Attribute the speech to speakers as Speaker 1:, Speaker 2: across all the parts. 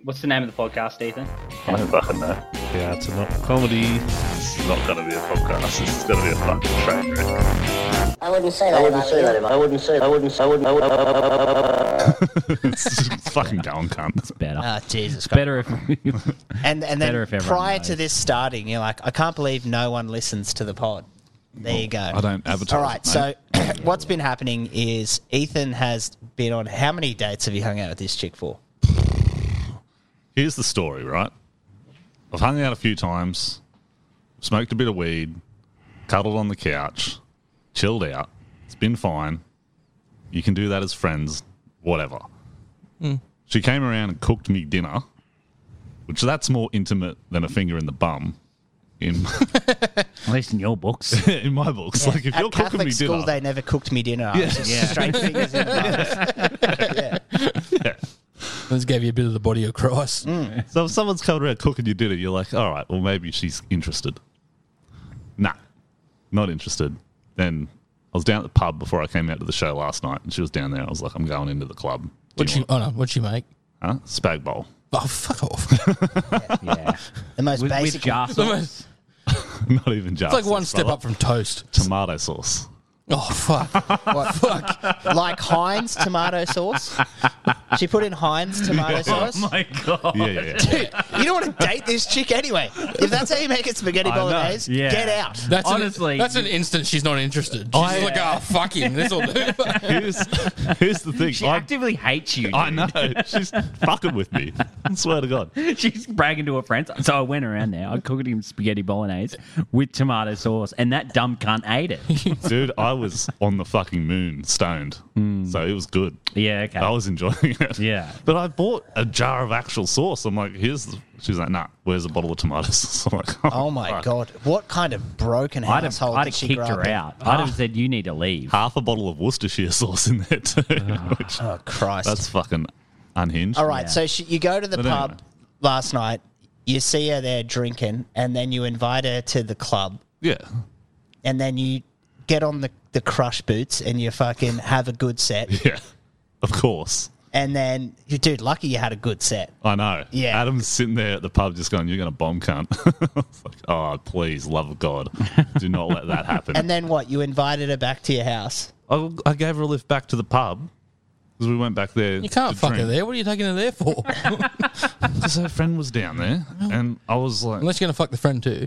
Speaker 1: What's the name of the podcast, Ethan?
Speaker 2: I don't fucking know.
Speaker 3: Yeah, it's not comedy.
Speaker 2: This is not going to be a podcast. This is going to be a fucking train wreck.
Speaker 4: I wouldn't say that.
Speaker 2: It's fucking going, cunt.
Speaker 5: It's better.
Speaker 6: Jesus
Speaker 5: It's
Speaker 6: Christ.
Speaker 5: better if
Speaker 6: And then
Speaker 5: better if everyone
Speaker 6: prior
Speaker 5: knows.
Speaker 6: to this starting, you're like, I can't believe no one listens to the pod. There you go.
Speaker 2: I don't advertise.
Speaker 6: All right,
Speaker 2: it, mate.
Speaker 6: so what's been happening is Ethan has been on how many dates have you hung out with this chick for?
Speaker 2: Here's the story, right? I've hung out a few times, smoked a bit of weed, cuddled on the couch, chilled out. It's been fine. You can do that as friends, whatever. She came around and cooked me dinner, which that's more intimate than a finger in the bum.
Speaker 5: at least in your books.
Speaker 2: In my books, like if
Speaker 6: At
Speaker 2: you're cooking
Speaker 6: Catholic
Speaker 2: me
Speaker 6: school,
Speaker 2: dinner,
Speaker 6: they never cooked me dinner. Yeah. Straight fingers in the bum.
Speaker 2: yeah.
Speaker 3: Let's give you a bit of the body of Christ.
Speaker 2: So if someone's coming around cooking your dinner, you're like, all right, well, maybe she's interested. Nah, not interested. Then I was down at the pub before I came out to the show last night, and she was down there. I was like, I'm going into the club.
Speaker 3: What'd she make?
Speaker 2: Huh? Spag bowl.
Speaker 3: Oh, fuck off.
Speaker 5: Yeah.
Speaker 6: The most
Speaker 5: With
Speaker 6: basic.
Speaker 5: jar sauce.
Speaker 2: Not even just.
Speaker 3: It's like one step up from toast.
Speaker 2: Tomato sauce.
Speaker 3: Oh, fuck.
Speaker 6: What, fuck? Like Heinz tomato sauce? She put in Heinz tomato sauce?
Speaker 5: Oh my god.
Speaker 2: Yeah.
Speaker 6: Dude, you don't want to date this chick anyway. If that's how you make it spaghetti
Speaker 2: I know.
Speaker 6: bolognese,
Speaker 5: Yeah.
Speaker 6: get out.
Speaker 3: That's
Speaker 5: Honestly-
Speaker 3: that's an instant she's not interested. She's just like, oh, fuck him. This will do.
Speaker 2: Here's the thing.
Speaker 5: She actively hates you.
Speaker 2: I
Speaker 5: dude.
Speaker 2: know. She's fucking with me. I swear to God.
Speaker 5: She's bragging to her friends. So I went around there. I cooked him spaghetti bolognese with tomato sauce, and that dumb cunt ate it.
Speaker 2: Dude, I was on the fucking moon, stoned. So it was good.
Speaker 5: Yeah, okay.
Speaker 2: I was enjoying it.
Speaker 5: Yeah.
Speaker 2: But I bought a jar of actual sauce. I'm like, she's like, nah, where's a bottle of tomato sauce? I'm like,
Speaker 6: Oh my
Speaker 2: fuck.
Speaker 6: God. What kind of broken
Speaker 5: I'd
Speaker 6: household
Speaker 5: have
Speaker 6: did she
Speaker 5: kicked
Speaker 6: grow
Speaker 5: her
Speaker 6: up in?
Speaker 5: out. I'd have said, you need to leave.
Speaker 2: Half a bottle of Worcestershire sauce in there too. which,
Speaker 6: Oh, Christ.
Speaker 2: that's fucking unhinged.
Speaker 6: All right,
Speaker 5: Yeah.
Speaker 6: so you go to the
Speaker 2: But
Speaker 6: pub
Speaker 2: anyway.
Speaker 6: last night, you see her there drinking, and then you invite her to the club,
Speaker 2: Yeah.
Speaker 6: and then you get on the crush boots and you fucking have a good set.
Speaker 2: Yeah. Of course.
Speaker 6: And then, dude, lucky you had a good set.
Speaker 2: I know.
Speaker 6: Yeah.
Speaker 2: Adam's sitting there at the pub just going, you're going to bomb, cunt. It's like, oh, please, love of God. Do not let that happen.
Speaker 6: And then what? You invited her back to your house.
Speaker 2: I gave her a lift back to the pub because we went back there.
Speaker 3: You can't fuck her there. What are you taking her there for?
Speaker 2: Because her friend was down there. And I was like,
Speaker 3: Unless you're going to fuck the friend too.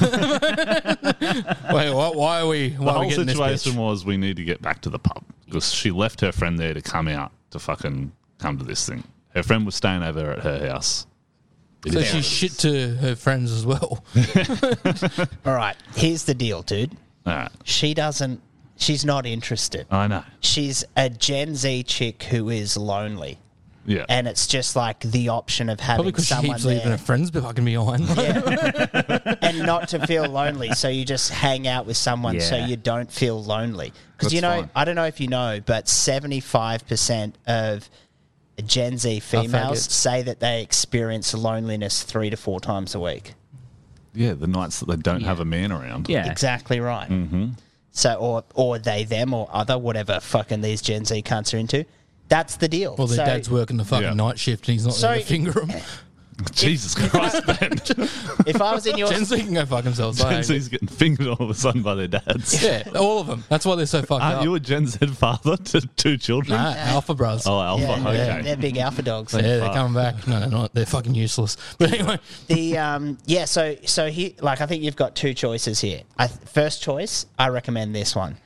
Speaker 3: Wait, what? Why are we
Speaker 2: the whole
Speaker 3: getting this
Speaker 2: situation
Speaker 3: bitch?
Speaker 2: was we need to get back to the pub because she left her friend there to come out to fucking come to this thing. Her friend was staying over at her house.
Speaker 3: So she shit to her friends as well.
Speaker 6: All right, here's the deal, dude.
Speaker 2: All right.
Speaker 6: She's not interested.
Speaker 2: I know.
Speaker 6: She's a Gen Z chick who is lonely.
Speaker 2: Yeah.
Speaker 6: And it's just like the option of having
Speaker 3: Probably because she
Speaker 6: someone
Speaker 3: keeps leaving her
Speaker 6: there
Speaker 3: friends fucking behind.
Speaker 6: and not to feel lonely. So you just hang out with someone so
Speaker 5: Yeah.
Speaker 6: you don't feel lonely. Because,
Speaker 2: That's
Speaker 6: you know,
Speaker 2: fine.
Speaker 6: I don't know if you know, but 75% of Gen Z females
Speaker 3: faggots.
Speaker 6: say that they experience loneliness 3 to 4 times a week.
Speaker 2: Yeah, the nights that they don't have a man around.
Speaker 5: Yeah.
Speaker 6: Exactly right. Mm-hmm. So, or they, them, or other, whatever fucking these Gen Z cunts are into. That's the deal.
Speaker 3: Well, their
Speaker 6: So-
Speaker 3: dad's working the fucking
Speaker 2: Yeah.
Speaker 3: night shift and he's not there
Speaker 6: Sorry.
Speaker 3: to finger him.
Speaker 2: Jesus Christ, Ben.
Speaker 6: If I was in your
Speaker 3: Gen Z can go fuck themselves.
Speaker 2: Gen Z's getting fingered all of a sudden by their dads.
Speaker 3: Yeah, all of them. That's why they're so fucked
Speaker 2: Aren't
Speaker 3: up.
Speaker 2: you a Gen Z father to 2 children?
Speaker 3: Nah, Alpha Bros.
Speaker 2: Oh, Alpha.
Speaker 6: yeah,
Speaker 2: okay.
Speaker 6: they're big alpha dogs.
Speaker 3: yeah, they're coming back. No, they're not. They're fucking useless. But anyway,
Speaker 6: So he, like, I think you've got 2 choices here. First choice, I recommend this one.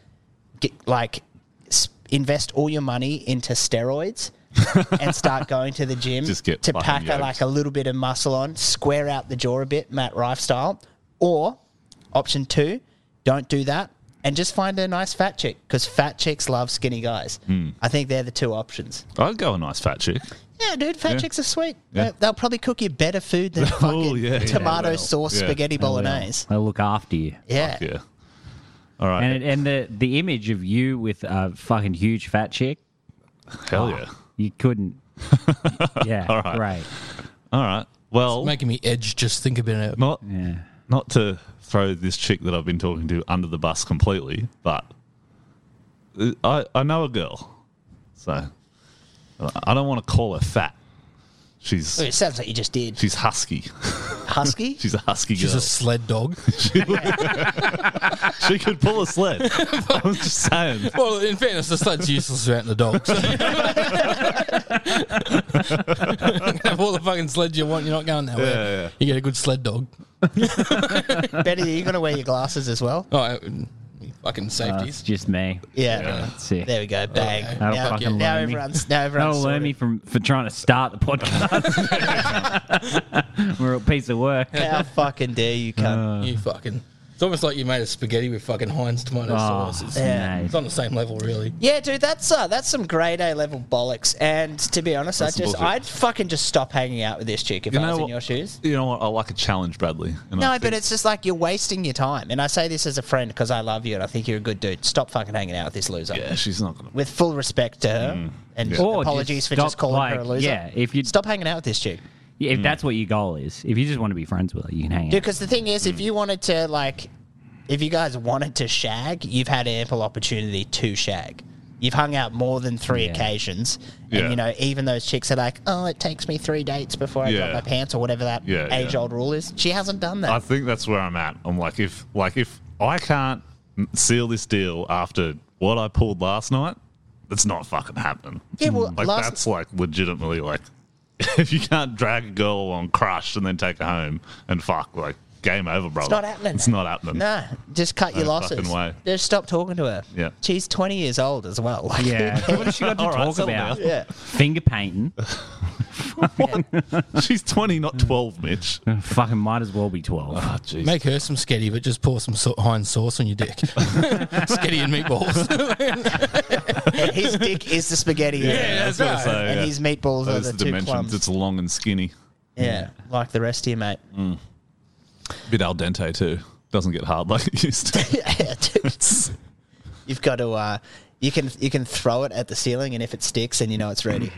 Speaker 6: Invest all your money into steroids and start going to the gym
Speaker 2: Just get
Speaker 6: to
Speaker 2: fucking
Speaker 6: pack
Speaker 2: yoked.
Speaker 6: a little bit of muscle on, square out the jaw a bit, Matt Rife style. Or option 2, don't do that and just find a nice fat chick because fat chicks love skinny guys. I think they're the 2 options.
Speaker 2: I'd go a nice fat chick.
Speaker 6: Yeah, dude, fat chicks are sweet.
Speaker 2: Yeah.
Speaker 6: They'll probably cook you better food than fucking
Speaker 2: yeah.
Speaker 6: tomato
Speaker 2: Yeah,
Speaker 6: sauce
Speaker 2: yeah.
Speaker 6: spaghetti bolognese.
Speaker 5: They'll look after you.
Speaker 6: Yeah.
Speaker 2: Yeah. All right.
Speaker 5: And the image of you with a fucking huge fat chick,
Speaker 2: Hell yeah.
Speaker 5: you couldn't. Yeah,
Speaker 2: All right.
Speaker 5: great.
Speaker 2: All right. Well,
Speaker 3: making me edge just think about it.
Speaker 2: not
Speaker 5: Yeah.
Speaker 2: not to throw this chick that I've been talking to under the bus completely, but I know a girl, so I don't want to call her fat, She's
Speaker 6: It sounds like you just did.
Speaker 2: she's husky.
Speaker 6: Husky?
Speaker 2: She's a husky girl.
Speaker 3: She's a sled dog.
Speaker 2: She could pull a sled. I'm just saying.
Speaker 3: Well, in fairness, the sled's useless without the dog. So. Have all the fucking sleds you want. You're not going that way.
Speaker 2: Yeah.
Speaker 3: You get a good sled dog.
Speaker 6: Betty, are you going to wear your glasses as well?
Speaker 3: Oh, fucking
Speaker 5: It's
Speaker 3: safeties.
Speaker 5: just me.
Speaker 6: Yeah.
Speaker 5: That's it.
Speaker 6: There we go. Bang.
Speaker 3: Okay.
Speaker 5: That'll
Speaker 6: Now,
Speaker 5: fucking
Speaker 6: now
Speaker 5: learn me.
Speaker 6: everyone's
Speaker 5: That'll learn
Speaker 6: sorted.
Speaker 5: me for trying to start the podcast. We're a piece of work.
Speaker 6: How fucking dare you, cunt?
Speaker 3: You fucking. It's almost like you made a spaghetti with fucking Heinz tomato sauce. It's,
Speaker 6: Yeah.
Speaker 3: it's on the same level, really.
Speaker 6: Yeah, dude, that's some grade A level bollocks. And to be honest,
Speaker 2: That's bullshit.
Speaker 6: I'd fucking just stop hanging out with this chick if I was in your shoes.
Speaker 2: You know what? I like a challenge, Bradley. And I
Speaker 6: No,
Speaker 2: think-
Speaker 6: but it's just like you're wasting your time. And I say this as a friend because I love you and I think you're a good dude. Stop fucking hanging out with this loser.
Speaker 2: yeah, she's not gonna.
Speaker 6: With full respect to her and
Speaker 2: Yeah.
Speaker 5: Or
Speaker 6: apologies for
Speaker 5: stop,
Speaker 6: just calling her a loser.
Speaker 5: Yeah, if you
Speaker 6: Stop hanging out with this chick.
Speaker 5: if that's what your goal is, if you just want to be friends with her, you can hang
Speaker 6: Dude,
Speaker 5: out.
Speaker 6: because the thing is, if you wanted to, like, if you guys wanted to shag, you've had ample opportunity to shag. You've hung out more than 3
Speaker 5: Yeah.
Speaker 6: occasions. And,
Speaker 2: Yeah.
Speaker 6: you know, even those chicks are like, oh, it takes me 3 dates before I drop
Speaker 2: Yeah.
Speaker 6: my pants or whatever that
Speaker 2: Yeah,
Speaker 6: age-old rule is. She hasn't done that.
Speaker 2: I think that's where I'm at. I'm like, if I can't seal this deal after what I pulled last night, it's not fucking happening.
Speaker 6: Yeah, well,
Speaker 2: like
Speaker 6: last-
Speaker 2: that's like legitimately like, if you can't drag a girl along crushed and then take her home and fuck, like game over, brother.
Speaker 6: not happening.
Speaker 2: It's not happening.
Speaker 6: Nah, just cut your
Speaker 2: No
Speaker 6: losses.
Speaker 2: fucking way.
Speaker 6: Just stop talking to her.
Speaker 2: Yeah.
Speaker 6: She's 20 years old as well. Like,
Speaker 5: Yeah, what has she got to
Speaker 2: All right,
Speaker 5: talk
Speaker 2: settle
Speaker 5: about?
Speaker 2: down.
Speaker 6: Yeah.
Speaker 5: Finger painting.
Speaker 2: She's 20, not 12, Mitch.
Speaker 5: Fucking might as well be 12.
Speaker 2: Oh, jeez.
Speaker 3: Make her some sketty, but just pour some Heinz sauce on your dick. Sketty and meatballs.
Speaker 6: His dick is the spaghetti.
Speaker 3: Yeah, that's
Speaker 2: gonna
Speaker 3: right.
Speaker 2: say,
Speaker 6: And
Speaker 2: yeah.
Speaker 6: his meatballs are
Speaker 2: Those
Speaker 6: the
Speaker 2: are the
Speaker 6: two
Speaker 2: dimensions.
Speaker 6: plums.
Speaker 2: It's long and skinny.
Speaker 6: Yeah, like the rest of you, mate.
Speaker 2: Bit al dente too. Doesn't get hard like it used to.
Speaker 6: Yeah, dude. You've got to. You can throw it at the ceiling, and if it sticks, then you know it's ready.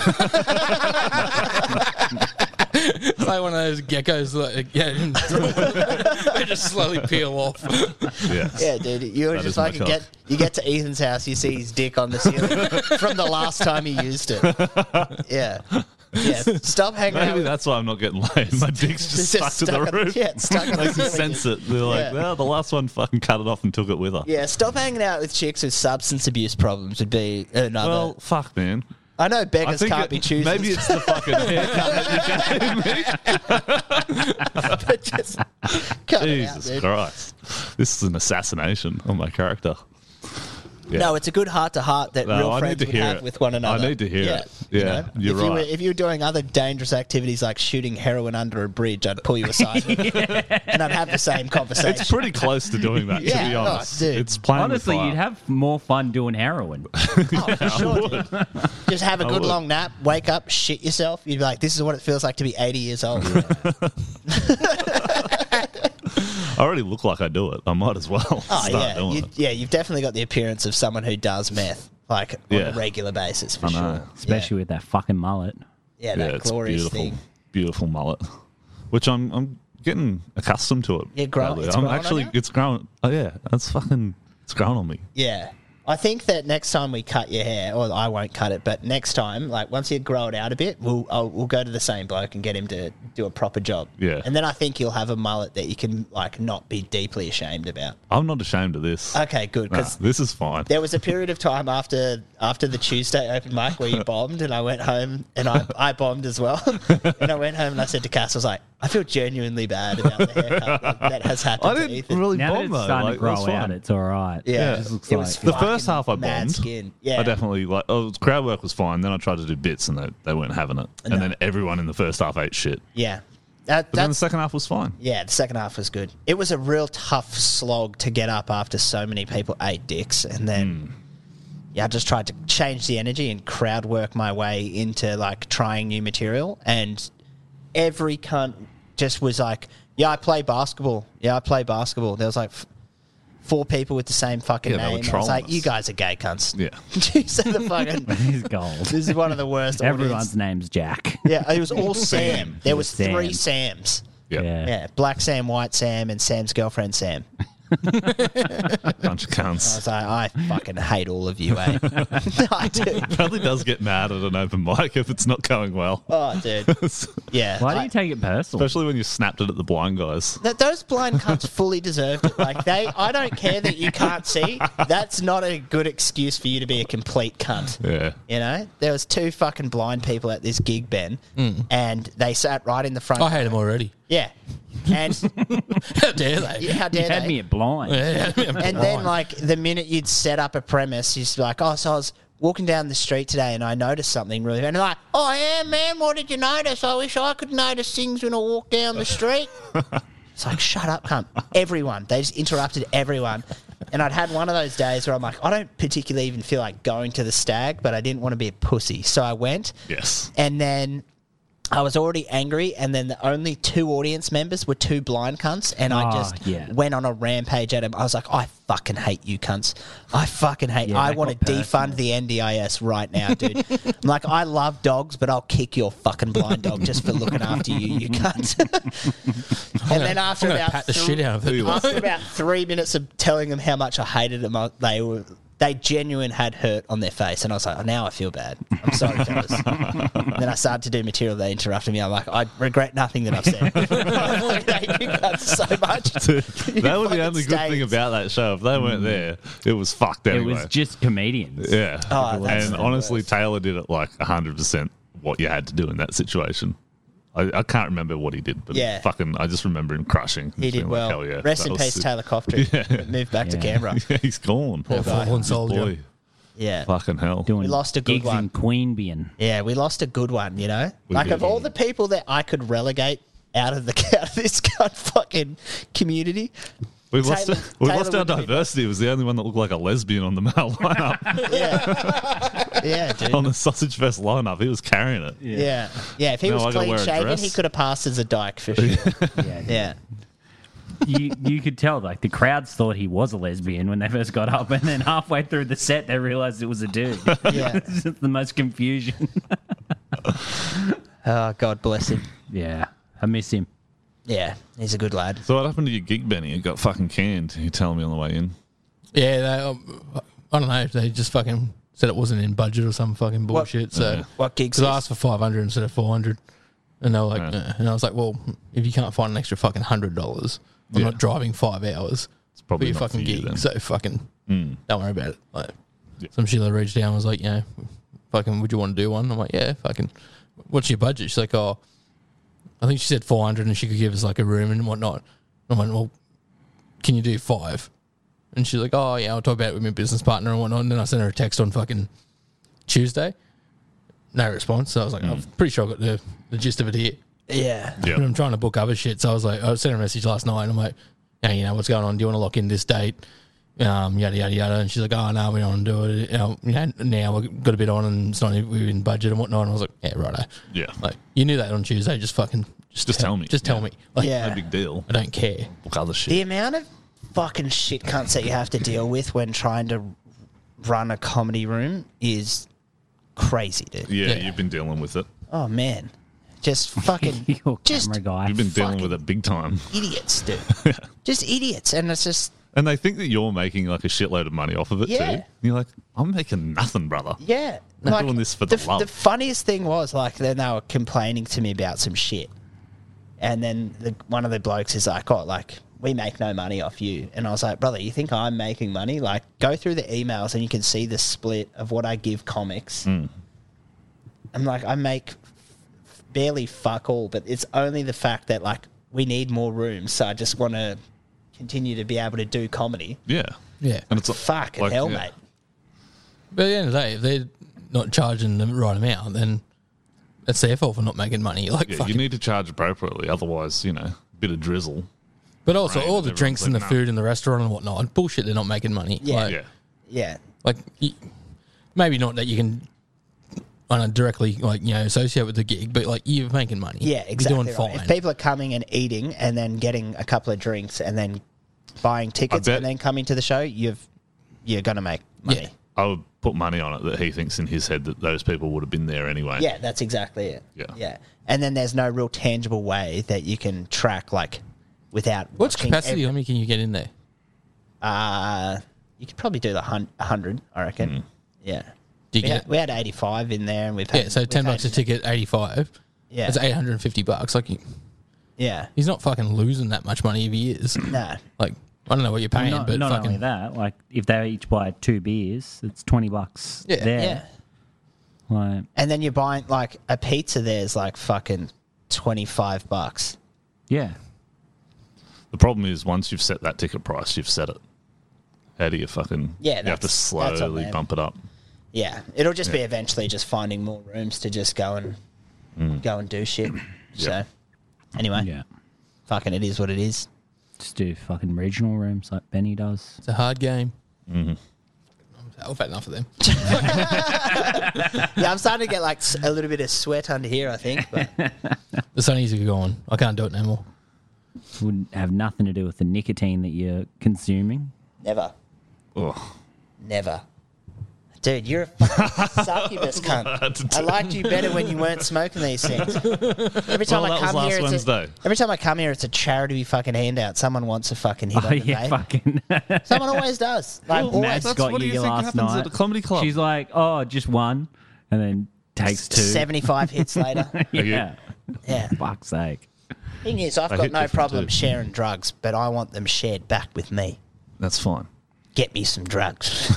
Speaker 3: It's like one of those geckos. Like, yeah, they just slowly peel off.
Speaker 2: Yes.
Speaker 6: Yeah, dude. You
Speaker 2: That
Speaker 6: just
Speaker 2: is my
Speaker 6: fucking
Speaker 2: cock.
Speaker 6: get to Ethan's house, you see his dick on the ceiling from the last time he used it. Yeah. Yeah. Stop hanging out.
Speaker 2: Maybe
Speaker 6: with-
Speaker 2: that's why I'm not getting laid. My dick's just
Speaker 6: It's
Speaker 2: stuck to the
Speaker 6: on-
Speaker 2: roof.
Speaker 6: Yeah, it's stuck on
Speaker 2: They
Speaker 6: the
Speaker 2: can
Speaker 6: ceiling.
Speaker 2: sense it. They're like,
Speaker 6: Yeah.
Speaker 2: well, the last one fucking cut it off and took it with her.
Speaker 6: Yeah, stop hanging out with chicks with substance abuse problems would be another.
Speaker 2: Well, fuck, man.
Speaker 6: I know
Speaker 2: I
Speaker 6: beggars
Speaker 2: think
Speaker 6: can't be choosers.
Speaker 2: maybe it's the fucking haircut that you gave me.
Speaker 6: but just cut it out,
Speaker 2: Jesus
Speaker 6: dude.
Speaker 2: Christ. This is an assassination on my character. Yeah.
Speaker 6: No, it's a good heart-to-heart that
Speaker 2: No,
Speaker 6: real
Speaker 2: I
Speaker 6: friends
Speaker 2: need to
Speaker 6: would
Speaker 2: hear
Speaker 6: have
Speaker 2: it.
Speaker 6: with one another.
Speaker 2: I need to hear it.
Speaker 6: you
Speaker 2: Yeah,
Speaker 6: know?
Speaker 2: you're
Speaker 6: if you were,
Speaker 2: right.
Speaker 6: if you were doing other dangerous activities like shooting heroin under a bridge, I'd pull you aside and I'd have the same conversation.
Speaker 2: It's pretty close to doing that,
Speaker 6: Yeah,
Speaker 2: to be
Speaker 6: oh,
Speaker 2: honest.
Speaker 6: dude.
Speaker 2: It's playing with
Speaker 5: Honestly,
Speaker 2: fire.
Speaker 5: you'd have more fun doing heroin.
Speaker 6: Oh, for sure, dude. Just have a good
Speaker 2: would.
Speaker 6: long nap, wake up, shit yourself. You'd be like, this is what it feels like to be 80 years old.
Speaker 2: I already look like I do it. I might as well
Speaker 6: Oh,
Speaker 2: start
Speaker 6: yeah.
Speaker 2: doing it.
Speaker 6: Yeah, you've definitely got the appearance of someone who does meth, like, on
Speaker 2: Yeah.
Speaker 6: a regular basis, for
Speaker 2: I know.
Speaker 6: sure.
Speaker 5: Especially with that fucking mullet.
Speaker 6: Yeah,
Speaker 2: Yeah,
Speaker 6: that
Speaker 2: it's
Speaker 6: glorious
Speaker 2: beautiful.
Speaker 6: thing.
Speaker 2: Beautiful mullet. Which I'm getting accustomed to it.
Speaker 6: Yeah,
Speaker 2: Bradley.
Speaker 6: it's
Speaker 2: I'm
Speaker 6: grown on
Speaker 2: actually
Speaker 6: you?
Speaker 2: it's grown. Oh yeah, it's grown on me.
Speaker 6: Yeah. I think that next time we cut your hair, or I won't cut it, but next time, like once you grow it out a bit, we'll go to the same bloke and get him to do a proper job.
Speaker 2: Yeah.
Speaker 6: And then I think you'll have a mullet that you can like not be deeply ashamed about.
Speaker 2: I'm not ashamed of this.
Speaker 6: Okay, good.
Speaker 2: Nah,
Speaker 6: Because
Speaker 2: this is fine.
Speaker 6: there was a period of time after the Tuesday open mic where you bombed, and I went home and I bombed as well. And I went home and I said to Cass, I was like, I feel genuinely bad about the haircut that has happened
Speaker 2: I
Speaker 6: to
Speaker 2: didn't
Speaker 6: Ethan.
Speaker 2: really
Speaker 5: Now that
Speaker 2: bomb
Speaker 5: it's
Speaker 2: though.
Speaker 5: starting
Speaker 2: Like,
Speaker 5: to grow
Speaker 2: that's fine.
Speaker 5: out, it's all right.
Speaker 6: Yeah,
Speaker 5: It just looks
Speaker 6: it was
Speaker 5: like...
Speaker 2: The
Speaker 6: fucking
Speaker 2: first half I
Speaker 6: mad
Speaker 2: bombed.
Speaker 6: skin. Yeah,
Speaker 2: I definitely crowd work was fine. Then I tried to do bits and they weren't having it.
Speaker 6: No.
Speaker 2: And then everyone in the first half ate shit.
Speaker 6: Yeah,
Speaker 2: But then the
Speaker 6: that's
Speaker 2: second half was fine.
Speaker 6: yeah. The second half was good. It was a real tough slog to get up after so many people ate dicks, and then yeah, I just tried to change the energy and crowd work my way into like trying new material, and every cunt just was like, "Yeah, I play basketball. Yeah, I play basketball." There was like 4 people with the same fucking
Speaker 2: Yeah, they were
Speaker 6: name. I was
Speaker 2: trolling
Speaker 6: like,
Speaker 2: us.
Speaker 6: "You guys are gay cunts."
Speaker 2: Yeah.
Speaker 6: These are the fucking.
Speaker 5: He's gold.
Speaker 6: This is one of the worst.
Speaker 5: Everyone's
Speaker 6: audience.
Speaker 5: name's Jack.
Speaker 6: Yeah, it was all Sam. There was
Speaker 5: Sam.
Speaker 6: 3 Sams.
Speaker 2: Yeah.
Speaker 6: Yeah, Black Sam, White Sam, and Sam's girlfriend Sam.
Speaker 2: Bunch of
Speaker 6: I
Speaker 2: cunts.
Speaker 6: was like, I fucking hate all of you, eh? I do.
Speaker 2: Probably does get mad at an open mic if it's not going well.
Speaker 6: Oh, dude. Yeah.
Speaker 5: Why do you take it personal?
Speaker 2: Especially when you snapped it at the blind guys.
Speaker 6: Those blind cunts fully deserved it. Like I don't care that you can't see. That's not a good excuse for you to be a complete cunt.
Speaker 2: Yeah.
Speaker 6: You know, there was 2 fucking blind people at this gig, Ben, and they sat right in the front.
Speaker 3: I hate him already.
Speaker 6: Yeah, and
Speaker 3: How dare they?
Speaker 6: yeah, how
Speaker 5: You
Speaker 6: dare
Speaker 5: had
Speaker 6: they?
Speaker 5: me at blind.
Speaker 3: Yeah,
Speaker 6: And then, like, the minute you'd set up a premise, you'd be like, oh, so I was walking down the street today and I noticed something really. And they're like, oh, yeah, man, what did you notice? I wish I could notice things when I walk down the street. It's like, shut up, cunt. Everyone. They just interrupted everyone. And I'd had one of those days where I'm like, I don't particularly even feel like going to the stag, but I didn't want to be a pussy. So I went.
Speaker 2: Yes.
Speaker 6: And then I was already angry, and then the only 2 audience members were 2 blind cunts, and I just went on a rampage at them. I was like, I fucking hate you cunts. I fucking hate
Speaker 5: Yeah,
Speaker 6: I
Speaker 5: that
Speaker 6: want to
Speaker 5: got personal.
Speaker 6: defund the NDIS right now, dude. I'm like, I love dogs, but I'll kick your fucking blind dog just for looking after you, you cunt. And then after
Speaker 3: I'm gonna
Speaker 6: about
Speaker 3: pat the shit out of it.
Speaker 6: after about 3 minutes of telling them how much I hated them, they genuine had hurt on their face, and I was like, oh, now I feel bad. I'm sorry, fellas. Then I started to do material. They interrupted me. I'm like, I regret nothing that I've said. I hate you guys so much.
Speaker 2: That was the only good thing
Speaker 6: stains.
Speaker 2: about that show. If they weren't there, it was fucked
Speaker 5: It
Speaker 2: anyway.
Speaker 5: was just comedians.
Speaker 2: Yeah.
Speaker 6: Oh, that's
Speaker 2: and
Speaker 6: the
Speaker 2: honestly,
Speaker 6: worst.
Speaker 2: Taylor did it like 100% what you had to do in that situation. I can't remember what he did, but
Speaker 6: Yeah.
Speaker 2: I just remember him crushing.
Speaker 6: He did
Speaker 2: Being
Speaker 6: well.
Speaker 2: Like, hell yeah.
Speaker 6: Rest
Speaker 2: That
Speaker 6: in
Speaker 2: was
Speaker 6: peace,
Speaker 2: sick.
Speaker 6: Taylor Coftree. Moved back to
Speaker 5: Yeah.
Speaker 6: Canberra.
Speaker 2: Yeah, he's gone.
Speaker 6: Poor guy.
Speaker 3: Fallen soldier.
Speaker 2: Boy,
Speaker 6: Yeah.
Speaker 2: fucking hell.
Speaker 5: Doing
Speaker 6: We lost a good
Speaker 5: gigs
Speaker 6: one.
Speaker 5: in Queanbeyan.
Speaker 6: Yeah, we lost a good one, you know?
Speaker 2: We
Speaker 6: Like,
Speaker 2: did.
Speaker 6: of all the people that I could relegate out of this kind of fucking community,
Speaker 2: We lost,
Speaker 6: Taylor-
Speaker 2: we
Speaker 6: Taylor
Speaker 2: lost our
Speaker 6: would be-
Speaker 2: diversity. It was the only one that looked like a lesbian on the male lineup.
Speaker 6: yeah. Yeah, dude.
Speaker 2: on the Sausage Fest lineup. He was carrying it.
Speaker 6: Yeah. Yeah, if he
Speaker 2: Now I
Speaker 6: was
Speaker 2: gotta
Speaker 6: clean
Speaker 2: wear a
Speaker 6: shaven,
Speaker 2: dress.
Speaker 6: he could have passed as a dyke for sure. Yeah.
Speaker 5: You could tell, like, the crowds thought he was a lesbian when they first got up, and then halfway through the set, they realised it was a dude.
Speaker 6: Yeah.
Speaker 5: It's just the most confusion.
Speaker 6: Oh, God bless him.
Speaker 5: Yeah, I miss him.
Speaker 6: Yeah, he's a good lad.
Speaker 2: So what happened to your gig, Benny? It got fucking canned. You telling me on the way in?
Speaker 3: Yeah, I don't know if they just fucking said it wasn't in budget or some fucking bullshit. So
Speaker 6: What gigs?
Speaker 3: because I asked for 500 instead of 400, and they were like,
Speaker 2: Yeah.
Speaker 3: and I was like, well, if you can't find an extra fucking $100, I'm
Speaker 2: Yeah.
Speaker 3: not driving 5 hours
Speaker 2: It's
Speaker 3: for
Speaker 2: probably
Speaker 3: your
Speaker 2: not
Speaker 3: fucking
Speaker 2: for you
Speaker 3: gig.
Speaker 2: then.
Speaker 3: So fucking don't worry about it. Like
Speaker 2: Yeah.
Speaker 3: some Sheila reached down and was like, you know, fucking, would you want to do one? I'm like, yeah, fucking. What's your budget? She's like, oh, I think she said 400, and she could give us like a room and whatnot. I went, well, can you do 5? And she's like, oh, yeah, I'll talk about it with my business partner and whatnot. And then I sent her a text on fucking Tuesday. No response. So I was like, I'm pretty sure I got the gist of it here.
Speaker 6: Yeah.
Speaker 2: Yeah.
Speaker 3: And I'm trying to book other shit. So I was like, I sent her a message last night. And I'm like, hey, you know, what's going on? Do you want to lock in this date? Yada, yada, yada. And she's like, oh, no, we don't want to do it. Now we've got a bit on and it's not we're in budget and whatnot. And I was like, yeah, righto.
Speaker 2: Yeah.
Speaker 3: Like, you knew that on Tuesday. Just tell me. Just tell
Speaker 2: Yeah.
Speaker 3: me. Like,
Speaker 6: Yeah.
Speaker 2: No big deal.
Speaker 3: I don't care.
Speaker 2: Book other shit.
Speaker 6: The amount of fucking shit cunts that you have to deal with when trying to run a comedy room is crazy, dude.
Speaker 2: Yeah,
Speaker 3: Yeah.
Speaker 2: you've been dealing with it.
Speaker 6: Oh, man. Just fucking
Speaker 5: Your
Speaker 6: just
Speaker 5: camera guy.
Speaker 2: You've been dealing
Speaker 6: fucking
Speaker 2: with it big time.
Speaker 6: idiots, dude. Just idiots. And it's just,
Speaker 2: And they think that you're making like a shitload of money off of it
Speaker 6: Yeah.
Speaker 2: too. And you're like, I'm making nothing, brother.
Speaker 6: yeah.
Speaker 2: I'm doing this for the love.
Speaker 6: The funniest thing was, like, then they were complaining to me about some shit. And then one of the blokes is like, oh, like, we make no money off you. And I was like, brother, you think I'm making money? Like, go through the emails and you can see the split of what I give comics. I'm like, I make barely fuck all, but it's only the fact that, like, we need more rooms. So I just want to continue to be able to do comedy.
Speaker 2: Yeah.
Speaker 3: Yeah.
Speaker 2: And it's
Speaker 6: Fucking
Speaker 2: like,
Speaker 6: hell,
Speaker 2: yeah.
Speaker 6: mate.
Speaker 3: But at the end of the day, if they're not charging the right amount, then it's their fault for not making money. Like,
Speaker 2: Yeah,
Speaker 3: fuck
Speaker 2: you
Speaker 3: it.
Speaker 2: need to charge appropriately. Otherwise, you know, a bit of drizzle.
Speaker 3: But also,
Speaker 2: Right,
Speaker 3: all the
Speaker 2: everyone's
Speaker 3: drinks and the
Speaker 2: like, no.
Speaker 3: food in the restaurant and whatnot, bullshit, they're not making money.
Speaker 6: Yeah.
Speaker 3: Like,
Speaker 2: Yeah.
Speaker 6: Yeah.
Speaker 3: like maybe not that you can directly, like, you know, associate with the gig, but, like, you're making money.
Speaker 6: Yeah, exactly.
Speaker 3: You're doing
Speaker 6: Right.
Speaker 3: fine.
Speaker 6: If people are coming and eating and then getting a couple of drinks and then buying tickets
Speaker 2: bet-
Speaker 6: and then coming to the show, you're going to make money.
Speaker 3: Yeah.
Speaker 2: I would put money on it that he thinks in his head that those people would have been there anyway.
Speaker 6: Yeah, that's exactly it.
Speaker 2: Yeah.
Speaker 6: Yeah. And then there's no real tangible way that you can track, like, without
Speaker 3: What's
Speaker 6: watching
Speaker 3: capacity? How many can you get in there?
Speaker 6: You could probably do the 100, I reckon. Yeah.
Speaker 3: Do you get?
Speaker 6: We had 85 in there, and we've had,
Speaker 3: Yeah, so
Speaker 6: we've
Speaker 3: $10
Speaker 6: had-
Speaker 3: a ticket, 85.
Speaker 6: Yeah.
Speaker 3: That's $850. Like
Speaker 6: Yeah.
Speaker 3: he's not fucking losing that much money if he is.
Speaker 6: No.
Speaker 3: Like I don't know what you're paying,
Speaker 5: Not,
Speaker 3: but
Speaker 5: not
Speaker 3: fucking
Speaker 5: only that, like if they each buy 2 beers, it's $20
Speaker 3: Yeah.
Speaker 5: there.
Speaker 6: Yeah.
Speaker 5: Like,
Speaker 6: And then you're buying like a pizza. There's like fucking $25.
Speaker 5: yeah.
Speaker 2: The problem is once you've set that ticket price, you've set it. How do you fucking?
Speaker 6: Yeah,
Speaker 2: you have to
Speaker 6: that's on
Speaker 2: slowly
Speaker 6: them.
Speaker 2: bump it up.
Speaker 6: Yeah, it'll just be eventually just finding more rooms to just go and do shit. So anyway,
Speaker 5: Yeah.
Speaker 6: fucking it is what it is.
Speaker 5: Just do fucking regional rooms like Benny does.
Speaker 3: it's a hard game. I've had enough of them.
Speaker 6: Yeah, I'm starting to get like a little bit of sweat under here, I think. But
Speaker 3: The sunnies are gone. I can't do it no more.
Speaker 5: Wouldn't have nothing to do with the nicotine that you're consuming.
Speaker 6: never,
Speaker 2: Oh,
Speaker 6: never. Dude, you're a fucking succubus cunt. I liked you better when you weren't smoking these things. Every time
Speaker 2: Well,
Speaker 6: I
Speaker 2: that was
Speaker 6: come
Speaker 2: last
Speaker 6: here,
Speaker 2: Wednesday.
Speaker 6: every time I come here, it's a charity fucking handout. Someone wants a fucking hit
Speaker 5: Oh,
Speaker 6: on the
Speaker 5: yeah,
Speaker 6: vape.
Speaker 5: fucking.
Speaker 6: Someone always does. Like
Speaker 2: Well,
Speaker 6: always.
Speaker 5: Matt's
Speaker 2: that's
Speaker 5: got
Speaker 2: what do
Speaker 5: you
Speaker 2: you think
Speaker 5: last
Speaker 2: happens
Speaker 5: night.
Speaker 2: at a comedy club?
Speaker 5: She's like, oh, just one. And then takes 2.
Speaker 6: 75 hits later.
Speaker 5: Yeah.
Speaker 6: Yeah.
Speaker 5: Fuck's sake.
Speaker 6: Thing is, I've
Speaker 2: I
Speaker 6: got
Speaker 2: hit
Speaker 6: no
Speaker 2: different
Speaker 6: problem
Speaker 2: too.
Speaker 6: sharing drugs, but I want them shared back with me.
Speaker 2: That's fine.
Speaker 6: Get me some drugs.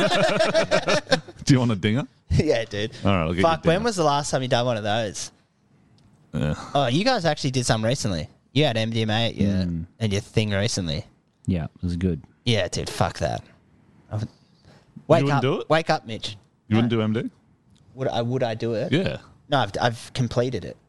Speaker 2: Do you want a dinger?
Speaker 6: Yeah, dude.
Speaker 2: All right, I'll get
Speaker 6: Fuck,
Speaker 2: you a
Speaker 6: when
Speaker 2: dinger.
Speaker 6: was the last time you done one of those?
Speaker 2: Yeah.
Speaker 6: Oh, you guys actually did some recently. You had MDMA at your thing recently.
Speaker 5: Yeah, it was good.
Speaker 6: Yeah, dude, fuck that. Wake
Speaker 2: wouldn't
Speaker 6: up,
Speaker 2: do it?
Speaker 6: Wake up, Mitch.
Speaker 2: You wouldn't do MD?
Speaker 6: Would I do it?
Speaker 2: Yeah.
Speaker 6: No, I've completed it.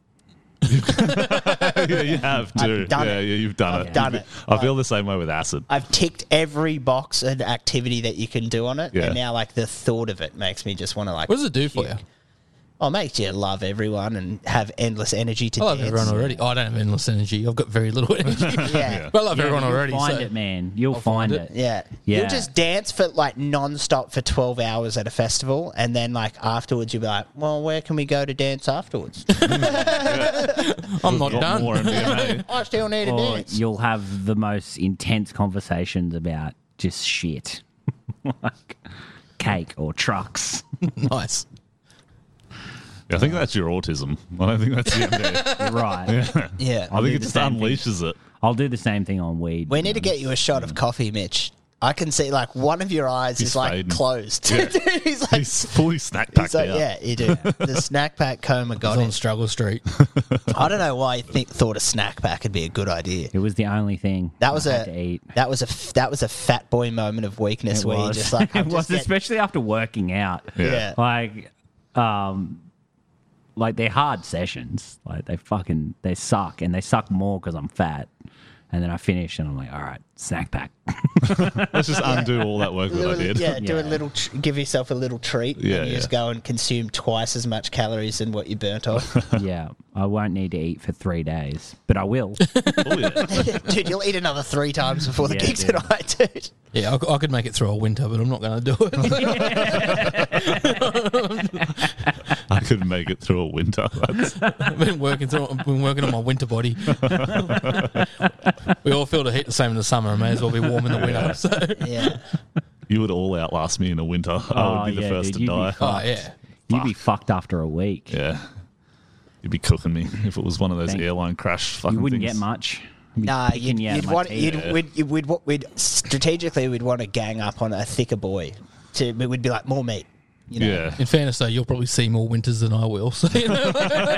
Speaker 2: Yeah, you have too.
Speaker 6: done
Speaker 2: yeah,
Speaker 6: it.
Speaker 2: yeah, you've done
Speaker 6: I've
Speaker 2: it.
Speaker 6: done it.
Speaker 2: I feel the same way with acid.
Speaker 6: I've ticked every box and activity that you can do on it,
Speaker 2: Yeah.
Speaker 6: and now like the thought of it makes me just want to like.
Speaker 3: What does it do for you?
Speaker 6: Oh, it makes you love everyone and have endless energy to
Speaker 3: I love
Speaker 6: dance.
Speaker 3: everyone already. Oh, I don't have endless energy. I've got very little energy.
Speaker 6: Yeah.
Speaker 3: But I love
Speaker 5: Yeah,
Speaker 3: everyone
Speaker 5: but you'll
Speaker 3: already.
Speaker 5: Find
Speaker 3: so.
Speaker 5: it, man. You'll
Speaker 3: find
Speaker 5: find
Speaker 3: it.
Speaker 5: it.
Speaker 6: Yeah.
Speaker 5: Yeah.
Speaker 6: You'll just dance for like non-stop for 12 hours at a festival, and then like afterwards you'll be like, well, where can we go to dance afterwards?
Speaker 3: I'm not
Speaker 2: Got
Speaker 3: done.
Speaker 2: more MDMA.
Speaker 6: I still need to
Speaker 5: Or
Speaker 6: dance.
Speaker 5: you'll have the most intense conversations about just shit. Like cake or trucks.
Speaker 3: Nice.
Speaker 2: Yeah, I think that's your autism. I don't think that's the MD.
Speaker 5: You're right.
Speaker 6: Yeah.
Speaker 2: I think
Speaker 5: do
Speaker 2: it
Speaker 5: the
Speaker 2: just
Speaker 5: same thing.
Speaker 2: unleashes it.
Speaker 5: I'll do the same thing on weed.
Speaker 6: We need to get you a shot of coffee, Mitch. I can see like one of your eyes
Speaker 2: He's
Speaker 6: is like
Speaker 2: fading.
Speaker 6: closed.
Speaker 2: Yeah.
Speaker 6: He's like,
Speaker 2: He's fully snack packed
Speaker 6: like,
Speaker 2: out.
Speaker 6: yeah, you do. The snack pack coma got
Speaker 3: It's on
Speaker 6: him.
Speaker 3: Struggle Street.
Speaker 6: I don't know why you thought a snack pack would be a good idea.
Speaker 5: It was the only thing
Speaker 6: That was
Speaker 5: I had to eat.
Speaker 6: that was a fat boy moment of weakness
Speaker 5: It
Speaker 6: where you
Speaker 5: was.
Speaker 6: just like
Speaker 5: it
Speaker 6: I'm
Speaker 5: was,
Speaker 6: just getting-
Speaker 5: especially after working out.
Speaker 6: yeah.
Speaker 5: Like they're hard sessions. Like they suck, and they suck more because I'm fat. And then I finish, and I'm like, all right, snack pack.
Speaker 2: Let's just undo all that work that I did.
Speaker 6: Yeah, do a
Speaker 5: Yeah.
Speaker 6: little, give yourself a little treat.
Speaker 2: Yeah,
Speaker 6: and you just
Speaker 2: yeah.
Speaker 6: go and consume twice as much calories than what you burnt off.
Speaker 5: Yeah, I won't need to eat for 3 days, but I will.
Speaker 2: Oh, yeah.
Speaker 6: Dude, you'll eat another 3 times before the
Speaker 5: Yeah,
Speaker 6: gig
Speaker 5: dude.
Speaker 6: tonight, dude.
Speaker 3: Yeah, I could make it through a winter, but I'm not going to do it.
Speaker 2: I couldn't make it through a winter.
Speaker 3: I've been working on my winter body. We all feel the heat the same in the summer. I may as well be warm in the winter. So.
Speaker 6: Yeah.
Speaker 2: You would all outlast me in a winter. I would be the
Speaker 5: yeah,
Speaker 2: first
Speaker 5: dude,
Speaker 2: to
Speaker 5: you'd be
Speaker 2: die.
Speaker 5: fine.
Speaker 3: Oh yeah.
Speaker 5: You'd be fucked after a week.
Speaker 2: Yeah. You'd be cooking me if it was one of those
Speaker 5: Thank-
Speaker 2: airline crash fucking
Speaker 5: You wouldn't
Speaker 2: things.
Speaker 5: get much. I'd be
Speaker 6: Nah,
Speaker 5: picking you out
Speaker 6: you'd
Speaker 5: of my
Speaker 6: want
Speaker 5: teeth.
Speaker 6: we'd strategically we'd want to gang up on a thicker boy. We'd be like more meat. You know?
Speaker 2: Yeah.
Speaker 3: In fairness, though, you'll probably see more winters than I will. So you know.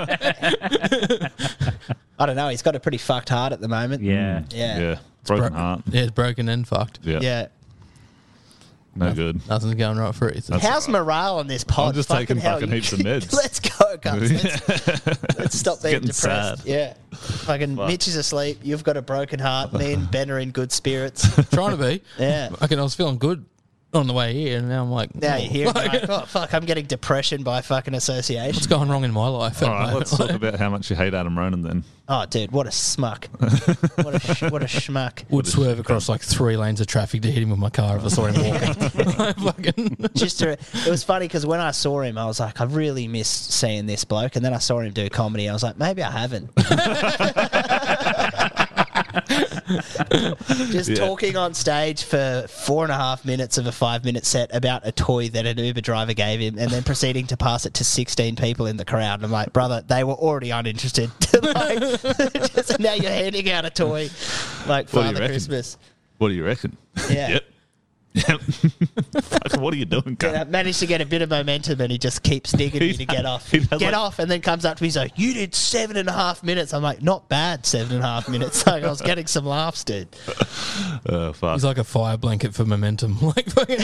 Speaker 6: I don't know. He's got a pretty fucked heart at the moment.
Speaker 5: Yeah.
Speaker 6: Yeah.
Speaker 2: Yeah. Broken
Speaker 3: Bro-
Speaker 2: heart.
Speaker 3: Yeah, it's broken and fucked.
Speaker 2: Yeah.
Speaker 6: Yeah.
Speaker 2: No good.
Speaker 3: Nothing's going right for it.
Speaker 6: How's morale on this pod?
Speaker 2: I'm just taking
Speaker 6: hell,
Speaker 2: fucking
Speaker 6: you-
Speaker 2: heaps of meds.
Speaker 6: Let's go, guys. Let's stop being
Speaker 2: getting
Speaker 6: depressed.
Speaker 2: sad.
Speaker 6: Yeah. Fucking Mitch is asleep. You've got a broken heart. Me and Ben are in good spirits.
Speaker 3: Trying to be.
Speaker 6: Yeah.
Speaker 3: I was feeling good on the way here, and now I'm like,
Speaker 6: Now
Speaker 3: oh,
Speaker 6: you're here.
Speaker 3: fuck.
Speaker 6: Like, oh, fuck. I'm getting depression by fucking association.
Speaker 3: What's going wrong in my life?
Speaker 2: All right, let's talk about how much you hate Adam Ronan then.
Speaker 6: Oh, dude. What a smuck. what a schmuck.
Speaker 3: Would swerve across like 3 lanes of traffic to hit him with my car if I saw him walking. Fucking.
Speaker 6: It was funny because when I saw him, I was like, I really miss seeing this bloke. And then I saw him do comedy. I was like, maybe I haven't. Just talking on stage for 4.5 minutes of a 5-minute set about a toy that an Uber driver gave him, and then proceeding to pass it to 16 people in the crowd. And I'm like, brother, they were already uninterested. Like, just, now you're handing out a toy like
Speaker 2: What do you
Speaker 6: Father
Speaker 2: reckon?
Speaker 6: Christmas.
Speaker 2: What do you reckon?
Speaker 6: Yeah.
Speaker 2: Yep. Yep. Fucking, what are you doing, cunt?
Speaker 6: And I managed to get a bit of momentum, and he just keeps digging me to get off.
Speaker 2: he does
Speaker 6: Get
Speaker 2: like-
Speaker 6: off, and then comes up to me, he's like, you did 7.5 minutes. I'm like, not bad, 7.5 minutes. Like, I was getting some laughs, dude.
Speaker 2: Fuck.
Speaker 3: He's like a fire blanket for momentum. Like fucking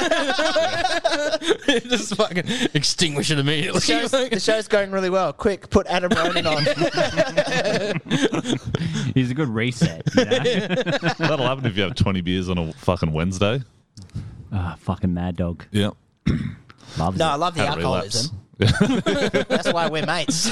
Speaker 3: just fucking extinguish it immediately.
Speaker 6: The show's going really well. Quick, put Adam Ronan on.
Speaker 5: He's a good reset. You know?
Speaker 2: That'll happen if you have 20 beers on a fucking Wednesday.
Speaker 5: Fucking mad dog.
Speaker 2: Yeah.
Speaker 5: Loves
Speaker 6: No, I
Speaker 5: it.
Speaker 6: love the
Speaker 2: Had a relapse.
Speaker 6: alcoholism. That's why we're mates.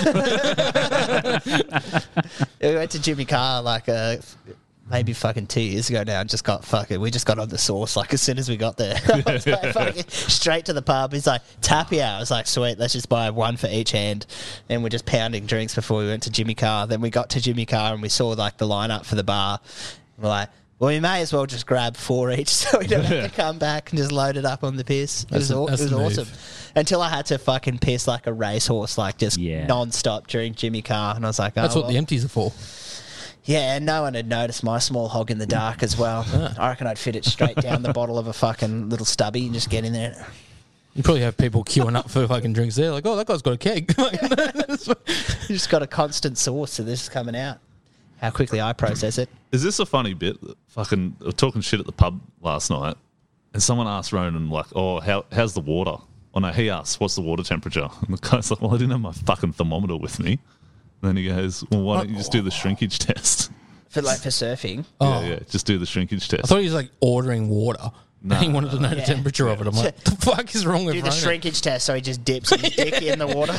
Speaker 6: We went to Jimmy Carr like maybe fucking 2 years ago now, and just got fucking. We just got on the sauce like as soon as we got there. I was like, fucking straight to the pub. He's like, tappy hour. I was like, sweet, let's just buy one for each hand. And we're just pounding drinks before we went to Jimmy Carr. Then we got to Jimmy Carr and we saw like the lineup for the bar. We're like, well, we may as well just grab 4 each so we don't have to come back and just load it up on the piss. It was
Speaker 3: That's the move.
Speaker 6: awesome. Until I had to fucking piss like a racehorse, like just non-stop during Jimmy Carr. And I was like, oh,
Speaker 3: That's what
Speaker 6: well.
Speaker 3: the empties are for.
Speaker 6: Yeah, and no one had noticed my small hog in the dark as well. I reckon I'd fit it straight down the bottle of a fucking little stubby and just get in there.
Speaker 3: You probably have people queuing up for fucking drinks there, like, oh, that guy's got a keg.
Speaker 6: You just got a constant source of this coming out. How quickly I process it.
Speaker 2: Is this a funny bit? Fucking I was talking shit at the pub last night, and someone asked Ronan, like, oh, how's the water? Oh, no, he asked, what's the water temperature? And the guy's like, well, I didn't have my fucking thermometer with me. And then he goes, well, why don't you just do the shrinkage test?
Speaker 6: For surfing.
Speaker 3: Oh.
Speaker 2: Yeah, just do the shrinkage test.
Speaker 3: I thought he was like ordering water.
Speaker 2: No,
Speaker 3: And he wanted to know the
Speaker 6: Yeah.
Speaker 3: temperature of it. I'm like, what the fuck is wrong with
Speaker 6: Do the
Speaker 3: Ronan?
Speaker 6: shrinkage test so he just dips his dick in the water.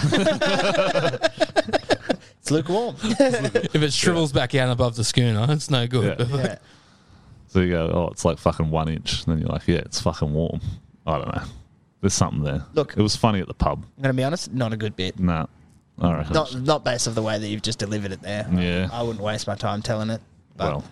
Speaker 6: It's lukewarm.
Speaker 3: If it shrivels back out above the schooner, it's no good.
Speaker 2: Yeah.
Speaker 6: Yeah.
Speaker 2: So you go, oh, it's like fucking 1 inch. And then you're like, yeah, it's fucking warm. I don't know. There's something there.
Speaker 6: Look-
Speaker 2: it was funny at the pub.
Speaker 6: I'm going to be honest, not a good bit.
Speaker 2: Nah. All right.
Speaker 6: Not based off the way that you've just delivered it there.
Speaker 2: Yeah.
Speaker 6: I wouldn't waste my time telling it. But
Speaker 2: Well,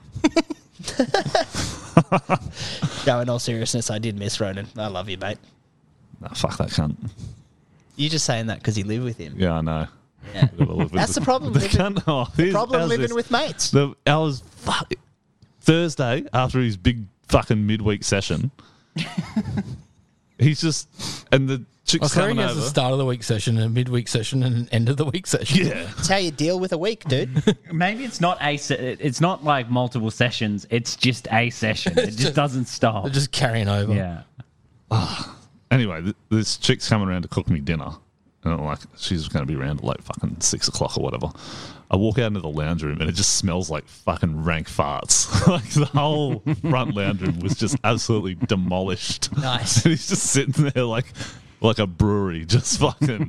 Speaker 6: no, in all seriousness, I did miss Ronan. I love you, mate.
Speaker 2: nah, fuck that cunt.
Speaker 6: You just saying that because you live with him.
Speaker 2: Yeah, I know.
Speaker 6: Yeah.
Speaker 2: That's
Speaker 6: the problem, living- Problem living with mates.
Speaker 2: I was Thursday after his big fucking midweek session. He's just and the
Speaker 3: I
Speaker 2: chick's
Speaker 3: swear he
Speaker 2: coming
Speaker 3: has
Speaker 2: over.
Speaker 3: a start of the week session, a midweek session, and an end of the week session.
Speaker 2: Yeah,
Speaker 6: It's how you deal with a week, dude.
Speaker 5: Maybe it's not it's not like multiple sessions. It's just a session. It just doesn't stop.
Speaker 3: They're just carrying over.
Speaker 5: Yeah.
Speaker 2: anyway, this chick's coming around to cook me dinner. And I'm like, she's going to be around at like fucking 6 o'clock or whatever. I walk out into the lounge room and it just smells like fucking rank farts. Like the whole front lounge room was just absolutely demolished.
Speaker 6: Nice.
Speaker 2: And he's just sitting there like a brewery, just fucking.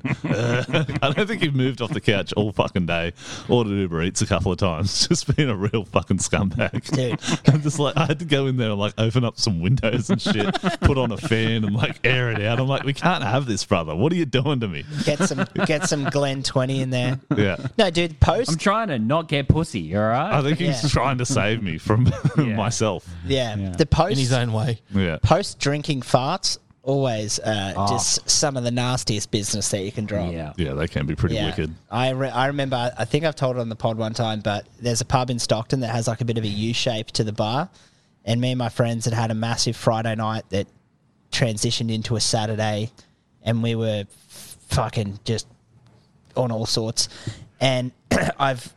Speaker 2: I don't think he moved off the couch all fucking day. Ordered Uber Eats a couple of times. Just being a real fucking scumbag.
Speaker 6: Dude.
Speaker 2: I'm just like, I had to go in there and like open up some windows and shit, put on a fan and like air it out. I'm like, we can't have this, brother. What are you doing to me?
Speaker 6: Get some Glen 20 in there.
Speaker 2: Yeah.
Speaker 6: No, dude, post.
Speaker 5: I'm trying to not get pussy, all right?
Speaker 2: I think he's
Speaker 6: Yeah.
Speaker 2: trying to save me from
Speaker 5: Yeah.
Speaker 2: myself.
Speaker 6: Yeah.
Speaker 5: Yeah.
Speaker 6: The post
Speaker 3: In his own way.
Speaker 2: Yeah.
Speaker 6: post drinking farts always just some of the nastiest business that you can drop.
Speaker 5: yeah.
Speaker 2: Yeah, they can be pretty wicked.
Speaker 6: I remember, I think I've told it on the pod one time, but there's a pub in Stockton that has like a bit of a U shape to the bar. And me and my friends had a massive Friday night that transitioned into a Saturday. And we were fucking just on all sorts. And I've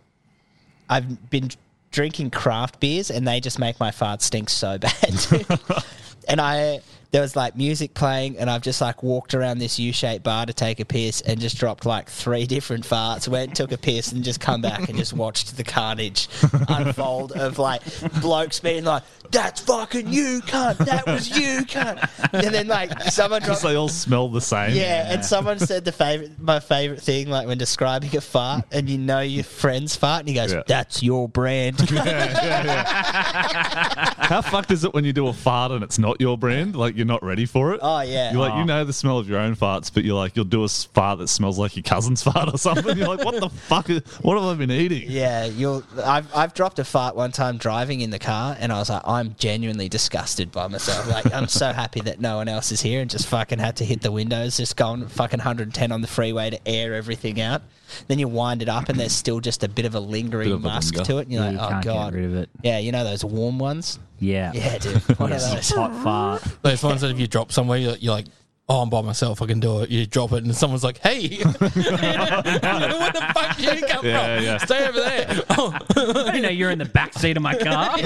Speaker 6: been drinking craft beers and they just make my farts stink so bad. And there was like music playing and I've just like walked around this U-shaped bar to take a piss and just dropped like 3 different farts, went, took a piss and just come back and just watched the carnage unfold of like blokes being like, that's fucking you, cunt. That was you, cunt. And then like someone
Speaker 2: Because
Speaker 6: dropped...
Speaker 2: they all smell the same.
Speaker 6: Yeah, and someone said my favorite thing, like when describing a fart, and you know your friend's fart, and he goes,
Speaker 2: Yeah.
Speaker 6: "That's your brand."
Speaker 2: How fucked is it when you do a fart and it's not your brand? Like like you're not ready for it.
Speaker 6: Oh, yeah.
Speaker 2: You're like, you know the smell of your own farts, but you're like, you'll do a fart that smells like your cousin's fart or something. You're like, what the fuck? What have I been eating?
Speaker 6: Yeah, I've dropped a fart one time driving in the car, and I was like, I'm genuinely disgusted by myself. Like, I'm so happy that no one else is here, and just fucking had to hit the windows, just going fucking 110 on the freeway to air everything out. Then you wind it up, and there's still just a bit of a lingering
Speaker 2: Bit of a
Speaker 6: musk
Speaker 2: linger.
Speaker 6: to it, and you're
Speaker 5: Yeah,
Speaker 6: like,
Speaker 5: you
Speaker 6: oh
Speaker 5: can't
Speaker 6: god,
Speaker 5: get rid of it.
Speaker 6: Yeah, you know those warm ones.
Speaker 5: Yeah.
Speaker 6: Yeah, dude. What are those?
Speaker 5: Hot fart.
Speaker 3: Those ones that if you drop somewhere, you're like, oh, I'm by myself, I can do it. You drop it, and someone's like, hey, where the fuck did you come
Speaker 2: Yeah,
Speaker 3: from?
Speaker 2: yeah.
Speaker 3: Stay over there. Oh.
Speaker 5: I didn't know you're in the back seat of my car.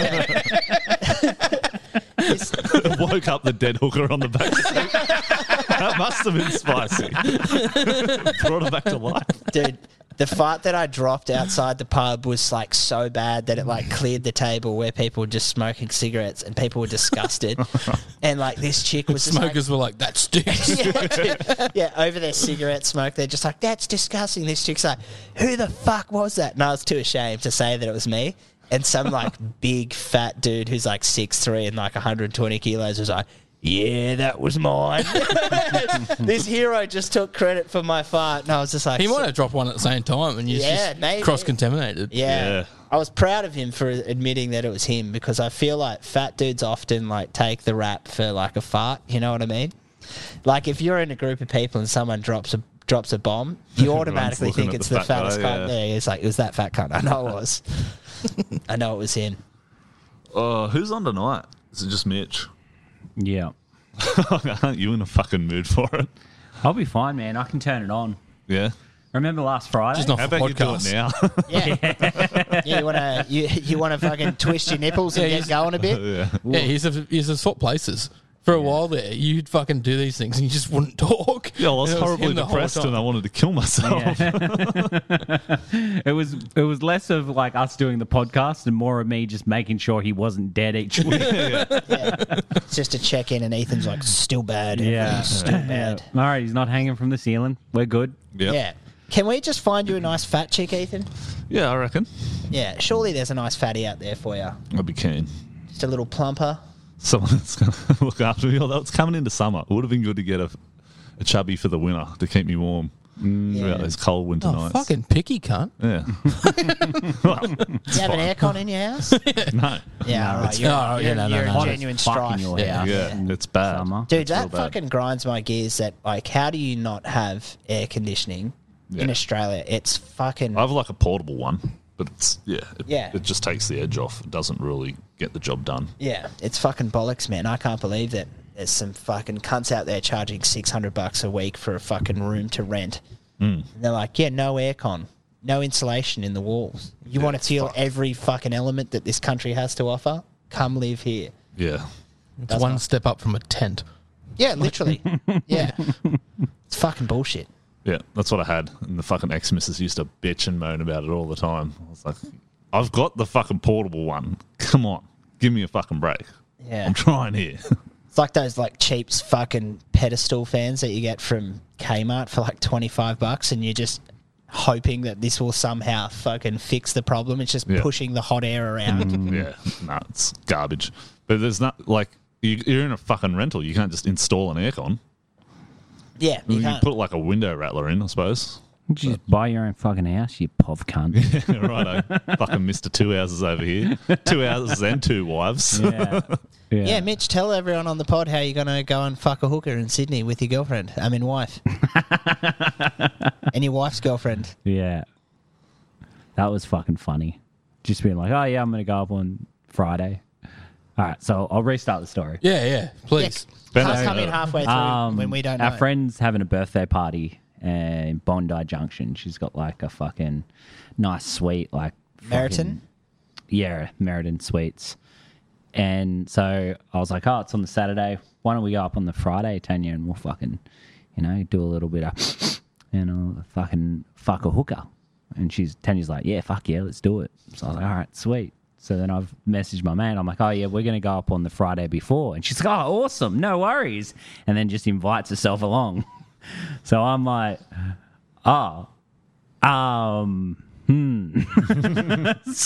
Speaker 2: Woke up the dead hooker on the back seat. That must have been spicy. Brought her back to life.
Speaker 6: Dude, the fart that I dropped outside the pub was like so bad that it like cleared the table where people were just smoking cigarettes and people were disgusted. And like this chick was just like,
Speaker 3: Smokers were like, that stinks.
Speaker 6: yeah, dude. Yeah, over their cigarette smoke, they're just like, that's disgusting. This chick's like, who the fuck was that? And I was too ashamed to say that it was me. And some like big fat dude who's like 6'3" and like 120 kilos was like, yeah, that was mine. This hero just took credit for my fart. And I was just like,
Speaker 3: He might have dropped one at the same time, and you
Speaker 6: Yeah,
Speaker 3: just
Speaker 6: maybe.
Speaker 3: cross-contaminated.
Speaker 6: Yeah.
Speaker 2: Yeah.
Speaker 6: I was proud of him for admitting that it was him, because I feel like fat dudes often like take the rap for like a fart. You know what I mean? Like if you're in a group of people and someone drops a bomb, you automatically
Speaker 2: looking
Speaker 6: think
Speaker 2: at
Speaker 6: it's
Speaker 2: the
Speaker 6: the
Speaker 2: fat
Speaker 6: fattest
Speaker 2: guy,
Speaker 6: cunt
Speaker 2: yeah.
Speaker 6: there. It's like, it was that fat cunt. I know it was. I know it was him.
Speaker 2: Who's on tonight? Is it just Mitch?
Speaker 5: Yeah.
Speaker 2: Aren't you in a fucking mood for it?
Speaker 5: I'll be fine, man. I can turn it on.
Speaker 2: Yeah.
Speaker 5: Remember last Friday?
Speaker 3: Just not
Speaker 2: How
Speaker 3: for
Speaker 2: about you do it
Speaker 3: podcasts.
Speaker 2: now?
Speaker 6: Yeah. You wanna fucking twist your nipples and
Speaker 3: Yeah,
Speaker 6: get going a bit?
Speaker 2: Yeah.
Speaker 3: Yeah, he's a swap places. For a while there, you'd fucking do these things and you just wouldn't talk.
Speaker 2: Yeah, I was
Speaker 3: And it
Speaker 2: horribly
Speaker 3: him the whole
Speaker 2: depressed
Speaker 3: time.
Speaker 2: and I wanted to kill myself.
Speaker 5: Yeah. It was less of like us doing the podcast and more of me just making sure he wasn't dead each week.
Speaker 6: Yeah. It's just to check in, and Ethan's like, still bad.
Speaker 5: Yeah.
Speaker 6: Still bad.
Speaker 5: All right, he's not hanging from the ceiling. We're good.
Speaker 2: Yep.
Speaker 6: Yeah. Can we just find you a nice fat chick, Ethan?
Speaker 2: Yeah, I reckon.
Speaker 6: Yeah. Surely there's a nice fatty out there for you.
Speaker 2: I'd be keen.
Speaker 6: Just a little plumper.
Speaker 2: Someone that's going to look after me. Although it's coming into summer. It would have been good to get a chubby for the winter to keep me warm throughout those cold winter
Speaker 3: Oh,
Speaker 2: nights.
Speaker 3: fucking picky cunt.
Speaker 2: Yeah.
Speaker 6: Do you have an aircon in your house?
Speaker 2: No.
Speaker 6: Yeah, all right.
Speaker 3: it's- oh, yeah, no,
Speaker 6: you're
Speaker 3: no,
Speaker 6: in
Speaker 3: no.
Speaker 6: genuine
Speaker 5: Fuck in
Speaker 6: strife.
Speaker 5: your
Speaker 3: Yeah.
Speaker 5: house.
Speaker 2: Yeah, it's bad.
Speaker 5: Summer.
Speaker 6: Dude,
Speaker 2: It's real
Speaker 6: that
Speaker 2: bad.
Speaker 6: fucking grinds my gears that, like, how do you not have air conditioning in
Speaker 2: Yeah.
Speaker 6: Australia? It's fucking...
Speaker 2: I have like a portable one, but it's,
Speaker 6: Yeah.
Speaker 2: it just takes the edge off. It doesn't really get the job done.
Speaker 6: Yeah, it's fucking bollocks, man. I can't believe that there's some fucking cunts out there charging $600 a week for a fucking room to rent. And they're like, yeah, no aircon, no insulation in the walls. You want to feel every fucking element that this country has to offer? Come live here.
Speaker 2: Yeah.
Speaker 3: It's one step up from a tent.
Speaker 6: Yeah, literally. Yeah. It's fucking bullshit.
Speaker 2: Yeah, that's what I had. And the fucking ex-missus used to bitch and moan about it all the time. I was like, I've got the fucking portable one. Come on, give me a fucking break.
Speaker 6: Yeah.
Speaker 2: I'm trying here.
Speaker 6: It's like those like cheap fucking pedestal fans that you get from Kmart for like $25, and you're just hoping that this will somehow fucking fix the problem. It's just
Speaker 2: Yeah.
Speaker 6: pushing the hot air around.
Speaker 2: Yeah, no, it's garbage. But there's not, like, you're in a fucking rental. You can't just install an aircon.
Speaker 6: Yeah,
Speaker 2: You
Speaker 6: you
Speaker 2: can
Speaker 6: can't.
Speaker 2: put like a window rattler in, I suppose.
Speaker 5: You just buy your own fucking house, you pov cunt.
Speaker 2: Righto. Fucking Mr. 2 houses over here. 2 houses and 2 wives.
Speaker 5: Yeah.
Speaker 6: Yeah, Mitch, tell everyone on the pod how you're going to go and fuck a hooker in Sydney with your girlfriend. I mean, wife. And your wife's girlfriend.
Speaker 5: Yeah. That was fucking funny. Just being like, oh, yeah, I'm going to go up on Friday. All right, so I'll restart the story.
Speaker 3: Yeah, please.
Speaker 2: Ben,
Speaker 6: Come in halfway through when we don't know.
Speaker 5: Our friend's having a birthday party in Bondi Junction. She's got like a fucking nice suite, like
Speaker 6: Meriton?
Speaker 5: fucking- Yeah, Meriton Suites. And so I was like, oh, it's on the Saturday. Why don't we go up on the Friday, Tanya, and we'll fucking, do a little bit of, fucking fuck a hooker. And Tanya's like, yeah, fuck yeah, let's do it. So I was like, all right, sweet. So then I've messaged my man. I'm like, oh, yeah, we're going to go up on the Friday before. And she's like, oh, awesome. No worries. And then just invites herself along. So I'm like, oh,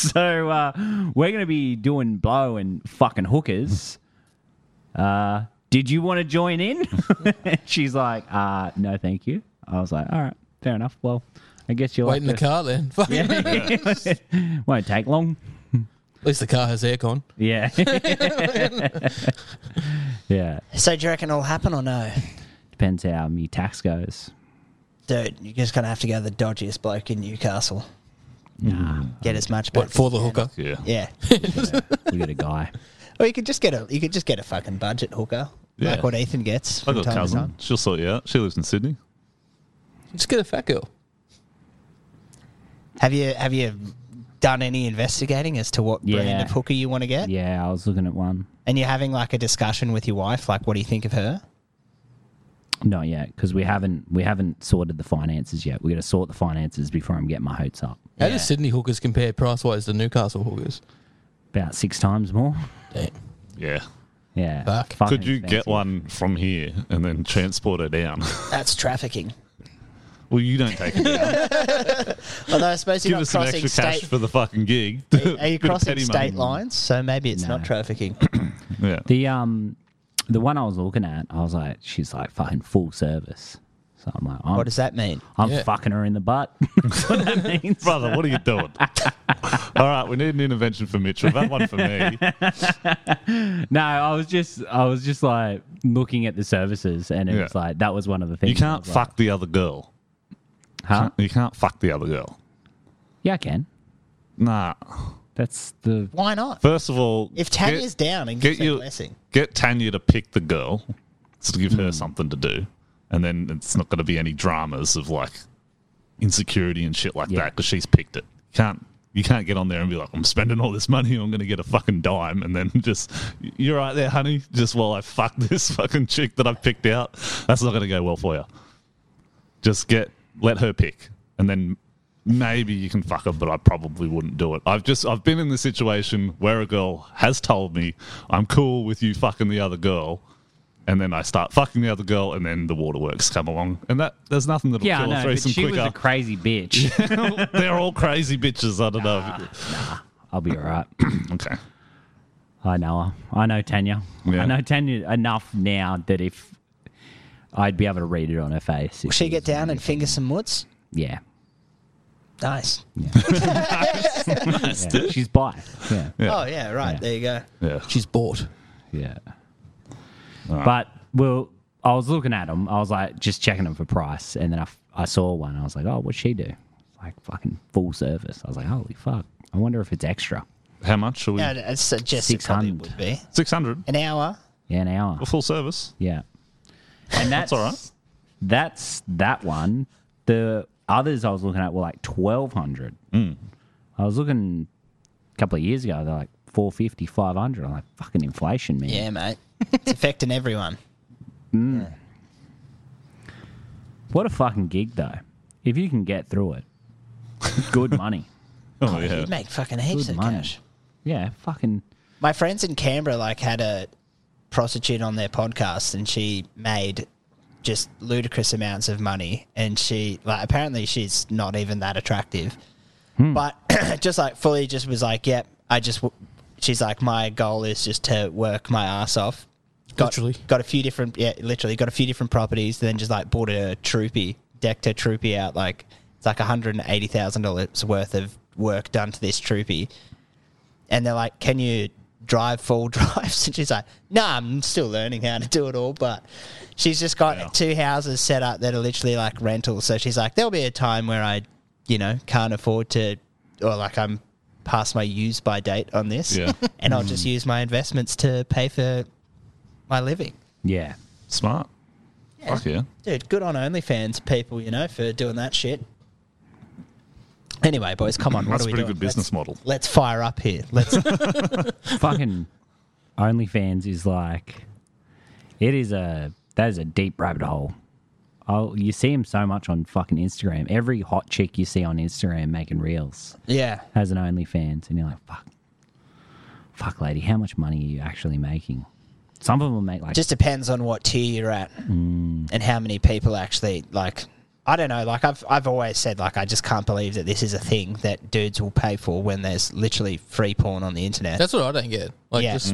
Speaker 5: So we're going to be doing blow and fucking hookers. Do did you want to join in? She's like, no, thank you. I was like, all right, fair enough. Well, I guess you'll
Speaker 3: Wait in the car then. Fuck.
Speaker 5: Yeah. Won't take long.
Speaker 3: At least the car has aircon.
Speaker 5: Yeah. Yeah.
Speaker 6: So do you reckon it'll happen or no?
Speaker 5: Depends how my tax goes.
Speaker 6: Dude, you're just going to have to go to the dodgiest bloke in Newcastle.
Speaker 5: Nah.
Speaker 6: Get as much back
Speaker 3: What, for
Speaker 6: as
Speaker 3: the
Speaker 6: you can.
Speaker 3: hooker?
Speaker 2: Yeah.
Speaker 6: Yeah.
Speaker 5: We got a guy.
Speaker 6: Or you could just get a fucking budget hooker.
Speaker 2: Yeah.
Speaker 6: Like what Ethan gets
Speaker 2: I
Speaker 6: from
Speaker 2: got a
Speaker 6: time to
Speaker 2: cousin.
Speaker 6: time.
Speaker 2: She'll sort you out. She lives in Sydney.
Speaker 3: Just get a fat girl.
Speaker 6: Have you done any investigating as to what brand
Speaker 5: Yeah.
Speaker 6: of hooker you want to get?
Speaker 5: Yeah, I was looking at one.
Speaker 6: And you're having like a discussion with your wife, like what do you think of her?
Speaker 5: Not yet, because we haven't sorted the finances yet. We got to sort the finances before I'm getting my hopes up.
Speaker 3: How
Speaker 6: Yeah.
Speaker 3: does Sydney hookers compare price wise to Newcastle hookers?
Speaker 5: About 6 times more.
Speaker 3: Damn.
Speaker 2: Yeah.
Speaker 5: Yeah.
Speaker 3: Fuck.
Speaker 5: Fucking
Speaker 2: Could you get
Speaker 5: expensive.
Speaker 2: one from here and then transport her down?
Speaker 6: That's trafficking.
Speaker 2: Well, you don't take it down.
Speaker 6: Although I suppose you're
Speaker 2: Give
Speaker 6: not
Speaker 2: us some
Speaker 6: crossing
Speaker 2: extra cash
Speaker 6: state.
Speaker 2: for the fucking gig.
Speaker 6: Are you
Speaker 2: Bit of
Speaker 6: crossing
Speaker 2: petty
Speaker 6: state
Speaker 2: money.
Speaker 6: lines? So maybe it's
Speaker 5: No.
Speaker 6: not trafficking.
Speaker 2: Yeah.
Speaker 5: The one I was looking at, I was like, she's like fucking full service. So I'm like,
Speaker 6: What does that mean?
Speaker 5: I'm
Speaker 3: Yeah.
Speaker 5: fucking her in the butt. That's what that means.
Speaker 2: Brother, what are you doing? All right, we need an intervention for Mitchell. That one for me.
Speaker 5: No, I was just like looking at the services, and it
Speaker 2: Yeah.
Speaker 5: was like that was one of the things.
Speaker 2: You can't
Speaker 5: I was
Speaker 2: fuck the other girl.
Speaker 5: Like, huh?
Speaker 2: You can't fuck the other girl.
Speaker 5: Yeah, I can.
Speaker 2: Nah.
Speaker 5: That's the
Speaker 6: Why not?
Speaker 2: First of all,
Speaker 6: If Tanya's down and gives her blessing.
Speaker 2: get Tanya to pick the girl, to give her something to do, and then it's not going to be any dramas of like insecurity and shit like
Speaker 5: Yeah.
Speaker 2: that because she's picked it. You can't get on there and be like, I'm spending all this money, I'm going to get a fucking dime, and then just you're right there, honey. Just while I fuck this fucking chick that I've picked out, that's not going to go well for you. Just let her pick, and then maybe you can fuck her, but I probably wouldn't do it. I've been in the situation where a girl has told me I'm cool with you fucking the other girl, and then I start fucking the other girl, and then the waterworks come along, and there's nothing that'll
Speaker 5: yeah, I
Speaker 2: kill a
Speaker 5: know. But
Speaker 2: threesome
Speaker 5: she was
Speaker 2: quicker.
Speaker 5: a crazy bitch.
Speaker 2: They're all crazy bitches. I don't know.
Speaker 5: I'll be all right.
Speaker 2: Okay.
Speaker 5: I know her. I know Tanya.
Speaker 2: Yeah.
Speaker 5: I know Tanya enough now that if I'd be able to read it on her face.
Speaker 6: Will she get down and finger some woods?
Speaker 5: Yeah.
Speaker 6: Nice.
Speaker 5: Yeah. She's bi. Yeah.
Speaker 2: Yeah.
Speaker 6: Oh, yeah, right.
Speaker 5: Yeah.
Speaker 6: There you go.
Speaker 2: Yeah.
Speaker 3: She's bought.
Speaker 5: Yeah.
Speaker 2: All right.
Speaker 5: But, well, I was looking at them. I was like, just checking them for price. And then I saw one. I was like, oh, what'd she do? Like, fucking full service. I was like, holy fuck. I wonder if it's extra.
Speaker 2: How much should we?
Speaker 6: No, it's just it probably
Speaker 5: 600.
Speaker 6: would be.
Speaker 2: 600
Speaker 6: An hour.
Speaker 5: Yeah, an hour.
Speaker 2: for full service.
Speaker 5: Yeah. And that's
Speaker 2: all right.
Speaker 5: That's that one. The others I was looking at were like 1,200. I was looking a couple of years ago, they're like 450, 500. I'm like, fucking inflation, man.
Speaker 6: Yeah, mate. It's affecting everyone.
Speaker 5: What a fucking gig, though. If you can get through it, good money.
Speaker 2: Oh yeah.
Speaker 6: You'd make fucking heaps
Speaker 5: Good
Speaker 6: of
Speaker 5: money.
Speaker 6: cash.
Speaker 5: Yeah, fucking.
Speaker 6: My friends in Canberra had a prostitute on their podcast, and she made just ludicrous amounts of money. And she apparently she's not even that attractive, but just fully just was like, yep. She's like, my goal is just to work my ass off.
Speaker 3: Literally.
Speaker 6: Got a few different properties. Then just bought a troopy, decked her troopy out. It's like $180,000 worth of work done to this troopy. And they're like, can you drive full drives? And she's like, no, I'm still learning how to do it all. But she's just got 2 houses set up that are literally like rentals. So she's like, there'll be a time where I, can't afford to, or I'm past my use by date on this.
Speaker 2: Yeah.
Speaker 6: And I'll just use my investments to pay for my living.
Speaker 5: Yeah.
Speaker 2: Smart. Fuck yeah.
Speaker 6: Dude, good on OnlyFans people, for doing that shit. Anyway, boys, come on. What
Speaker 2: That's
Speaker 6: are
Speaker 2: a
Speaker 6: we
Speaker 2: pretty
Speaker 6: doing?
Speaker 2: good business model.
Speaker 6: Let's fire up here. Let's.
Speaker 5: Fucking OnlyFans is like, that is a deep rabbit hole. You see him so much on fucking Instagram. Every hot chick you see on Instagram making reels
Speaker 6: Yeah.
Speaker 5: has an OnlyFans, and you're like, fuck, lady, how much money are you actually making? Some of them will make like
Speaker 6: Just depends on what tier you're at and how many people actually I don't know. I've always said I just can't believe that this is a thing that dudes will pay for when there's literally free porn on the internet.
Speaker 3: That's what I don't get.
Speaker 6: Yeah.
Speaker 3: I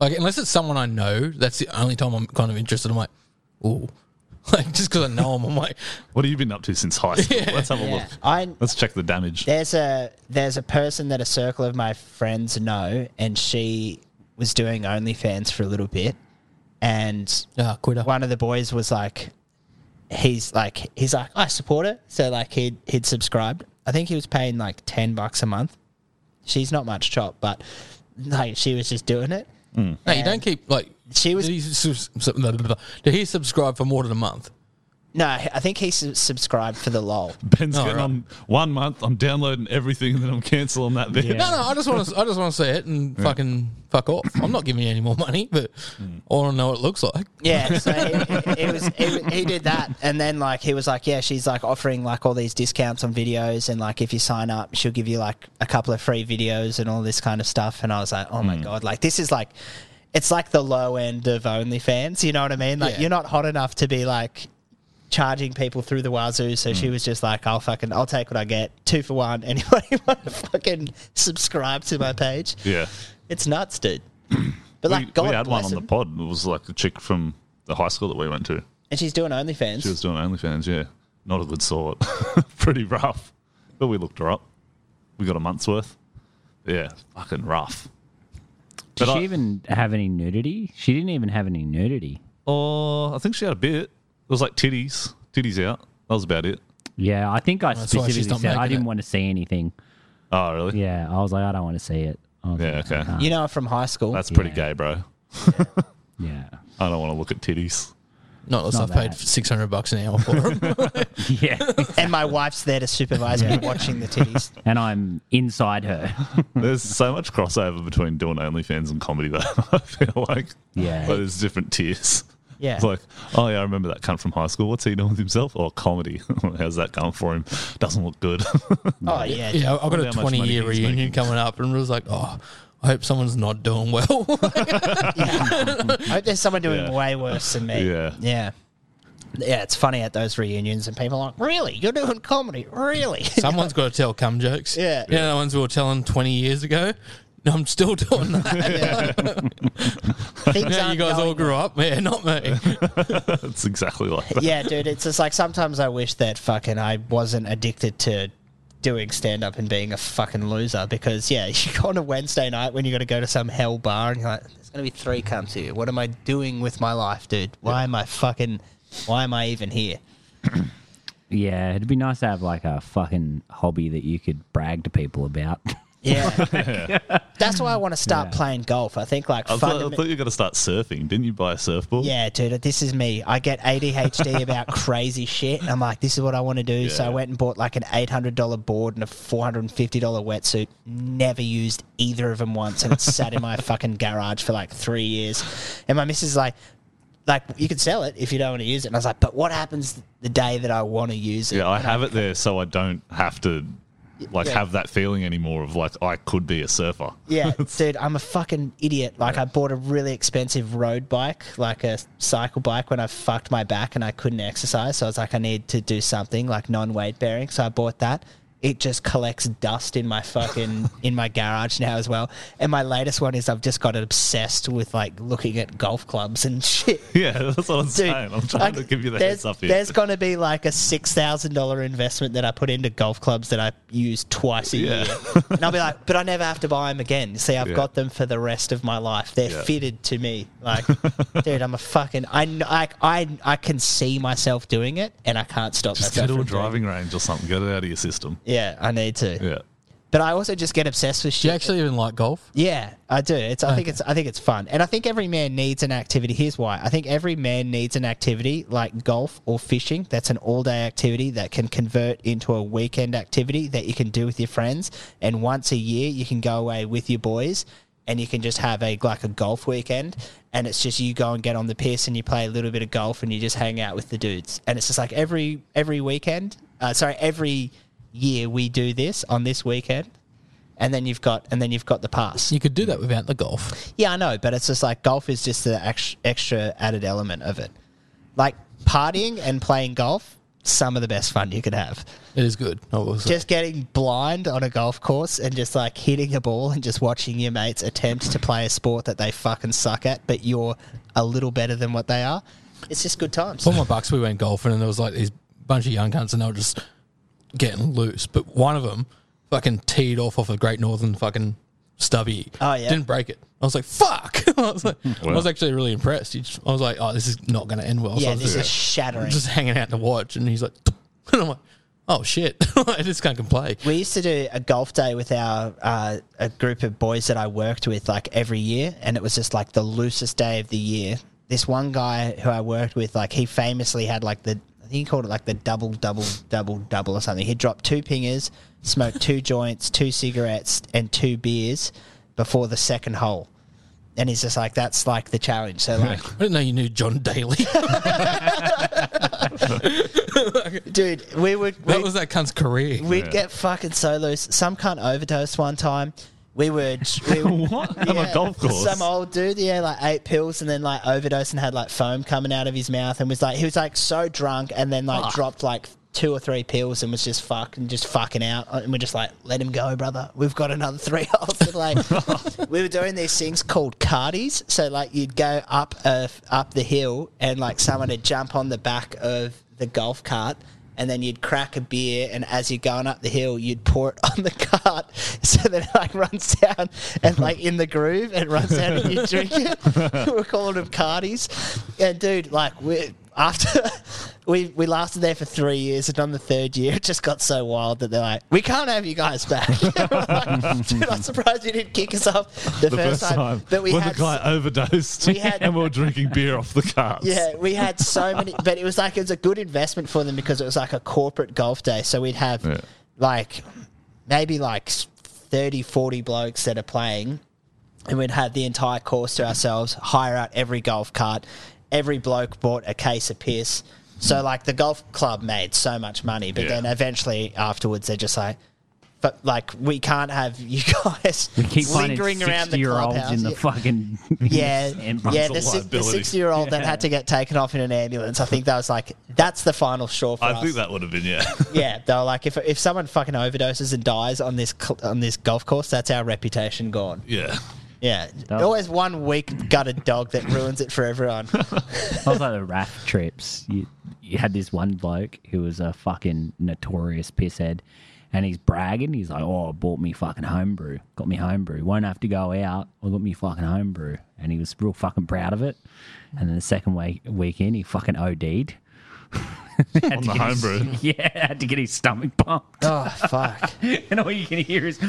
Speaker 3: Like, unless it's someone I know, that's the only time I'm kind of interested. I'm like, ooh. Like, just because I know them, I'm like,
Speaker 2: What have you been up to since high school? Let's have a
Speaker 6: Yeah.
Speaker 2: look. Let's check the damage.
Speaker 6: There's a person that a circle of my friends know, and she was doing OnlyFans for a little bit, and
Speaker 3: quitter.
Speaker 6: one of the boys was like, he's like I support it, so like he'd subscribed. I think he was paying like $10 a month. She's not much chop, but like she was just doing it.
Speaker 3: No, you don't keep, like,
Speaker 6: She was
Speaker 3: did he subscribe for more than a month?
Speaker 6: no, I think he subscribed for the lol.
Speaker 2: Ben's
Speaker 3: Oh,
Speaker 2: getting
Speaker 3: right.
Speaker 2: on 1 month. I'm downloading everything, and then I'm cancelling that bit.
Speaker 5: Yeah.
Speaker 3: No, I just want to see it and fucking fuck off. I'm not giving you any more money, but I want to know what it looks like.
Speaker 6: Yeah, so he did that, and then like he was like, yeah, she's like offering like all these discounts on videos, and like if you sign up, she'll give you like a couple of free videos and all this kind of stuff. And I was like, oh my god, like this is like, it's like the low end of OnlyFans. You know what I mean? Like
Speaker 3: Yeah.
Speaker 6: you're not hot enough to be like charging people through the wazoo. So she was just like, I'll take what I get, 2 for 1. Anybody want to fucking subscribe to my page?
Speaker 2: Yeah.
Speaker 6: It's nuts, dude. But like, God
Speaker 2: we had one
Speaker 6: bless
Speaker 2: on the
Speaker 6: him.
Speaker 2: pod. It was like a chick from the high school that we went to.
Speaker 6: And she's doing OnlyFans.
Speaker 2: She was doing OnlyFans, yeah. Not a good sort. Pretty rough. But we looked her up. We got a month's worth. Yeah, fucking rough.
Speaker 5: Did
Speaker 2: But
Speaker 5: she
Speaker 2: I-
Speaker 5: even have any nudity? She didn't even have any nudity.
Speaker 2: Oh, I think she had a bit. It was like titties out. That was about it.
Speaker 5: Yeah, I think I
Speaker 3: That's why she's
Speaker 5: specifically
Speaker 3: not
Speaker 5: said I
Speaker 3: making
Speaker 5: didn't
Speaker 3: it.
Speaker 5: want to see anything.
Speaker 2: Oh, really?
Speaker 5: Yeah, I was like, I don't want to see it. I was
Speaker 2: Yeah,
Speaker 5: like,
Speaker 2: okay.
Speaker 5: I can't.
Speaker 6: You know her from high school.
Speaker 2: That's pretty
Speaker 5: Yeah.
Speaker 2: gay, bro.
Speaker 5: Yeah.
Speaker 2: I don't want to look at titties.
Speaker 3: Not unless
Speaker 5: Not
Speaker 3: I've paid
Speaker 5: bad.
Speaker 3: $600 an hour for them.
Speaker 5: Yeah.
Speaker 6: And my wife's there to supervise me watching the titties.
Speaker 5: And I'm inside her.
Speaker 2: There's so much crossover between doing OnlyFans and comedy, though. I feel like.
Speaker 5: Yeah.
Speaker 2: Like there's different tiers.
Speaker 6: Yeah.
Speaker 2: It's like, oh, yeah, I remember that cunt from high school. What's he doing with himself? Oh, comedy. How's that going for him? Doesn't look good.
Speaker 6: Oh, yeah.
Speaker 3: Yeah, I've got
Speaker 2: Wonder
Speaker 3: a
Speaker 2: how much money
Speaker 3: 20-year
Speaker 2: he's
Speaker 3: reunion
Speaker 2: making.
Speaker 3: coming up, and it was like, oh, I hope someone's not doing well.
Speaker 6: I hope there's someone doing
Speaker 2: Yeah.
Speaker 6: way worse than me.
Speaker 2: Yeah.
Speaker 6: Yeah. Yeah, it's funny at those reunions, and people are like, really? You're doing comedy? Really?
Speaker 3: Someone's got to tell cum jokes.
Speaker 6: Yeah.
Speaker 3: You know the ones we were telling 20 years ago? No, I'm still doing that.
Speaker 6: Things
Speaker 3: Yeah, you
Speaker 6: aren't
Speaker 3: guys all
Speaker 6: going
Speaker 3: grew up. Yeah, not me.
Speaker 2: It's exactly like that.
Speaker 6: Yeah, dude, it's just like sometimes I wish that fucking I wasn't addicted to doing stand up and being a fucking loser, because yeah, you go on a Wednesday night when you got to go to some hell bar and you're like, there's gonna be 3 cunts here. What am I doing with my life, dude? Why am I even here?
Speaker 5: Yeah, it'd be nice to have like a fucking hobby that you could brag to people about.
Speaker 6: Yeah. That's why I want to start playing golf. I think like
Speaker 2: I thought you were going to start surfing. Didn't you buy a surfboard?
Speaker 6: yeah, dude, this is me. I get ADHD about crazy shit, and I'm like, this is what I want to do. So I
Speaker 2: Yeah.
Speaker 6: went and bought like an $800 board and a $450 wetsuit. Never used either of them once, and it sat in my fucking garage for like 3 years. And my missus is like, you could sell it if you don't want to use it. And I was like, but what happens the day that I want to use it?
Speaker 2: Yeah, I have it there so I don't have to
Speaker 6: Yeah.
Speaker 2: have that feeling anymore of like I could be a surfer.
Speaker 6: Yeah, dude, I'm a fucking idiot. Like, I bought a really expensive road bike, like a cycle bike, when I fucked my back and I couldn't exercise. So I was like, I need to do something like non-weight bearing. So I bought that. It just collects dust in my fucking in my garage now as well. And my latest one is I've just got obsessed with like looking at golf clubs and shit.
Speaker 2: Yeah, that's what I'm
Speaker 6: Dude,
Speaker 2: saying. I'm trying
Speaker 6: like,
Speaker 2: to give you the
Speaker 6: there's,
Speaker 2: heads up here.
Speaker 6: There's going to be like a $6,000 investment that I put into golf clubs that I use twice a
Speaker 2: Yeah.
Speaker 6: year. And I'll be like, but I never have to buy them again. See, I've
Speaker 2: Yeah.
Speaker 6: got them for the rest of my life. They're
Speaker 2: Yeah.
Speaker 6: fitted to me. Like, dude, I'm a fucking... I can see myself doing it, and I can't stop
Speaker 2: Just
Speaker 6: myself
Speaker 2: go to a
Speaker 6: from doing it.
Speaker 2: driving range or something. Get it out of your system.
Speaker 6: Yeah, I need to.
Speaker 2: Yeah.
Speaker 6: But I also just get obsessed with
Speaker 3: Do
Speaker 6: shit.
Speaker 3: you actually even like golf?
Speaker 6: Yeah, I do. I think it's fun. And I think every man needs an activity. Here's why. I think every man needs an activity like golf or fishing that's an all-day activity that can convert into a weekend activity that you can do with your friends, and once a year you can go away with your boys and you can just have a golf weekend, and it's just you go and get on the piss and you play a little bit of golf and you just hang out with the dudes. And it's just like every year we do this on this weekend. And then you've got the pass.
Speaker 3: You could do that without the golf.
Speaker 6: Yeah, I know, but it's just like golf is just the extra added element of it. Like partying and playing golf some of the best fun you could have.
Speaker 3: It is good. I will say.
Speaker 6: Just getting blind on a golf course and just like hitting a ball and just watching your mates attempt to play a sport that they fucking suck at, but you're a little better than what they are. It's just good times.
Speaker 3: For my bucks, we went golfing and there was like these bunch of young cunts and they were just getting loose. But one of them fucking teed off a Great Northern fucking stubby.
Speaker 6: Oh, yeah.
Speaker 3: Didn't break it. I was like, fuck. I was actually really impressed. I was like, oh, this is not going to end well. So
Speaker 6: Yeah,
Speaker 3: I was
Speaker 6: this is shattering.
Speaker 3: just hanging out to watch. And he's like, and I'm like, oh shit. I just can't play.
Speaker 6: We used to do a golf day with our a group of boys that I worked with like every year, and it was just like the loosest day of the year. This one guy who I worked with, like he famously had like I think he called it like the double or something. He'd drop 2 pingers, smoke 2 joints, 2 cigarettes, and 2 beers before the second hole. And he's just like, that's like the challenge. So like,
Speaker 3: I didn't know you knew John Daly.
Speaker 6: dude,
Speaker 3: That was that cunt's career.
Speaker 6: we'd get fucking so loose. Some cunt overdosed one time.
Speaker 2: What? On a golf course?
Speaker 6: Some old dude, yeah, like 8 pills and then like overdosed and had like foam coming out of his mouth and he was like so drunk and then like dropped like 2 or 3 pills and was just fucking out. And we're just like, let him go, brother. We've got another 3 holes to play. We were doing these things called carties. So like you'd go up the hill and like someone would jump on the back of the golf cart. And then you'd crack a beer, and as you're going up the hill, you'd pour it on the cart so that it like runs down and like in the groove and runs down and you drink it. We're calling them carties. And dude, like we lasted there for 3 years, and on the 3rd year, it just got so wild that they're like, we can't have you guys back. Like, dude, I'm surprised you didn't kick us off the first time. But
Speaker 2: when the guy overdosed and we were drinking beer off the carts.
Speaker 6: Yeah, we had so many, but it was a good investment for them because it was like a corporate golf day. So we'd have like maybe like 30, 40 blokes that are playing, and we'd have the entire course to ourselves, hire out every golf cart. Every bloke bought a case of piss. So, like, the golf club made so much money, but then eventually afterwards they're just like, but like, we can't have you guys
Speaker 5: We keep finding
Speaker 6: lingering around the
Speaker 5: 60-year-olds
Speaker 6: clubhouse.
Speaker 5: in the fucking
Speaker 6: the
Speaker 2: liability.
Speaker 6: 60-year-old that had to get taken off in an ambulance. I think that was like, that's the final straw for us.
Speaker 2: I think that would have been,
Speaker 6: Yeah, they were like, if someone fucking overdoses and dies on this golf course, that's our reputation gone.
Speaker 2: Yeah.
Speaker 6: Yeah, always one weak gutted dog that ruins it for everyone.
Speaker 5: Also the raft trips. You had this one bloke who was a fucking notorious pisshead, and he's bragging. He's like, "Oh, I bought me fucking homebrew. Got me homebrew. Won't have to go out. I got me fucking homebrew." And he was real fucking proud of it. And then the second weekend, he fucking OD'd.
Speaker 2: On the homebrew.
Speaker 5: Yeah, had to get his stomach pumped.
Speaker 6: Oh, fuck.
Speaker 5: And all you can hear is,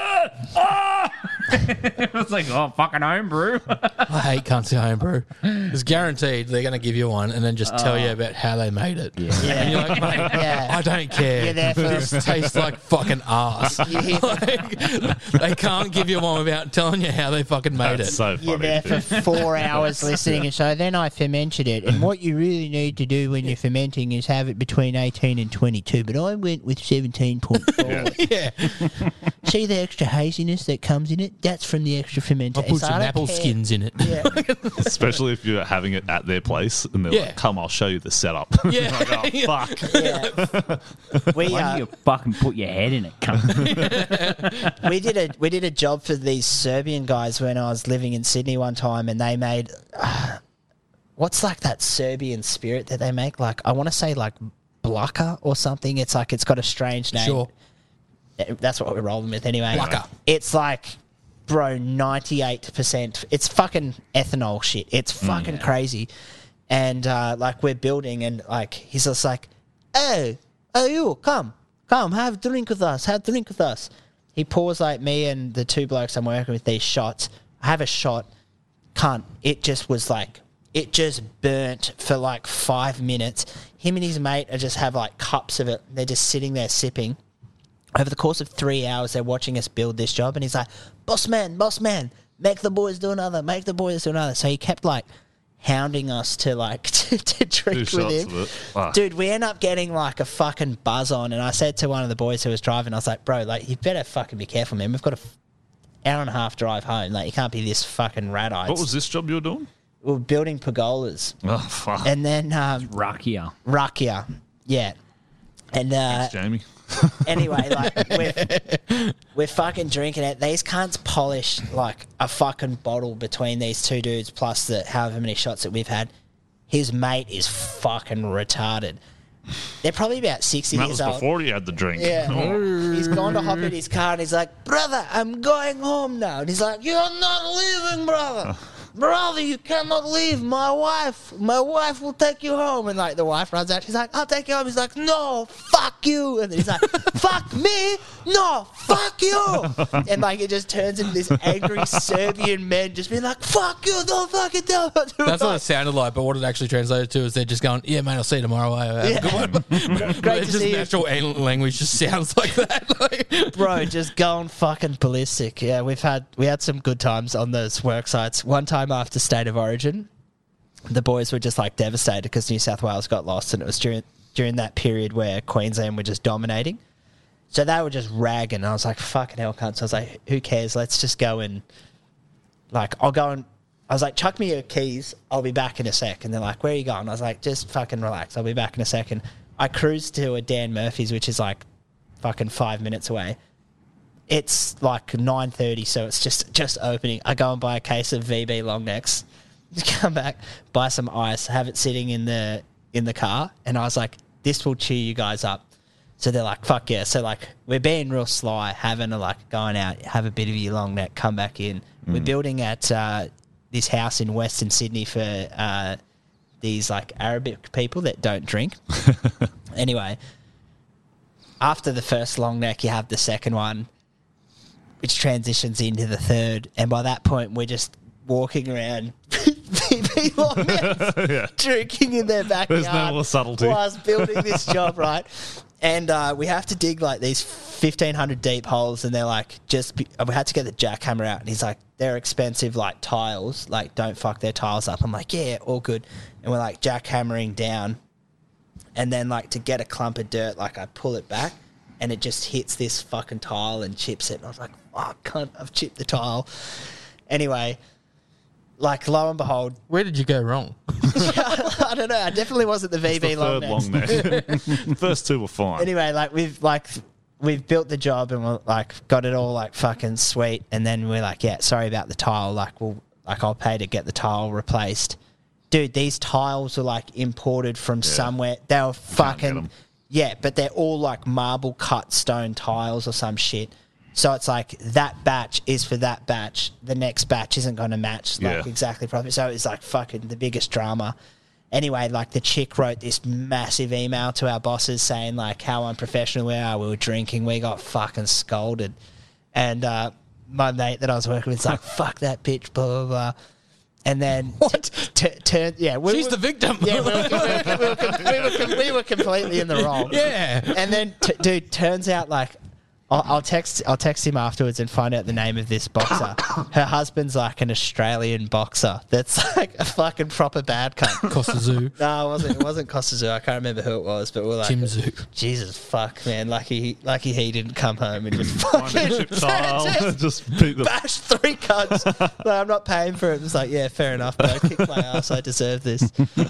Speaker 5: it was like, oh, fucking homebrew.
Speaker 3: I hate cunts at home, bro. It's guaranteed they're going to give you one and then just tell you about how they made it.
Speaker 5: Yeah.
Speaker 3: And you're like, mate, I don't care.
Speaker 6: You're there for
Speaker 3: This tastes like fucking ass. Like, they can't give you one without telling you how they fucking made
Speaker 2: That's
Speaker 3: it.
Speaker 2: so funny.
Speaker 6: You're there for 4 hours listening, and so then I fermented it. And what you really need to do when you're fermenting is have it between 18 and 22. But I went with 17.4.
Speaker 3: Yeah.
Speaker 6: See the extra haziness that comes in it? That's from the extra fermenter.
Speaker 3: I'll put
Speaker 6: So I
Speaker 3: some
Speaker 6: don't
Speaker 3: apple
Speaker 6: care.
Speaker 3: skins in it.
Speaker 6: Yeah.
Speaker 2: Especially if you're having it at their place and they're
Speaker 3: Yeah.
Speaker 2: like, come, I'll show you the setup.
Speaker 3: Yeah.
Speaker 2: Like, oh,
Speaker 3: Yeah.
Speaker 2: fuck.
Speaker 6: Yeah. We
Speaker 5: Why don't you fucking put your head in it, cunt?
Speaker 6: we did a job for these Serbian guys when I was living in Sydney one time, and they made what's like that Serbian spirit that they make? Like, I want to say like Blaka or something. It's like, it's got a strange name.
Speaker 3: Sure.
Speaker 6: That's what we're rolling with anyway.
Speaker 3: Blaka.
Speaker 6: It's like, bro, 98%. It's fucking ethanol shit. It's fucking crazy. And like, we're building, and like, he's just like, hey, you, come, have a drink with us. He pours like me and the 2 blokes I'm working with these shots. I have a shot. It just was like, it just burnt for like 5 minutes. Him and his mate just have like cups of it. They're just sitting there sipping. Over the course of 3 hours, they're watching us build this job, and he's like, boss man, make the boys do another. So he kept like hounding us to like to drink
Speaker 2: Two
Speaker 6: with
Speaker 2: shots
Speaker 6: him.
Speaker 2: of it. Fuck.
Speaker 6: Dude, we end up getting like a fucking buzz on, and I said to one of the boys who was driving, I was like, bro, like, you better fucking be careful, man. We've got an hour and a half drive home. Like, you can't be this fucking rat-eyed.
Speaker 2: What was this job you were doing?
Speaker 6: We were building pergolas.
Speaker 2: Oh, fuck.
Speaker 6: And then
Speaker 5: Rakia.
Speaker 6: Rakia. Yeah. And
Speaker 2: Jamie.
Speaker 6: anyway, like we're fucking drinking it. These cunts polish like a fucking bottle between these two dudes plus the however many shots that we've had. His mate is fucking retarded. They're probably about 60
Speaker 2: That
Speaker 6: years
Speaker 2: was
Speaker 6: old.
Speaker 2: before he had the drink.
Speaker 6: Yeah. He's gone to hop in his car and he's like, brother, I'm going home now. And he's like, you're not leaving, brother. Brother, you cannot leave. My wife will take you home. And like the wife runs out. She's like, I'll take you home. He's like, no, fuck you. And then he's like, fuck me? No, fuck you. And like it just turns into this angry Serbian men just being like, fuck you, don't fucking tell me.
Speaker 3: That's what it sounded like, but what it actually translated to is they're just going, yeah, mate, I'll see you tomorrow. Have a good one.
Speaker 6: Great to
Speaker 3: Just
Speaker 6: see you.
Speaker 3: natural language just sounds like that. Like,
Speaker 6: Bro, just going fucking ballistic. Yeah, we had some good times on those work sites. One time after State of Origin, the boys were just like devastated because New South Wales got lost, and it was during that period where Queensland were just dominating. So they were just ragging. I was like, fucking hell, cunts. I was like, who cares? Let's just go and like, I was like, chuck me your keys. I'll be back in a sec. And they're like, where are you going? I was like, just fucking relax. I'll be back in a second. I cruised to a Dan Murphy's, which is like fucking 5 minutes away. It's like 9:30, so it's just opening. I go and buy a case of VB long necks, come back, buy some ice, have it sitting in the car, and I was like, this will cheer you guys up. So they're like, fuck yeah. So like we're being real sly, having a like going out, have a bit of your long neck, come back in. We're building at this house in Western Sydney for these like Arabic people that don't drink. Anyway, after the first long neck, you have the second one, which transitions into the third. And by that point, we're just walking around VB long necks, drinking in their backyard.
Speaker 2: There's no more subtlety.
Speaker 6: Whilst building this job, right? And we have to dig like these 1,500 deep holes, and they're like, we had to get the jackhammer out. And he's like, they're expensive like tiles, like don't fuck their tiles up. I'm like, yeah, all good. And we're like jackhammering down. And then like to get a clump of dirt, like I pull it back and it just hits this fucking tile and chips it. And I was like, fuck, cunt, I've chipped the tile. Anyway, like lo and behold,
Speaker 3: where did you go wrong?
Speaker 6: I don't know. I definitely wasn't the VB
Speaker 2: The
Speaker 6: long
Speaker 2: third
Speaker 6: necks.
Speaker 2: long neck. First two were fine.
Speaker 6: Anyway, we've built the job and we're like got it all like fucking sweet, and then we're like, yeah, sorry about the tile. Like I'll pay to get the tile replaced. Dude, these tiles are like imported from somewhere. They were
Speaker 2: get
Speaker 6: fucking
Speaker 2: 'em.
Speaker 6: yeah, but they're all like marble cut stone tiles or some shit. So it's like that batch is for that batch. The next batch isn't going to match like exactly properly. So it's like fucking the biggest drama. Anyway, like the chick wrote this massive email to our bosses saying like how unprofessional we are. We were drinking. We got fucking scolded. And my mate that I was working with was like, fuck that bitch, blah, blah, blah. And then
Speaker 3: What?
Speaker 6: she's
Speaker 3: the victim.
Speaker 6: Yeah, we were completely in the wrong.
Speaker 3: Yeah.
Speaker 6: And then, dude, turns out like I'll text him afterwards and find out the name of this boxer. Her husband's like an Australian boxer that's like a fucking proper bad cunt.
Speaker 3: Costa Zoo.
Speaker 6: No, it wasn't Costa Zoo. I can't remember who it was, but we're like,
Speaker 3: Tim Zoo.
Speaker 6: Jesus fuck, man. Lucky he didn't come home and just
Speaker 2: Find a
Speaker 6: fucking
Speaker 2: chip tile. Just beat the
Speaker 6: bash 3 cunts. Like, I'm not paying for it. It's like, yeah, fair enough, bro. Kick my ass. I deserve this.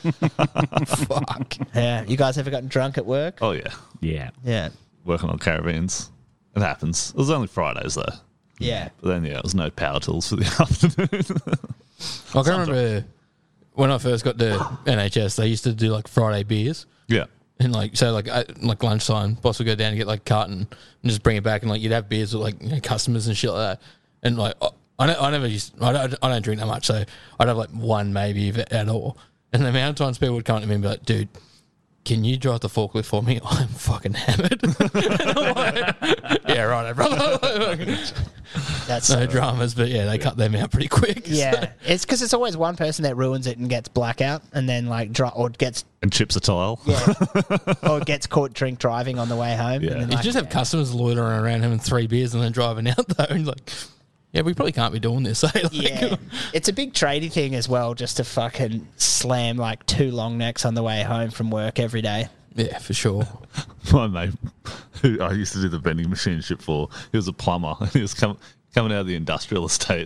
Speaker 6: Fuck. Yeah. You guys ever gotten drunk at work?
Speaker 2: Oh yeah,
Speaker 5: Yeah.
Speaker 6: Yeah.
Speaker 2: working on caravans. It happens. It was only Fridays though.
Speaker 6: Yeah.
Speaker 2: But then it was no power tools for the afternoon.
Speaker 3: I can remember when I first got to NHS, they used to do like Friday beers.
Speaker 2: Yeah.
Speaker 3: And like, so like, like lunchtime, boss would go down and get like a carton and just bring it back, and like you'd have beers with like, you know, customers and shit like that. And like, I don't drink that much, so I'd have like one maybe if at all. And the amount of times people would come up to me and be like, dude, can you drive the forklift for me? I'm fucking hammered. And I'm like, yeah, right, brother.
Speaker 6: That's
Speaker 3: No dramas, but yeah, they cut them out pretty quick.
Speaker 6: Yeah, it's because it's always one person that ruins it and gets blackout, and then like or gets
Speaker 2: And chips a tile.
Speaker 6: or gets caught drink driving on the way home.
Speaker 2: Yeah.
Speaker 6: And then,
Speaker 3: You
Speaker 6: like,
Speaker 3: just have customers loitering around having 3 beers and then driving out though. And like, yeah, we probably can't be doing this. Eh? Like,
Speaker 6: yeah, it's a big tradie thing as well, just to fucking slam like 2 long necks on the way home from work every day.
Speaker 3: yeah, for sure.
Speaker 2: My mate, who I used to do the vending machine shit for, he was a plumber, and he was coming out of the industrial estate,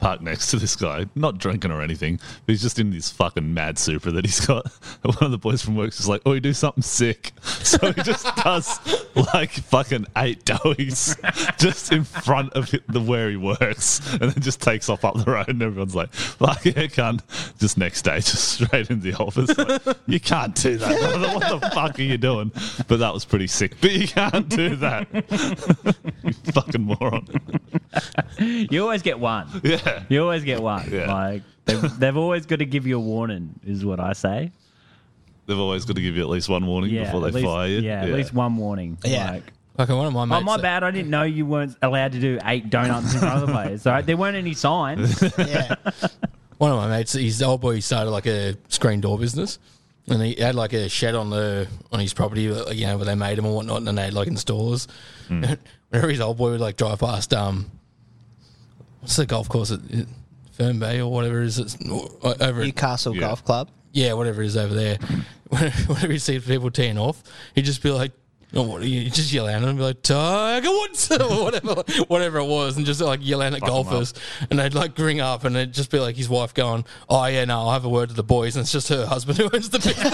Speaker 2: parked next to this guy, not drinking or anything, but he's just in this fucking mad Supra that he's got. And one of the boys from work's just like, oh, you do something sick. So he just does like fucking 8 doughies just in front of where he works, and then just takes off up the road, and everyone's like, fuck yeah, cunt. Just next day, just straight into the office. Like, you can't do that, brother. What the fuck are you doing? But that was pretty sick. But you can't do that. You fucking moron.
Speaker 5: You always get one.
Speaker 2: Yeah.
Speaker 5: You always get one.
Speaker 2: Yeah.
Speaker 5: Like they've always got to give you a warning, is what I say.
Speaker 2: They've always got to give you at least one warning before
Speaker 5: at
Speaker 2: they
Speaker 5: least,
Speaker 2: fire you.
Speaker 5: Yeah, at least one warning.
Speaker 6: Yeah.
Speaker 5: Like,
Speaker 3: One of my mates.
Speaker 5: oh, my bad. I didn't know you weren't allowed to do 8 donuts in front of the place. So there weren't any signs.
Speaker 6: Yeah.
Speaker 3: One of my mates, his old boy started like a screen door business, and he had like a shed on his property, you know, where they made them and whatnot, and they had like in stores. Whenever his old boy would like drive past, what's the golf course at Fern Bay or whatever it is? It's over at,
Speaker 6: Newcastle Golf Club.
Speaker 3: yeah, whatever it is over there. Whenever he sees people teeing off, he'd just be like, oh, what, you just yell at them and be like, Tiger Woods, or whatever it was, and just like yell at golfers. And they'd like ring up, and it'd just be like his wife going, oh, yeah, no, I'll have a word to the boys. And it's just her husband who owns the business.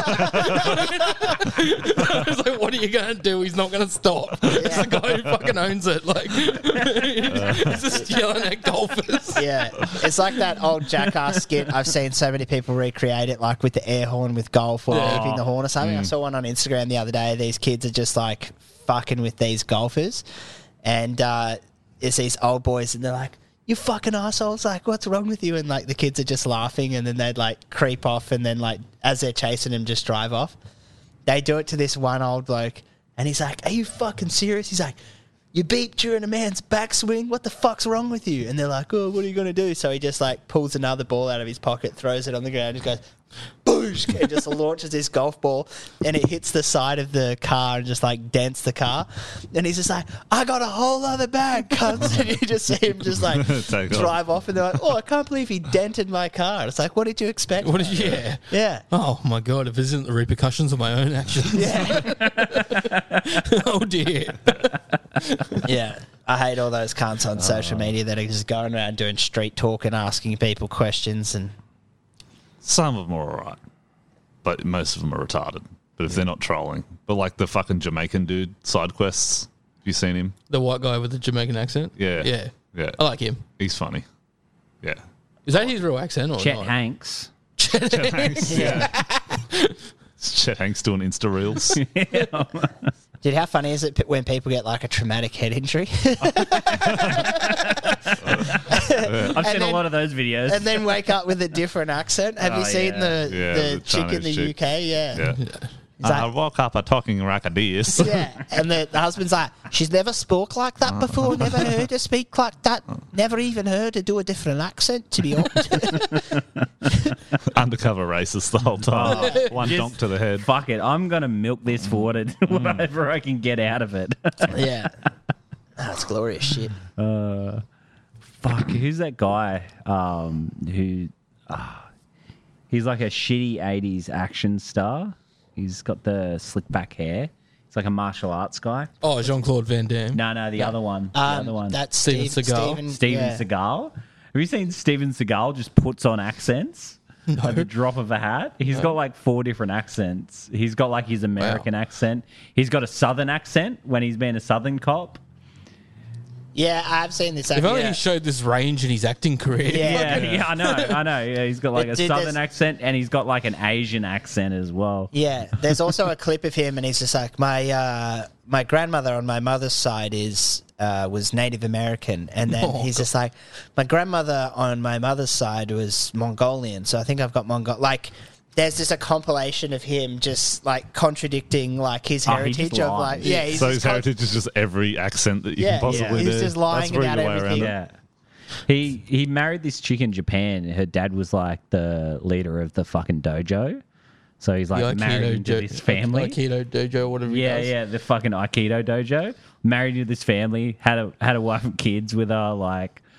Speaker 3: I was like, what are you going to do? He's not going to stop. It's the guy who fucking owns it. Like, he's just yelling at golfers.
Speaker 6: Yeah, it's like that old Jackass skit. I've seen so many people recreate it, like with the air horn with golf or beeping the horn or something. I saw one on Instagram the other day. These kids are just like fucking with these golfers, and it's these old boys, and they're like, you fucking assholes, like, what's wrong with you? And like the kids are just laughing, and then they'd like creep off, and then like as they're chasing him, just drive off. They do it to this one old bloke, and he's like, are you fucking serious? He's like, you beeped during a man's backswing? What the fuck's wrong with you? And they're like, oh, what are you going to do? So he just like pulls another ball out of his pocket, throws it on the ground, and goes, boosh, and just launches this golf ball, and it hits the side of the car and just like dents the car. And he's just like, I got a whole other bag, cunts. And you just see him just like drive off, and they're like, oh, I can't believe he dented my car. And it's like, what did you expect?
Speaker 3: What did you, yeah.
Speaker 6: Yeah.
Speaker 3: Oh my God, if it isn't the repercussions of my own actions.
Speaker 6: Yeah.
Speaker 3: Oh dear.
Speaker 6: Yeah. I hate all those cunts on social media that are just going around doing street talk and asking people questions. And
Speaker 2: Some of them are alright, but most of them are retarded. But if they're not trolling, but like the fucking Jamaican dude, side quests, have you seen him?
Speaker 3: The white guy with the Jamaican accent?
Speaker 2: Yeah.
Speaker 3: Yeah.
Speaker 2: Yeah.
Speaker 3: I like him.
Speaker 2: He's funny. Yeah.
Speaker 3: Is that his real accent or
Speaker 5: Chet
Speaker 3: not?
Speaker 5: Hanks.
Speaker 2: Chet Hanks. Yeah. Chet Hanks doing Insta reels.
Speaker 6: dude, how funny is it when people get like a traumatic head injury?
Speaker 5: I've seen a lot of those videos.
Speaker 6: And then wake up with a different accent. Have you seen the chick in the
Speaker 2: Chinese
Speaker 6: UK? Yeah.
Speaker 2: Yeah.
Speaker 6: He's
Speaker 2: I
Speaker 6: like,
Speaker 2: woke up talking rackadees.
Speaker 6: yeah. And the husband's like, she's never spoke like that before, never heard her speak like that, never even heard her do a different accent, to be honest.
Speaker 2: Undercover racist the whole time. One
Speaker 5: Just
Speaker 2: donk to the head.
Speaker 5: Fuck it. I'm going to milk this for whatever I can get out of it.
Speaker 6: Yeah. That's glorious shit.
Speaker 5: Fuck, who's that guy who... he's like a shitty 80s action star. He's got the slick back hair. He's like a martial arts guy.
Speaker 3: Oh, Jean-Claude Van Damme.
Speaker 5: No, the other one. The other one.
Speaker 6: That's
Speaker 3: Steven Seagal.
Speaker 5: Steven
Speaker 6: yeah.
Speaker 5: Seagal. Have you seen Steven Seagal just puts on accents at the drop of a hat? He's got like 4 different accents. He's got like his American accent. He's got a Southern accent when he's been a Southern cop.
Speaker 6: Yeah, I've seen this.
Speaker 3: If only
Speaker 6: yeah.
Speaker 3: he showed this range in his acting career.
Speaker 6: Yeah.
Speaker 5: I know. Yeah, he's got like a
Speaker 6: Dude,
Speaker 5: Southern
Speaker 6: there's-
Speaker 5: accent and he's got like an Asian accent as well.
Speaker 6: Yeah, there's also a clip of him, and he's just like, my grandmother on my mother's side was Native American, and then he's just like, my grandmother on my mother's side was Mongolian, so I think I've got Mongol. Like, there's just a compilation of him just like contradicting like his heritage of like, yeah. He's
Speaker 2: So
Speaker 6: just
Speaker 2: his heritage is just every accent that you
Speaker 6: Yeah,
Speaker 2: can possibly
Speaker 6: he's
Speaker 2: do.
Speaker 6: just lying
Speaker 2: That's really
Speaker 6: about
Speaker 2: the way
Speaker 6: everything.
Speaker 2: around it.
Speaker 5: Yeah. He married this chick in Japan. Her dad was like the leader of the fucking dojo. So he's like married into this family.
Speaker 3: Aikido dojo, whatever he does.
Speaker 5: Yeah, the fucking Aikido dojo. Married into this family, had a wife and kids with her, like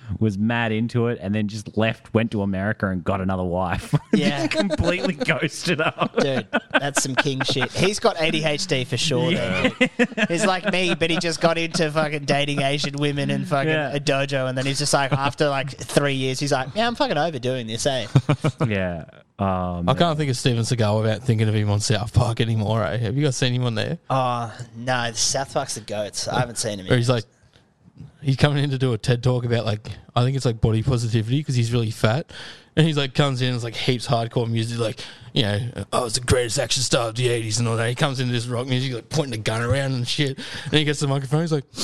Speaker 5: was mad into it, and then just left, went to America, and got another wife.
Speaker 6: Yeah.
Speaker 5: Completely ghosted her.
Speaker 6: Dude, that's some king shit. He's got ADHD for sure. Though, dude. He's like me, but he just got into fucking dating Asian women and fucking a dojo, and then he's just like, after like 3 years, he's like, yeah, I'm fucking overdoing this, eh?
Speaker 5: Yeah.
Speaker 3: I can't think of Steven Seagal without thinking of him on South Park anymore. Eh? Have you guys seen him on there?
Speaker 6: Oh, no, South Park's the goats. I haven't seen him.
Speaker 3: Where he's like, he's coming in to do a TED talk about like, I think it's like body positivity because he's really fat. And he's like, comes in and it's like heaps hardcore music, like, you know, oh, it's the greatest action star of the 80s and all that. He comes into this rock music, like pointing a gun around and shit. And he gets the microphone, he's like,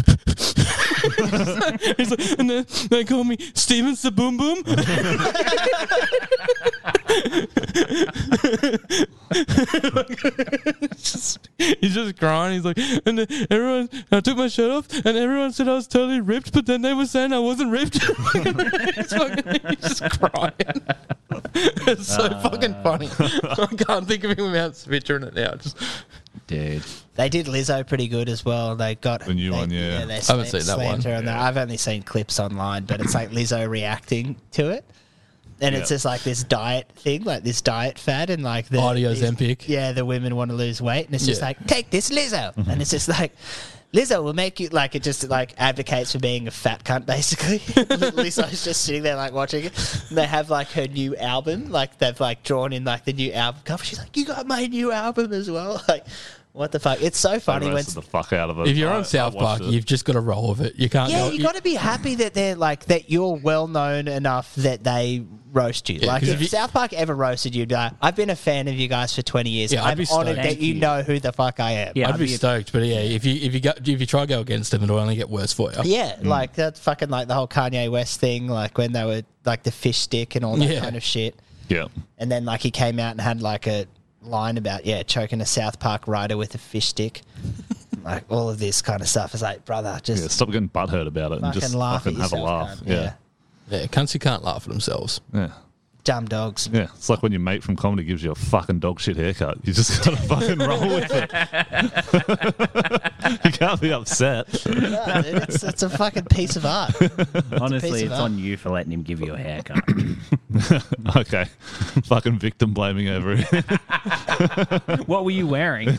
Speaker 3: he's like, and then they call me Steven Saboom Boom. He's just crying. He's like, and then everyone, I took my shirt off, and everyone said I was totally ripped, but then they were saying I wasn't ripped. He's just crying. It's so fucking funny. I can't think of him without picturing it now. Just
Speaker 5: Dude.
Speaker 6: They did Lizzo pretty good as well. They got
Speaker 2: The new one, yeah.
Speaker 6: they
Speaker 3: I haven't seen that one.
Speaker 6: slammed her on there. I've only seen clips online, but it's like Lizzo reacting to it. And it's
Speaker 2: Yeah.
Speaker 6: just like this diet thing, like this diet fad, and like the
Speaker 3: Audio
Speaker 6: these-
Speaker 3: Zempic.
Speaker 6: Yeah, the women want to lose weight, and it's just
Speaker 3: Yeah.
Speaker 6: like, take this, Lizzo, and it's just like, Lizzo will make you like it. Just like advocates for being a fat cunt, basically. Lizzo's just sitting there like watching it. And they have like her new album, like they've like drawn in like the new album cover. She's like, you got my new album as well, like. What the fuck? It's so funny when
Speaker 2: roasted the fuck out of it.
Speaker 3: if you're on
Speaker 2: I
Speaker 3: South
Speaker 2: watched
Speaker 3: Park,
Speaker 2: it.
Speaker 3: you've just got to roll with it. You can't.
Speaker 6: yeah,
Speaker 3: go,
Speaker 6: you got to be happy that they're like that. You're well known enough that they roast you.
Speaker 3: Yeah,
Speaker 6: like
Speaker 3: 'cause
Speaker 6: if
Speaker 3: if you-
Speaker 6: South Park ever roasted you, you'd be like, I've been a fan of you guys for 20 years.
Speaker 3: Yeah, I'd
Speaker 6: I'm
Speaker 3: be
Speaker 6: honoured
Speaker 3: stoked.
Speaker 6: that you know who the fuck I am.
Speaker 5: Yeah.
Speaker 3: I'd be stoked, but yeah, if you try to go against them, it'll only get worse for you.
Speaker 6: Yeah, like that's fucking like the whole Kanye West thing, like when they were like the fish stick and all that
Speaker 3: Yeah.
Speaker 6: kind of shit.
Speaker 2: Yeah.
Speaker 6: And then like he came out and had like a line about choking a South Park writer with a fish stick, like all of this kind of stuff. It's like, brother, just
Speaker 2: Yeah, stop getting butthurt about it and
Speaker 6: fucking
Speaker 2: just
Speaker 6: laugh
Speaker 2: fucking
Speaker 6: at
Speaker 2: have a
Speaker 6: yourself,
Speaker 2: laugh.
Speaker 6: cunt.
Speaker 2: Yeah.
Speaker 3: Yeah, cunts who can't laugh at themselves.
Speaker 2: Yeah.
Speaker 6: dumb dogs.
Speaker 2: Yeah. It's like when your mate from comedy gives you a fucking dog shit haircut. You just gotta fucking roll with it. You can't be upset.
Speaker 6: No, dude, it's a fucking piece of art.
Speaker 5: Honestly,
Speaker 6: of
Speaker 5: it's
Speaker 6: art.
Speaker 5: on you for letting him give you a haircut.
Speaker 2: Okay. Fucking victim blaming over it.
Speaker 5: What were you wearing?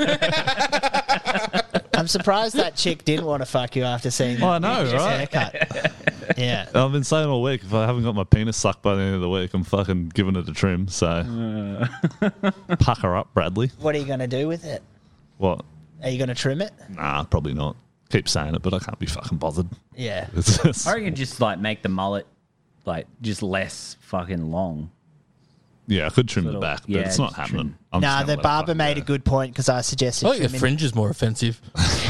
Speaker 6: I'm surprised that chick didn't want to fuck you after seeing
Speaker 2: I know,
Speaker 6: his
Speaker 2: right?
Speaker 6: haircut. Yeah.
Speaker 2: I've been saying all week, if I haven't got my penis sucked by the end of the week, I'm fucking giving it a trim. So pucker up, Bradley.
Speaker 6: What are you going to do with it?
Speaker 2: What?
Speaker 6: Are you going to trim it?
Speaker 2: Nah, probably not. Keep saying it, but I can't be fucking bothered.
Speaker 6: Yeah.
Speaker 2: It's
Speaker 5: I reckon just like make the mullet like just less fucking long.
Speaker 2: yeah, I could trim
Speaker 5: Little-
Speaker 2: the back, but
Speaker 5: yeah,
Speaker 2: it's not
Speaker 5: just
Speaker 2: happening.
Speaker 5: trim.
Speaker 2: I'm just
Speaker 6: Nah,
Speaker 2: gonna
Speaker 6: the
Speaker 2: let it
Speaker 6: barber
Speaker 2: fucking
Speaker 6: made
Speaker 2: go.
Speaker 6: a good point because I suggested
Speaker 3: I think the
Speaker 6: trimming-
Speaker 3: fringe is more offensive.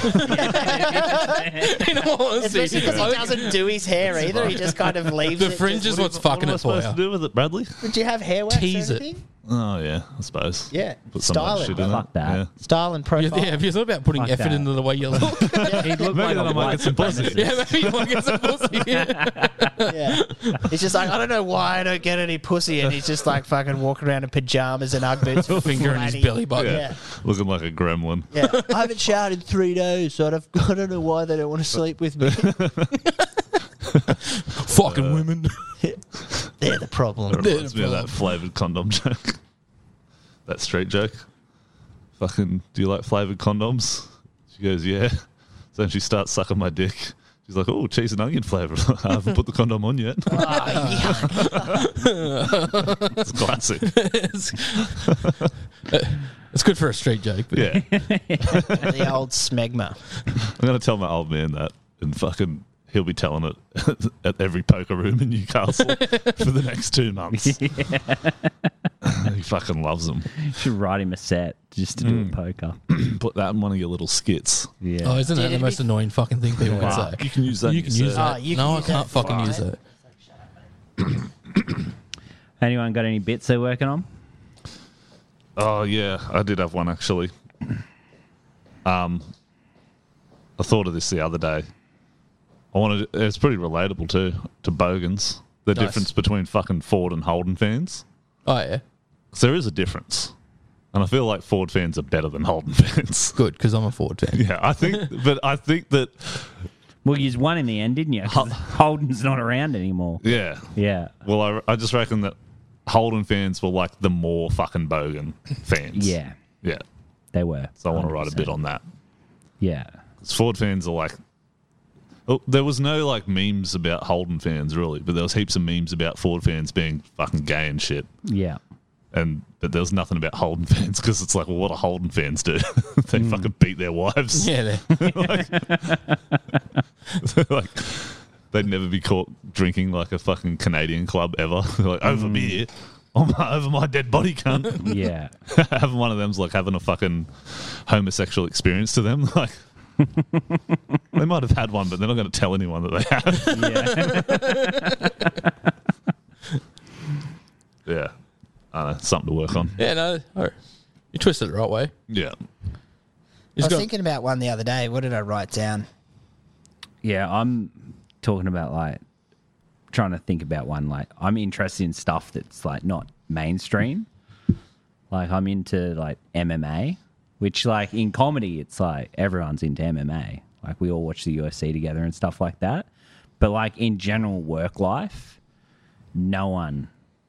Speaker 3: In all honesty,
Speaker 6: Especially because he doesn't do his hair either. He just kind of leaves
Speaker 3: the
Speaker 6: it.
Speaker 3: fringe is what's
Speaker 2: What
Speaker 3: fucking
Speaker 2: am I
Speaker 3: it for
Speaker 2: supposed to
Speaker 3: you.
Speaker 2: do with it, Bradley?
Speaker 6: Would you have hair wax
Speaker 3: Tease
Speaker 6: or
Speaker 3: it.
Speaker 6: anything?
Speaker 2: Oh, yeah, I suppose.
Speaker 6: Yeah.
Speaker 2: Put some
Speaker 6: Style
Speaker 2: other
Speaker 6: it.
Speaker 2: shit in
Speaker 5: Fuck
Speaker 2: it.
Speaker 5: that.
Speaker 2: Yeah.
Speaker 6: Style and profile.
Speaker 3: Yeah, have you thought about putting
Speaker 5: Fuck
Speaker 3: effort
Speaker 5: that.
Speaker 3: into the way you look?
Speaker 5: He'd look
Speaker 2: Maybe
Speaker 5: like
Speaker 2: then
Speaker 5: a
Speaker 2: I might
Speaker 5: white
Speaker 2: get some pussy.
Speaker 5: supremacist.
Speaker 3: Yeah, maybe you want to get some pussy. Yeah.
Speaker 6: Yeah. He's just like, I don't know why I don't get any pussy. And he's just like fucking walking around in pajamas and Ugg boots.
Speaker 3: Finger in his
Speaker 6: flatty.
Speaker 3: belly button.
Speaker 6: Yeah.
Speaker 2: Looking like a gremlin.
Speaker 6: Yeah. I haven't showered in 3 days, so I don't know why they don't want to sleep with me.
Speaker 3: Fucking women.
Speaker 6: They're the problem.
Speaker 2: It reminds me of that flavoured condom joke. That street joke. Fucking, do you like flavoured condoms? She goes, yeah. So then she starts sucking my dick. She's like, oh, cheese and onion flavour. I haven't put the condom on yet. It's classic.
Speaker 3: It's good for a street joke. But
Speaker 2: Yeah.
Speaker 6: The old smegma.
Speaker 2: I'm going to tell my old man that and fucking he'll be telling it at every poker room in Newcastle for the next 2 months. He fucking loves them.
Speaker 5: You should write him a set just to do a poker.
Speaker 2: Put that in one of your little skits.
Speaker 5: Yeah.
Speaker 3: Oh, isn't that
Speaker 6: Dude,
Speaker 3: the
Speaker 6: it'd
Speaker 3: most
Speaker 6: be-
Speaker 3: annoying fucking thing people can
Speaker 2: Wow.
Speaker 3: say?
Speaker 2: You can use that.
Speaker 3: You
Speaker 2: in
Speaker 3: can
Speaker 2: your
Speaker 3: use
Speaker 2: set.
Speaker 3: that.
Speaker 6: Oh, you
Speaker 3: No,
Speaker 6: can
Speaker 3: I
Speaker 6: use
Speaker 3: can't
Speaker 6: that.
Speaker 3: fucking use that.
Speaker 5: Anyone got any bits they're working on?
Speaker 2: Oh yeah, I did have one actually. I thought of this the other day. It's pretty relatable too to Bogans. The
Speaker 3: Nice.
Speaker 2: difference between fucking Ford and Holden fans.
Speaker 3: Oh, yeah.
Speaker 2: 'Cause there is a difference, and I feel like Ford fans are better than Holden fans.
Speaker 3: Good, because I'm a Ford fan.
Speaker 2: Yeah, I think that
Speaker 5: Well, you won in the end, didn't you? 'Cause Holden's not around anymore.
Speaker 2: Yeah.
Speaker 5: Yeah.
Speaker 2: Well, I just reckon that Holden fans were like the more fucking Bogan fans.
Speaker 5: Yeah.
Speaker 2: Yeah.
Speaker 5: They were.
Speaker 2: So I want to write a bit
Speaker 5: 100%.
Speaker 2: on that.
Speaker 5: Yeah.
Speaker 2: 'Cause Ford fans are like, oh, there was no like memes about Holden fans really, but there was heaps of memes about Ford fans being fucking gay and shit.
Speaker 5: Yeah.
Speaker 2: But there was nothing about Holden fans because it's like, well, what do Holden fans do? They fucking beat their wives.
Speaker 3: Yeah,
Speaker 2: Like, they'd never be caught drinking like a fucking Canadian club ever. Like, over beer. Over my dead body, cunt.
Speaker 5: Yeah.
Speaker 2: Having one of them's like having a fucking homosexual experience to them. Like, they might have had one, but they're not going to tell anyone that they have.
Speaker 5: Yeah.
Speaker 2: Yeah. I don't know, something to work on.
Speaker 3: yeah. No, you twisted it the right way.
Speaker 2: Yeah.
Speaker 6: I
Speaker 3: He's
Speaker 6: was
Speaker 3: got-
Speaker 6: thinking about one the other day. What did I write down?
Speaker 5: Yeah, I'm talking about like trying to think about one. Like, I'm interested in stuff that's like not mainstream. Like, I'm into like MMA, which like in comedy, it's like everyone's into MMA. Like, we all watch the UFC together and stuff like that. But like in general work life, no one,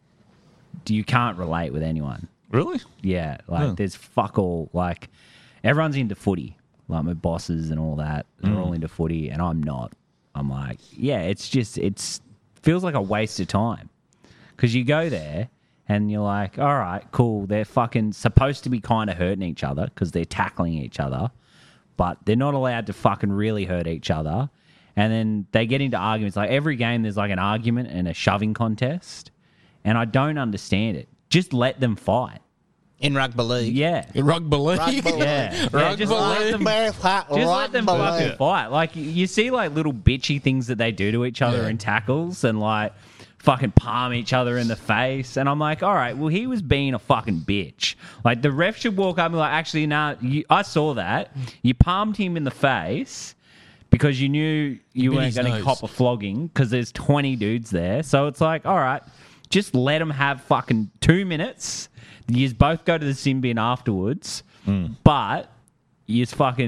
Speaker 5: you can't relate with anyone.
Speaker 2: Really?
Speaker 5: Yeah, like there's fuck all. Like, everyone's into footy. Like, my bosses and all that, they're all into footy, and I'm not. I'm like, yeah, it's feels like a waste of time. Because you go there and you're like, all right, cool. They're fucking supposed to be kind of hurting each other because they're tackling each other, but they're not allowed to fucking really hurt each other. And then they get into arguments. Like, every game, there's like an argument and a shoving contest, and I don't understand it. Just let them fight.
Speaker 6: In rugby league.
Speaker 5: Yeah.
Speaker 3: Rugby league.
Speaker 6: Rugby league.
Speaker 5: Yeah.
Speaker 3: Rugby
Speaker 5: just let
Speaker 3: league.
Speaker 5: them
Speaker 6: Just
Speaker 5: let them fucking fight. Like, you see like little bitchy things that they do to each other
Speaker 3: Yeah.
Speaker 5: in tackles and like fucking palm each other in the face. And I'm like, all right, well, he was being a fucking bitch. Like, the ref should walk up and be like, actually, nah, I saw that. You palmed him in the face because you knew you
Speaker 3: bit
Speaker 5: weren't
Speaker 3: his
Speaker 5: going to
Speaker 3: nose.
Speaker 5: cop a flogging because there's 20 dudes there. So it's like, all right, just let them have fucking 2 minutes. You both go to the sin bin afterwards, but you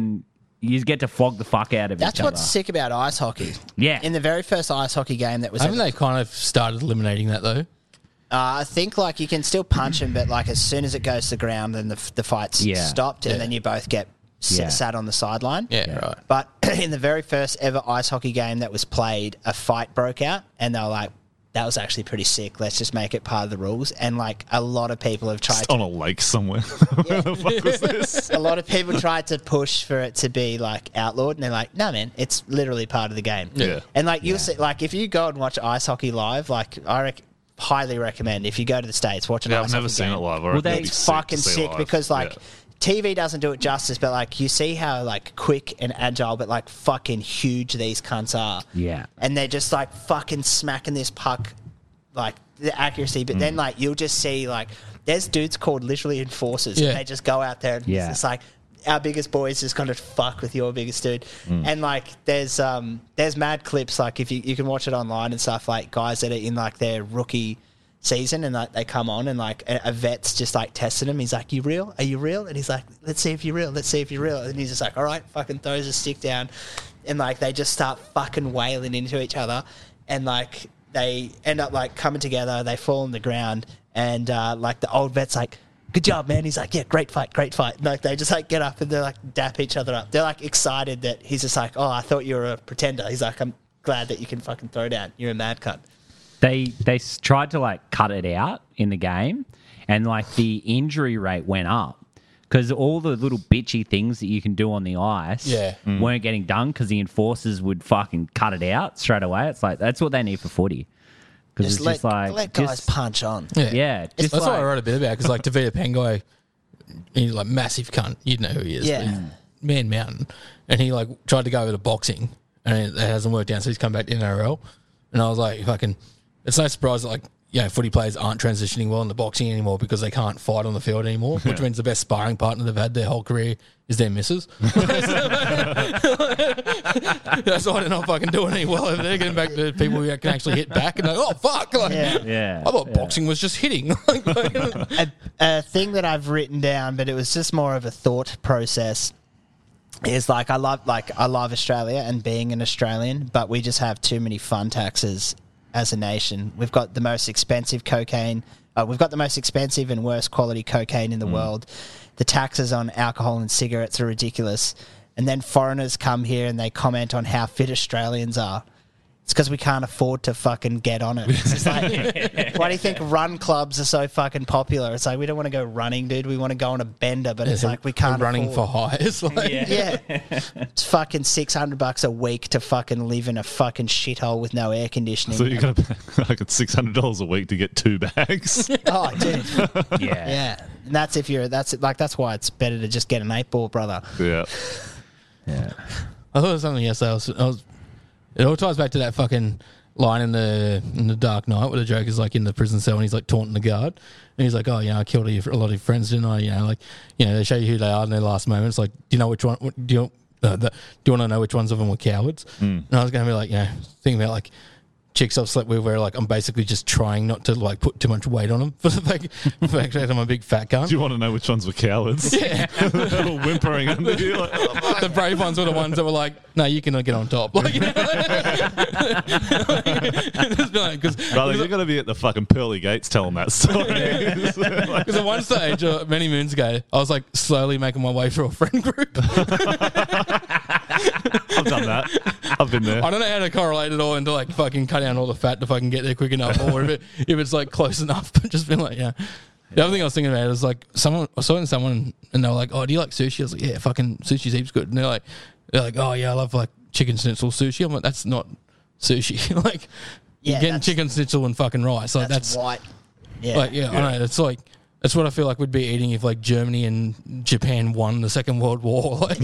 Speaker 5: get to flog the fuck out of
Speaker 6: That's
Speaker 5: each other.
Speaker 6: what's sick about ice hockey.
Speaker 5: Yeah.
Speaker 6: In the very first ice hockey game that was
Speaker 3: Haven't
Speaker 6: ever-
Speaker 3: they kind of started eliminating that though?
Speaker 6: I think like you can still punch him, but like as soon as it goes to the ground, then the fight's
Speaker 5: Yeah.
Speaker 6: stopped, and
Speaker 3: Yeah.
Speaker 6: then you both get
Speaker 5: Yeah.
Speaker 6: sat on the sideline.
Speaker 3: Yeah, right.
Speaker 6: But in the very first ever ice hockey game that was played, a fight broke out, and they were like, "That was actually pretty sick. Let's just make it part of the rules." And like a lot of people have tried.
Speaker 2: Just on a lake somewhere. Where the fuck was this?
Speaker 6: A lot of people tried to push for it to be like outlawed, and they're like, "No, man, it's literally part of the game."
Speaker 2: Yeah.
Speaker 6: And like you'll see, like if you go and watch ice hockey live, like highly recommend if you go to the States, watch an
Speaker 2: Yeah,
Speaker 6: ice
Speaker 2: I've never
Speaker 6: hockey
Speaker 2: seen
Speaker 6: game.
Speaker 2: it live.
Speaker 5: Well, they-
Speaker 6: It's fucking sick because like TV doesn't do it justice, but like you see how like quick and agile, but like fucking huge these cunts are.
Speaker 5: Yeah.
Speaker 6: And they're just like fucking smacking this puck, like the accuracy. But then like you'll just see like there's dudes called literally enforcers.
Speaker 3: Yeah.
Speaker 6: And they just go out there and
Speaker 5: Yeah.
Speaker 6: it's like our biggest boys just gonna fuck with your biggest dude. And like there's mad clips like if you can watch it online and stuff, like guys that are in like their rookie season and like they come on and like a vet's just like testing him. He's like, "You real? Are you real?" And he's like, "Let's see if you're real. Let's see if you're real." And he's just like, "All right," fucking throws a stick down, and like they just start fucking wailing into each other, and like they end up like coming together. They fall on the ground, and like the old vet's like, "Good job, man." He's like, "Yeah, great fight, great fight." And like they just like get up and they're like dap each other up. They're like excited that he's just like, "Oh, I thought you were a pretender." He's like, "I'm glad that you can fucking throw down. You're a mad cunt."
Speaker 5: They tried to like cut it out in the game, and like the injury rate went up because all the little bitchy things that you can do on the ice
Speaker 3: Yeah.
Speaker 5: weren't getting done because the enforcers would fucking cut it out straight away. It's like that's what they need for footy because
Speaker 6: Just
Speaker 5: it's
Speaker 6: let,
Speaker 5: just like
Speaker 6: let guys
Speaker 5: just-
Speaker 6: punch on.
Speaker 5: Yeah, just
Speaker 3: That's what I
Speaker 5: like-
Speaker 3: wrote a bit about because like Tavita Pengai, he's like massive cunt. You'd know who he is.
Speaker 6: Yeah.
Speaker 3: but he's Man Mountain, and he like tried to go over to boxing, and it hasn't worked out. So he's come back to NRL, and I was like, fucking. It's no surprise that like footy players aren't transitioning well into boxing anymore because they can't fight on the field anymore, which means the best sparring partner they've had their whole career is their missus. That's why they're not fucking doing any well over there. Getting back to people who can actually hit back and like, oh fuck, like,
Speaker 5: Yeah,
Speaker 3: I thought boxing was just hitting.
Speaker 6: A thing that I've written down, but it was just more of a thought process. is like I love Australia and being an Australian, but we just have too many fun taxes as a nation. We've got the most expensive cocaine. We've got the most expensive and worst quality cocaine in the world. The taxes on alcohol and cigarettes are ridiculous. And then foreigners come here and they comment on how fit Australians are. It's because we can't afford to fucking get on it. It's just like, why do you think run clubs are so fucking popular? It's like, we don't want to go running, dude. We want to go on a bender, but it's like we can't
Speaker 3: running
Speaker 6: afford.
Speaker 3: for hires. Like,
Speaker 6: Yeah. It's fucking $600 a week to fucking live in a fucking shithole with no air conditioning.
Speaker 2: So you're gonna pay like it's $600 a week to get 2 bags.
Speaker 6: Oh, dude.
Speaker 5: Yeah.
Speaker 6: Yeah. And that's why it's better to just get an 8-ball, brother.
Speaker 2: Yeah.
Speaker 5: Yeah.
Speaker 3: I thought it was something yesterday. It all ties back to that fucking line in the Dark Knight where the Joker's like in the prison cell and he's like taunting the guard. And he's like, oh, I killed a lot of your friends, didn't I? They show you who they are in their last moments. Like, do you know which one? Do you want to know which ones of them were cowards? And I was going to be like, thinking about like chicks I've slept with where like I'm basically just trying not to like put too much weight on them for the fact that I'm a big fat cunt.
Speaker 2: Do you want to know which ones were cowards?
Speaker 3: Yeah.
Speaker 2: They were whimpering under you. Like, oh, fuck.
Speaker 3: The brave ones were the ones that were like, no, you cannot get on top. Like,
Speaker 2: Brother, you're going to be at the fucking pearly gates telling that story.
Speaker 3: Because at one stage, many moons ago, I was like slowly making my way through a friend group.
Speaker 2: I've done that. I've been there.
Speaker 3: I don't know how to correlate it all into like fucking cut down all the fat to fucking get there quick enough, or if it's like close enough. But just been like, The other thing I was thinking about is like I saw someone and they were like, oh, do you like sushi? I was like, yeah, fucking sushi's heaps good. And they're like, oh yeah, I love like chicken schnitzel sushi. I'm like, that's not sushi. Like, you're getting chicken schnitzel and fucking rice. Like that's
Speaker 6: white. Yeah.
Speaker 3: Like, I know. It's like, that's what I feel like we'd be eating if like Germany and Japan won the Second World War. Like,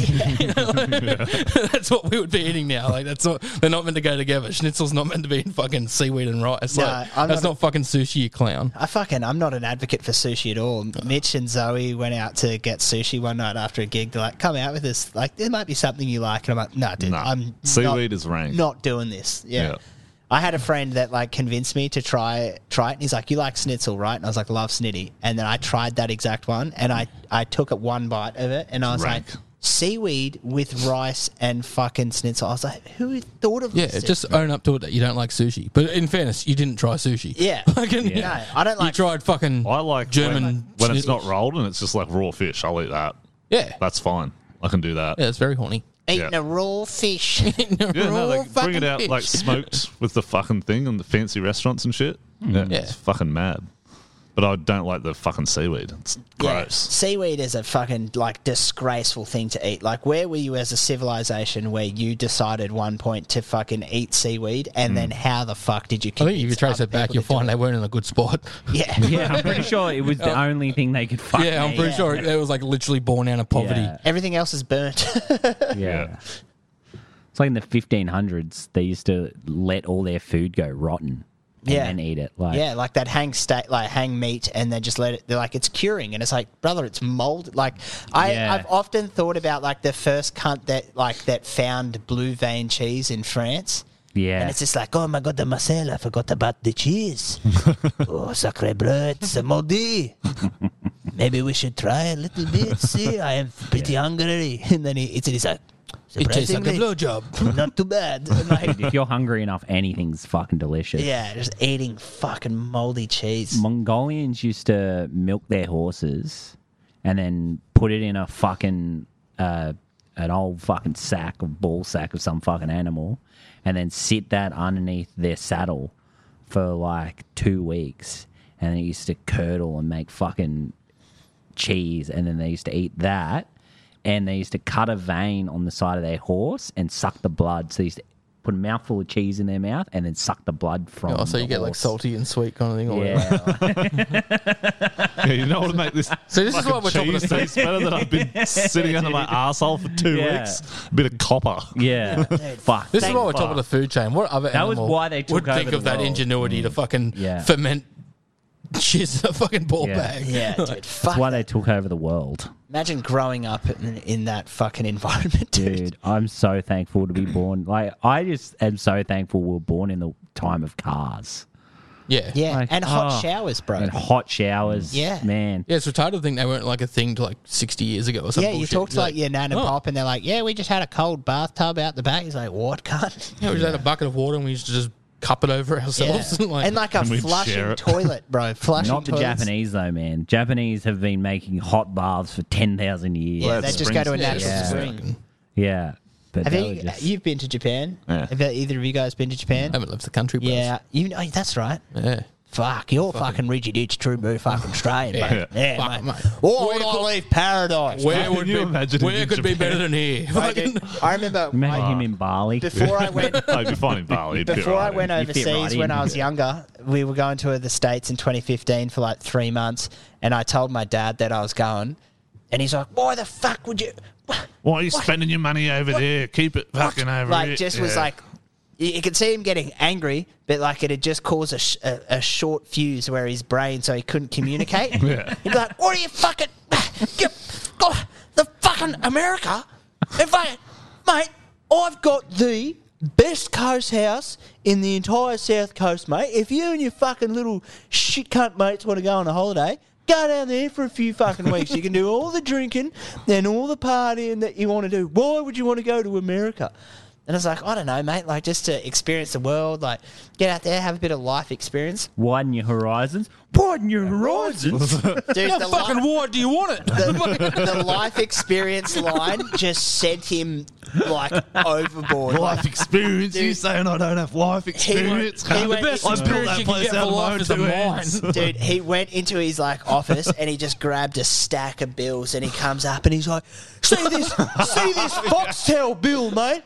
Speaker 3: that's what we would be eating now. Like, they're not meant to go together. Schnitzel's not meant to be in fucking seaweed and rice.
Speaker 6: No,
Speaker 3: Like,
Speaker 6: I'm
Speaker 3: that's
Speaker 6: not
Speaker 3: not fucking sushi, you clown.
Speaker 6: I'm not an advocate for sushi at all. Mitch and Zoe went out to get sushi one night after a gig. They're like, come out with this. Like, there might be something you like. And I'm like, no, dude, I'm
Speaker 2: seaweed is rank.
Speaker 6: not doing this. Yeah. I had a friend that like convinced me to try it. And he's like, you like schnitzel, right? And I was like, love snitty. And then I tried that exact one and I took it one bite of it and I was
Speaker 2: Rank.
Speaker 6: like, seaweed with rice and fucking schnitzel. I was like, who thought of this?
Speaker 3: Yeah, just own up to it that you don't like sushi. But in fairness, you didn't try sushi.
Speaker 6: Yeah. No, I don't like.
Speaker 3: You tried fucking
Speaker 2: I like
Speaker 3: German
Speaker 2: when it's
Speaker 3: schnitzel.
Speaker 2: not rolled and it's just like raw fish. I'll eat that.
Speaker 3: Yeah.
Speaker 2: That's fine. I can do that.
Speaker 3: Yeah, it's very horny.
Speaker 6: Eating a raw fish.
Speaker 2: Yeah, no, they bring it out like smoked with the fucking thing in the fancy restaurants and shit. Yeah,
Speaker 3: Yeah.
Speaker 2: it's fucking mad. But I don't like the fucking seaweed. It's
Speaker 6: Yeah,
Speaker 2: gross.
Speaker 6: seaweed is a fucking like disgraceful thing to eat. Like, where were you as a civilization where you decided one point to fucking eat seaweed, and then how the fuck did you?
Speaker 3: I think if you
Speaker 6: convince
Speaker 3: trace
Speaker 6: other
Speaker 3: it back,
Speaker 6: people
Speaker 3: you'll
Speaker 6: to do
Speaker 3: find they weren't in a good spot.
Speaker 6: it? Yeah,
Speaker 5: Yeah, I'm pretty sure it was the only thing they could fucking
Speaker 3: Yeah, I'm pretty
Speaker 5: eat.
Speaker 3: sure it was like literally born out of poverty.
Speaker 5: Yeah.
Speaker 6: everything else is burnt.
Speaker 5: Yeah. It's like in the 1500s, they used to let all their food go rotten and
Speaker 6: Yeah.
Speaker 5: then eat it. Like,
Speaker 6: Yeah, like that hang meat, and then just let it. They're like, it's curing, and it's like, brother, it's mold. Like,
Speaker 5: Yeah.
Speaker 6: I've often thought about like the first cunt that found blue vein cheese in France.
Speaker 5: yeah.
Speaker 6: And it's just like, oh my god, the Marcel, I forgot about the cheese. Oh, sacre bleu, it's a moldy. Maybe we should try a little bit. See, I am pretty hungry. And then he eats it. He's like,
Speaker 3: It tastes like a
Speaker 6: surprisingly,
Speaker 3: blowjob.
Speaker 6: not too bad. And like,
Speaker 5: If you're hungry enough, anything's fucking delicious.
Speaker 6: yeah, just eating fucking moldy cheese.
Speaker 5: Mongolians used to milk their horses and then put it in a fucking an old fucking sack of ball sack of some fucking animal, and then sit that underneath their saddle for like 2 weeks, and they used to curdle and make fucking cheese, and then they used to eat that, and they used to cut a vein on the side of their horse and suck the blood. So they used to put a mouthful of cheese in their mouth and then suck the blood from.
Speaker 3: Oh, so you
Speaker 5: the
Speaker 3: get like
Speaker 5: horse.
Speaker 3: salty and sweet kind of thing. Or whatever.
Speaker 5: Yeah.
Speaker 2: Yeah, you know what to make this
Speaker 3: So this is
Speaker 2: fucking
Speaker 3: what we're talking
Speaker 2: cheese
Speaker 3: about.
Speaker 2: taste better than I've been sitting under my arsehole for 2
Speaker 5: Yeah.
Speaker 2: weeks. A bit of copper.
Speaker 5: Yeah. Fuck.
Speaker 3: This is
Speaker 6: Thank
Speaker 3: why we're top of the food chain. What other
Speaker 5: That was
Speaker 3: animal
Speaker 5: why they took
Speaker 3: would think
Speaker 5: over
Speaker 3: of
Speaker 5: the
Speaker 3: that
Speaker 5: world.
Speaker 3: ingenuity to fucking
Speaker 5: Yeah.
Speaker 3: ferment shiz in a fucking ball
Speaker 5: Yeah.
Speaker 3: bag?
Speaker 6: Yeah, dude. Fuck.
Speaker 5: That's why they took over the world.
Speaker 6: Imagine growing up in that fucking environment, dude.
Speaker 5: Dude, I'm so thankful to be born. Like, I just am so thankful we were born in the time of cars.
Speaker 3: Yeah.
Speaker 6: Yeah,
Speaker 5: Like,
Speaker 6: and hot
Speaker 5: oh.
Speaker 6: showers, bro.
Speaker 5: And hot showers.
Speaker 6: Yeah.
Speaker 5: Man.
Speaker 3: Yeah, it's retarded to think they weren't like a thing to like 60 years ago or something.
Speaker 6: Yeah, you talk to like your nan and
Speaker 3: oh.
Speaker 6: pop, and they're like, "Yeah, we just had a cold bathtub out the back." He's like, "What, cunt?"
Speaker 3: Yeah, we just had a bucket of water and we used to just cup it over ourselves.
Speaker 6: Yeah. And like a
Speaker 2: And we'd
Speaker 6: flushing
Speaker 2: share it.
Speaker 6: toilet, bro. Flushing
Speaker 5: Not the
Speaker 6: toilets.
Speaker 5: Japanese, though, man. Japanese have been making hot baths for 10,000 years.
Speaker 6: Yeah,
Speaker 2: Well,
Speaker 6: they
Speaker 2: that's
Speaker 6: just go to a
Speaker 2: springs.
Speaker 6: natural
Speaker 5: Yeah.
Speaker 6: spring.
Speaker 5: Yeah. But
Speaker 6: Have
Speaker 5: they were
Speaker 6: you,
Speaker 5: just...
Speaker 6: you've been to Japan?
Speaker 2: Yeah.
Speaker 6: Have either of you guys been to Japan?
Speaker 3: I haven't left the country, bros.
Speaker 6: Yeah, that's right.
Speaker 3: Yeah.
Speaker 6: Fuck, you're fucking rigid itch, true blue fucking Australian, mate. Yeah,
Speaker 3: Fuck,
Speaker 6: mate.
Speaker 3: mate.
Speaker 6: Why
Speaker 3: Where
Speaker 6: would I
Speaker 3: could-
Speaker 6: leave paradise?
Speaker 3: Where
Speaker 2: Can
Speaker 3: would
Speaker 2: you
Speaker 3: be,
Speaker 2: imagine
Speaker 3: where
Speaker 2: him in
Speaker 3: could be
Speaker 2: Japan?
Speaker 3: better than here?
Speaker 6: I, did- I remember
Speaker 5: Imagine
Speaker 6: my-
Speaker 5: him in Bali.
Speaker 6: before I went
Speaker 2: I'd be fine in Bali. It'd fit
Speaker 6: before
Speaker 2: right
Speaker 6: I
Speaker 2: in.
Speaker 6: went
Speaker 5: You fit
Speaker 6: overseas
Speaker 5: right
Speaker 6: when
Speaker 5: in.
Speaker 6: I was younger, we were going to the States in 2015 for like 3 months, and I told my dad that I was going, and he's like, "Why the fuck would you?"
Speaker 2: Why are you spending your money over there? Keep it fucking over
Speaker 6: Like,
Speaker 2: here.
Speaker 6: just was
Speaker 2: Yeah.
Speaker 6: like, you could see him getting angry, but like it had just caused a short fuse where his brain, so he couldn't communicate.
Speaker 2: Yeah.
Speaker 6: He'd be like, "What are you fucking, the fucking America? If mate, I've got the best coast house in the entire South Coast, mate. If you and your fucking little shit cunt mates want to go on a holiday, go down there for a few fucking weeks. You can do all the drinking and all the partying that you want to do. Why would you want to go to America?" And I was like, "I don't know, mate. Like, just to experience the world, like, get out there, have a bit of life experience."
Speaker 5: Widen your horizons. Widen your horizons.
Speaker 6: Dude,
Speaker 3: How
Speaker 6: the
Speaker 3: fucking wide do you want it?
Speaker 6: the life experience line just sent him like overboard.
Speaker 2: life experience. You
Speaker 6: Dude.
Speaker 2: saying I don't have life experience?
Speaker 6: he went-
Speaker 3: The best
Speaker 6: I
Speaker 2: built
Speaker 3: experience
Speaker 2: that
Speaker 3: you can
Speaker 2: place
Speaker 3: get
Speaker 2: out
Speaker 3: for
Speaker 2: of my
Speaker 3: life
Speaker 2: own
Speaker 3: is a
Speaker 2: two
Speaker 3: mine.
Speaker 2: hands.
Speaker 6: Dude, he went into his like office and he just grabbed a stack of bills and he comes up and he's like, see this Foxtel bill, mate?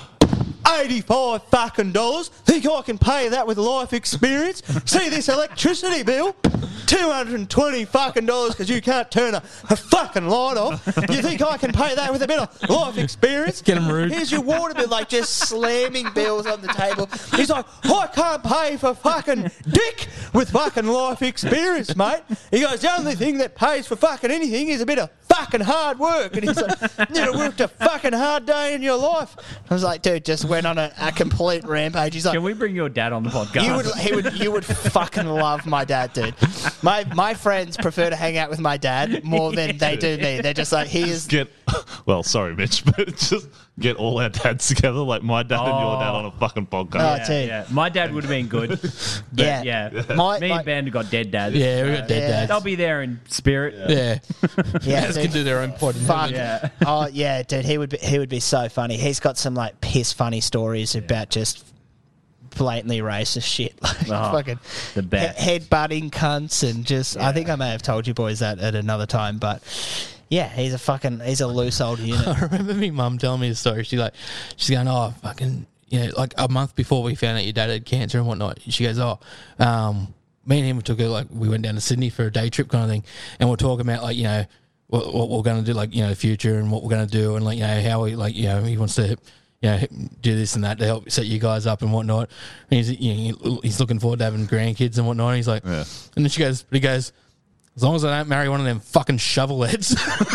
Speaker 6: $85 fucking dollars. Think I can pay that with life experience? See this electricity bill? $220 fucking dollars because you can't turn a fucking light off. You think I can pay that with a bit of life experience?
Speaker 3: Get him rude.
Speaker 6: Here's your water bill, like just slamming bills on the table. He's like, "I can't pay for fucking dick with fucking life experience, mate." He goes, "The only thing that pays for fucking anything is a bit of fucking hard work." And he's like, "You never worked a fucking hard day in your life." I was like, dude, just went on a complete rampage. He's like,
Speaker 5: Can we bring your dad on the podcast?
Speaker 6: you would fucking love my dad, dude. My friends prefer to hang out with my dad more than they do me. They're just like, he is.
Speaker 2: Well, sorry, Mitch, but just get all our dads together, like my dad and your dad on a fucking podcast.
Speaker 6: Oh, dude.
Speaker 5: Yeah. My dad would have been good. But
Speaker 6: Yeah.
Speaker 5: yeah.
Speaker 6: My-
Speaker 5: Me
Speaker 6: my-
Speaker 5: and Ben got dead dads.
Speaker 3: Yeah, we got dead
Speaker 6: Yeah.
Speaker 3: dads.
Speaker 5: They'll be there in spirit.
Speaker 3: Yeah.
Speaker 6: Yeah,
Speaker 3: Dads
Speaker 6: dude.
Speaker 3: can do their own pod. in
Speaker 6: Fuck.
Speaker 3: heaven.
Speaker 5: Yeah.
Speaker 6: Oh yeah, dude. He would be so funny. He's got some like piss funny stories about just blatantly racist shit, like fucking
Speaker 5: the best.
Speaker 6: head butting cunts and just. I think I may have told you boys that at another time, but yeah, he's a loose old unit.
Speaker 3: I remember my mum telling me a story. She's going, "Oh, fucking, you know, like a month before we found out your dad had cancer and whatnot." She goes, "Oh, me and him we went down to Sydney for a day trip kind of thing, and we're talking about like, you know, what we're going to do, like, you know, the future and what we're going to do, and like, you know, how we, like, you know, he wants to, you know, do this and that to help set you guys up and whatnot." And he's looking forward to having grandkids and whatnot. And he's like,
Speaker 2: Yeah.
Speaker 3: and then he goes, "As long as I don't marry one of them fucking shovel heads."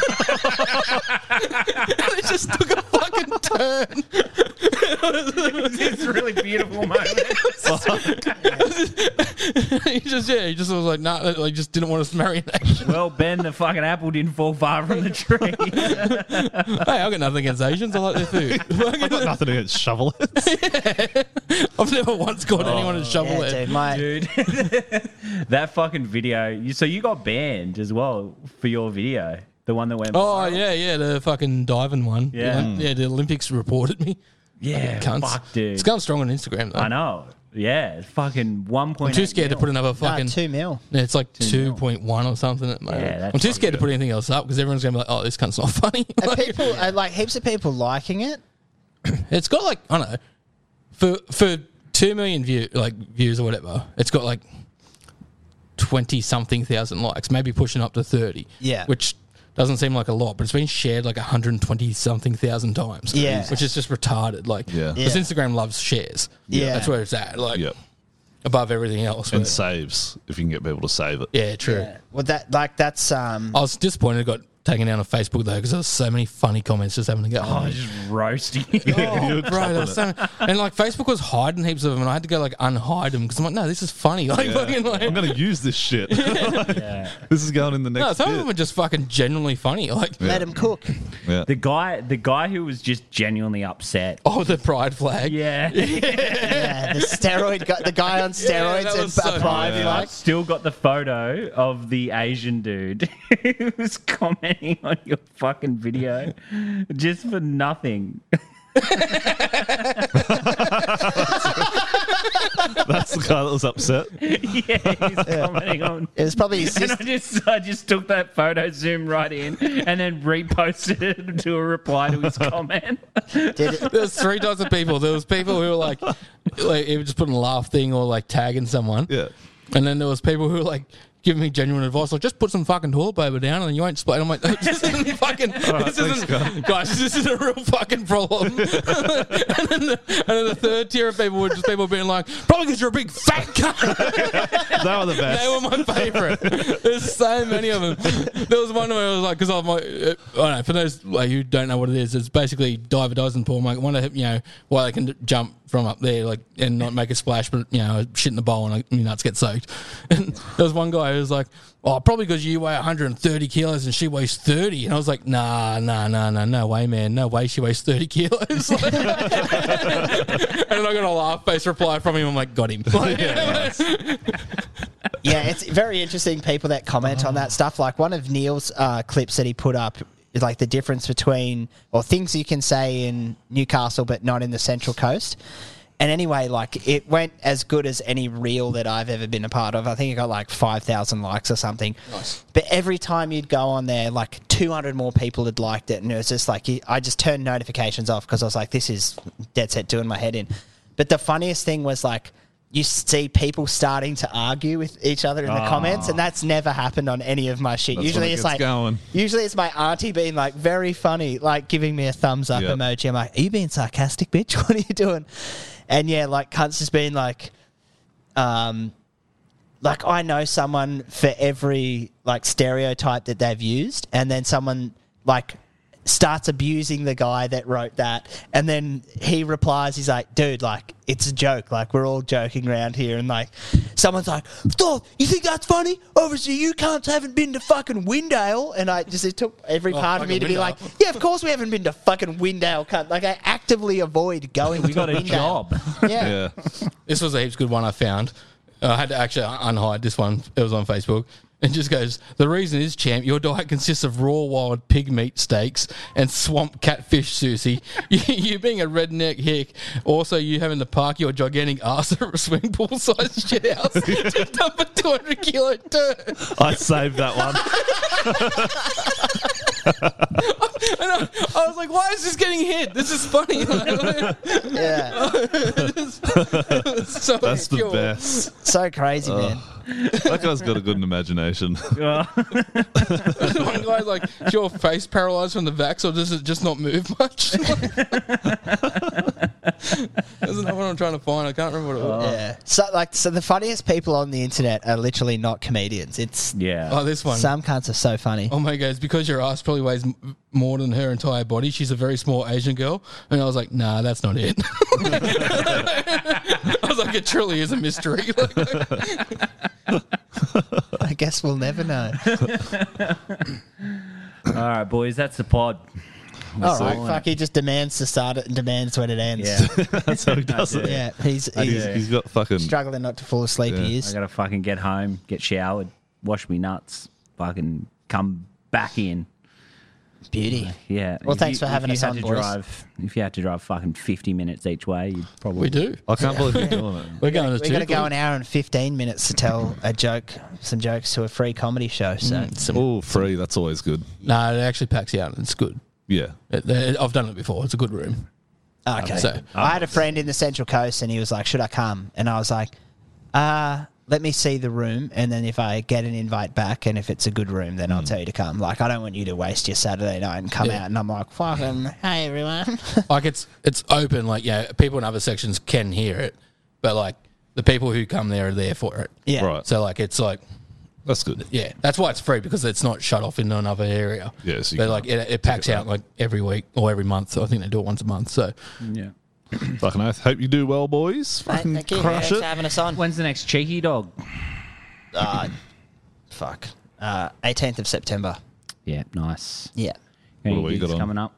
Speaker 3: And it just took a fucking turn.
Speaker 5: It's a really beautiful moment.
Speaker 3: he just was like, "Nah," like just didn't want us to marry an Asian.
Speaker 5: Well, Ben, the fucking apple didn't fall far from the tree.
Speaker 3: Hey, I've got nothing against Asians. I like their food.
Speaker 2: I've got nothing against shovelheads.
Speaker 3: I've never once caught anyone to shovel
Speaker 6: Yeah,
Speaker 3: it.
Speaker 6: dude, my
Speaker 5: Dude, that fucking video. So you got banned as well for your video, the one that went.
Speaker 3: Oh
Speaker 5: viral.
Speaker 3: yeah, the fucking diving one.
Speaker 5: Yeah.
Speaker 3: The Olympics reported me.
Speaker 5: yeah,
Speaker 3: Cunts.
Speaker 5: fuck, dude.
Speaker 3: It's going strong on Instagram though.
Speaker 5: I know. Yeah, it's fucking 1.8.
Speaker 3: I'm too scared to put another fucking.
Speaker 6: 2 mil.
Speaker 3: Yeah, it's like 2.1 or something at the moment.
Speaker 5: Yeah, that's
Speaker 3: I'm too
Speaker 5: not
Speaker 3: scared to
Speaker 2: good.
Speaker 3: put anything else up because everyone's going to be like, "Oh, this cunt's not funny."
Speaker 6: Are people are like heaps of people liking it?
Speaker 3: It's got like, I don't know, for 2 million views or whatever, it's got like 20 something thousand likes, maybe pushing up to 30.
Speaker 6: Yeah.
Speaker 3: Which doesn't seem like a lot, but it's been shared like 120 something thousand times.
Speaker 6: Yeah.
Speaker 3: Which is just retarded. Like,
Speaker 2: Yeah.
Speaker 3: because
Speaker 6: Yeah.
Speaker 3: Instagram loves shares.
Speaker 6: Yeah.
Speaker 3: That's where it's at. Like,
Speaker 2: Yep.
Speaker 3: above everything else.
Speaker 2: And
Speaker 3: but-
Speaker 2: saves if you can get people to save it.
Speaker 3: yeah, true.
Speaker 6: Yeah. Well, that's
Speaker 3: I was disappointed it got taken down on Facebook though because there was so many funny comments just having to go.
Speaker 5: Oh, just roasting you.
Speaker 3: Oh, bro, there was so many, and like Facebook was hiding heaps of them, and I had to go like unhide them because I'm like, no, this is funny. Like, fucking, like
Speaker 2: I'm going to use this shit.
Speaker 5: Yeah.
Speaker 2: This is going in the
Speaker 3: no,
Speaker 2: next
Speaker 3: some of
Speaker 2: bit.
Speaker 3: them are just fucking genuinely funny. Like,
Speaker 6: Let him cook.
Speaker 2: Yeah.
Speaker 5: The guy who was just genuinely upset.
Speaker 3: oh, the pride flag.
Speaker 5: Yeah.
Speaker 6: Yeah, the guy on steroids
Speaker 3: that
Speaker 6: and
Speaker 3: was so
Speaker 6: pride
Speaker 3: funny.
Speaker 6: flag.
Speaker 5: Still got the photo of the Asian dude who was commenting on your fucking video just for nothing.
Speaker 2: That's the guy that was upset.
Speaker 5: Yeah, he's commenting on.
Speaker 6: It was probably his
Speaker 5: And
Speaker 6: sister.
Speaker 5: I just took that photo, zoomed right in, and then reposted it to a reply to his comment.
Speaker 6: Did it,
Speaker 3: There's three types of people. There was people who were like even just putting a laugh thing or like tagging someone.
Speaker 2: Yeah.
Speaker 3: And then there was people who were like giving me genuine advice, like just put some fucking toilet paper down and then you won't split. I'm like, this isn't fucking, guys, this is a real fucking problem. and then the third tier of people were just people being like, probably because you're a big fat cunt.
Speaker 2: They were the best.
Speaker 3: They were my favourite. There's so many of them. There was one where I was like, because I'm like, I don't know, for those like, who don't know what it is, it's basically diver does and pool. Like, wonder, why they can jump from up there, like, and not make a splash, but shit in the bowl and your nuts get soaked. And there was one guy who was like, "Oh, probably because you weigh 130 kilos and she weighs 30." And I was like, "Nah, no way, man, no way, she weighs 30 kilos." And then I got a laugh face reply from him. I'm like, "Got him."
Speaker 6: yeah, it's very interesting. People that comment on that stuff. Like one of Neil's clips that he put up is like the difference between or things you can say in Newcastle but not in the Central Coast. And anyway, like it went as good as any reel that I've ever been a part of. I think it got like 5,000 likes or something.
Speaker 3: Nice.
Speaker 6: But every time you'd go on there, like 200 more people had liked it. And it was just like, I just turned notifications off because I was like, this is dead set doing my head in. But the funniest thing was like, you see people starting to argue with each other in the comments, and that's never happened on any of my shit.
Speaker 2: That's
Speaker 6: Usually
Speaker 2: when it
Speaker 6: it's
Speaker 2: gets
Speaker 6: like,
Speaker 2: going.
Speaker 6: usually it's my auntie being like very funny, like giving me a thumbs up
Speaker 2: Yep.
Speaker 6: emoji. I'm like, are you being sarcastic, bitch? What are you doing? And yeah, like cunts just being like I know someone for every like stereotype that they've used, and then someone like starts abusing the guy that wrote that, and then he replies, he's like, dude, like it's a joke, like we're all joking around here. And like someone's like, "Thought you think that's funny? Obviously you cunts haven't been to fucking Windale." And it took every part of me to be
Speaker 3: Windale.
Speaker 6: like, yeah, of course we haven't been to fucking Windale, cunt. Like I actively avoid going to
Speaker 5: got a
Speaker 6: Windale.
Speaker 5: job.
Speaker 6: Yeah.
Speaker 2: Yeah.
Speaker 3: This was a heaps good one I found. I had to actually unhide this one. It was on Facebook. And just goes, "The reason is, champ, your diet consists of raw wild pig meat steaks and swamp catfish, Susie. You being a redneck hick, also you having to park your gigantic ass at a swimming pool sized shit house to dump a 200 kilo dirt."
Speaker 2: I saved that one.
Speaker 3: And I was like, why is this getting hit? This is funny.
Speaker 6: Yeah.
Speaker 3: So
Speaker 2: That's the
Speaker 3: pure.
Speaker 2: best.
Speaker 6: So crazy, man.
Speaker 2: That guy's got a good imagination.
Speaker 3: One guy's like, "Is your face paralyzed from the vax, or does it just not move much?" That's not what I'm trying to find. I can't remember what it was.
Speaker 6: Yeah. So the funniest people on the internet are literally not comedians. It's
Speaker 5: Yeah.
Speaker 3: Oh, this one.
Speaker 6: some cunts are so funny.
Speaker 3: Oh my god, it's because your ass probably weighs more than her entire body. She's a very small Asian girl. And I was like, nah, that's not it. I was like, it truly is a mystery.
Speaker 6: I guess we'll never know.
Speaker 5: All right, boys, that's the pod.
Speaker 6: All right, fuck. He just demands to start it and demands when it ends.
Speaker 5: Yeah.
Speaker 2: That's how he does it.
Speaker 6: Yeah. He's
Speaker 2: He's got fucking.
Speaker 6: struggling not to fall asleep. He
Speaker 5: I
Speaker 6: is.
Speaker 5: gotta fucking get home, get showered, wash me nuts, fucking come back in.
Speaker 6: Beauty.
Speaker 5: Yeah.
Speaker 6: Well,
Speaker 5: If
Speaker 6: thanks for having
Speaker 5: if
Speaker 6: us
Speaker 5: you
Speaker 6: on,
Speaker 5: had to
Speaker 6: boys.
Speaker 5: if you had to drive fucking 50 minutes each way, you'd probably.
Speaker 3: We do.
Speaker 2: I can't believe you're doing it.
Speaker 3: We're going to
Speaker 6: We're going to go an hour and 15 minutes to tell some jokes to a free comedy show. So
Speaker 2: Oh, free. That's always good.
Speaker 3: No, it actually packs you out. It's good.
Speaker 2: Yeah.
Speaker 3: I've done it before. It's a good room.
Speaker 6: okay.
Speaker 3: So
Speaker 6: I had a friend in the Central Coast, and he was like, "Should I come?" And I was like, let me see the room, and then if I get an invite back, and if it's a good room, then I'll tell you to come. Like, I don't want you to waste your Saturday night and come
Speaker 3: Yeah.
Speaker 6: out, and I'm like, fucking, hey, everyone.
Speaker 3: like it's open. Like, yeah, people in other sections can hear it, but like the people who come there are there for it.
Speaker 6: Yeah.
Speaker 2: Right.
Speaker 3: So like it's like
Speaker 2: That's good.
Speaker 3: Yeah, that's why it's free, because it's not shut off into another area.
Speaker 2: Yeah, so you
Speaker 3: But
Speaker 2: can't
Speaker 3: like it packs out like every week or every month. So I think they do it once a month. So
Speaker 5: Yeah.
Speaker 2: Fucking oath. Hope you do well, boys. Fucking
Speaker 6: Thank you.
Speaker 2: crush
Speaker 6: Thanks
Speaker 2: it.
Speaker 6: for having us on.
Speaker 5: When's the next cheeky dog?
Speaker 6: Fuck. 18th of September.
Speaker 5: Yeah, nice.
Speaker 6: Yeah.
Speaker 5: Any
Speaker 2: What do we
Speaker 5: gigs
Speaker 2: got on?
Speaker 5: coming up?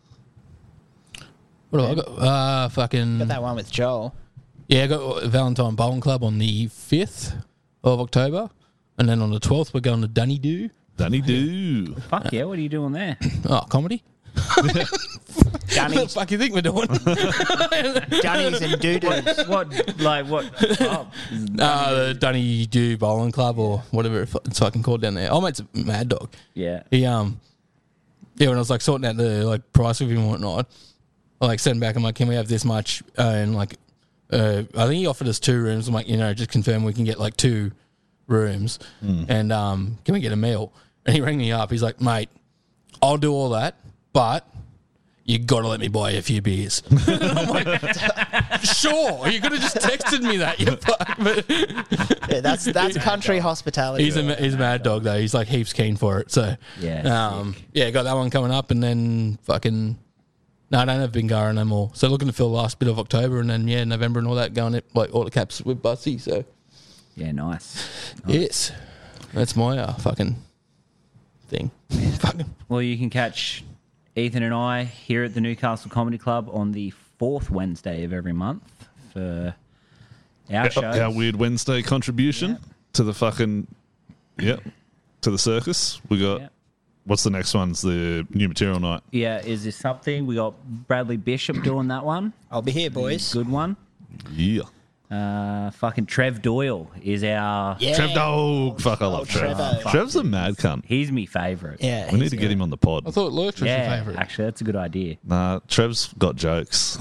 Speaker 3: what do I got? Fucking
Speaker 6: Got that one with Joel.
Speaker 3: yeah. I got Valentine Bowling Club on the 5th of October, and then on the 12th we're going to Dunedoo.
Speaker 2: Danny do.
Speaker 5: Fuck yeah, what are you doing there?
Speaker 3: Oh, comedy. What the
Speaker 6: Gunnies,
Speaker 3: fuck you think we're doing?
Speaker 6: Gunnies and doo-doos.
Speaker 5: What? Oh,
Speaker 3: The Dunedoo Bowling Club or whatever it's fucking called down there. Oh, mate's a Mad Dog.
Speaker 5: yeah.
Speaker 3: He when I was like sorting out the like price with him and whatnot, I like sent back. I'm like, can we have this much? And like, I think he offered us 2 rooms. I'm like, just confirm we can get like 2 rooms, and can we get a meal? And he rang me up. He's like, mate, I'll do all that, but you got to let me buy you a few beers. And I'm like, sure. You could have just texted me that. You fuck. But
Speaker 6: Yeah, that's country hospitality.
Speaker 3: he's a Mad Dog though. He's like heaps keen for it. So
Speaker 5: Yeah,
Speaker 3: got that one coming up, and then fucking. No, I don't have Bingara no more. So looking to fill the last bit of October, and then November and all that, going at like all the caps with Butsy. So
Speaker 5: Yeah, nice.
Speaker 3: yes, that's my fucking thing. Fucking
Speaker 5: Well, you can catch Ethan and I here at the Newcastle Comedy Club on the 4th Wednesday of every month for our show.
Speaker 2: Our weird Wednesday contribution to the fucking to the circus. We got
Speaker 5: Yeah.
Speaker 2: what's the next one's the new material night.
Speaker 5: Yeah, is this something? We got Bradley Bishop doing that one.
Speaker 6: I'll be here, boys.
Speaker 5: Good one.
Speaker 2: Yeah.
Speaker 5: Fucking Trev Doyle is our.
Speaker 6: Yeah.
Speaker 2: Trev Dog. Fuck, I love Trev.
Speaker 6: Trevo.
Speaker 2: Trev's a mad cunt.
Speaker 5: He's my favourite.
Speaker 6: Yeah.
Speaker 2: We need to get him on the pod.
Speaker 3: I thought Lurch was your
Speaker 5: Yeah,
Speaker 3: favourite.
Speaker 5: actually, that's a good idea.
Speaker 2: Nah, Trev's got jokes.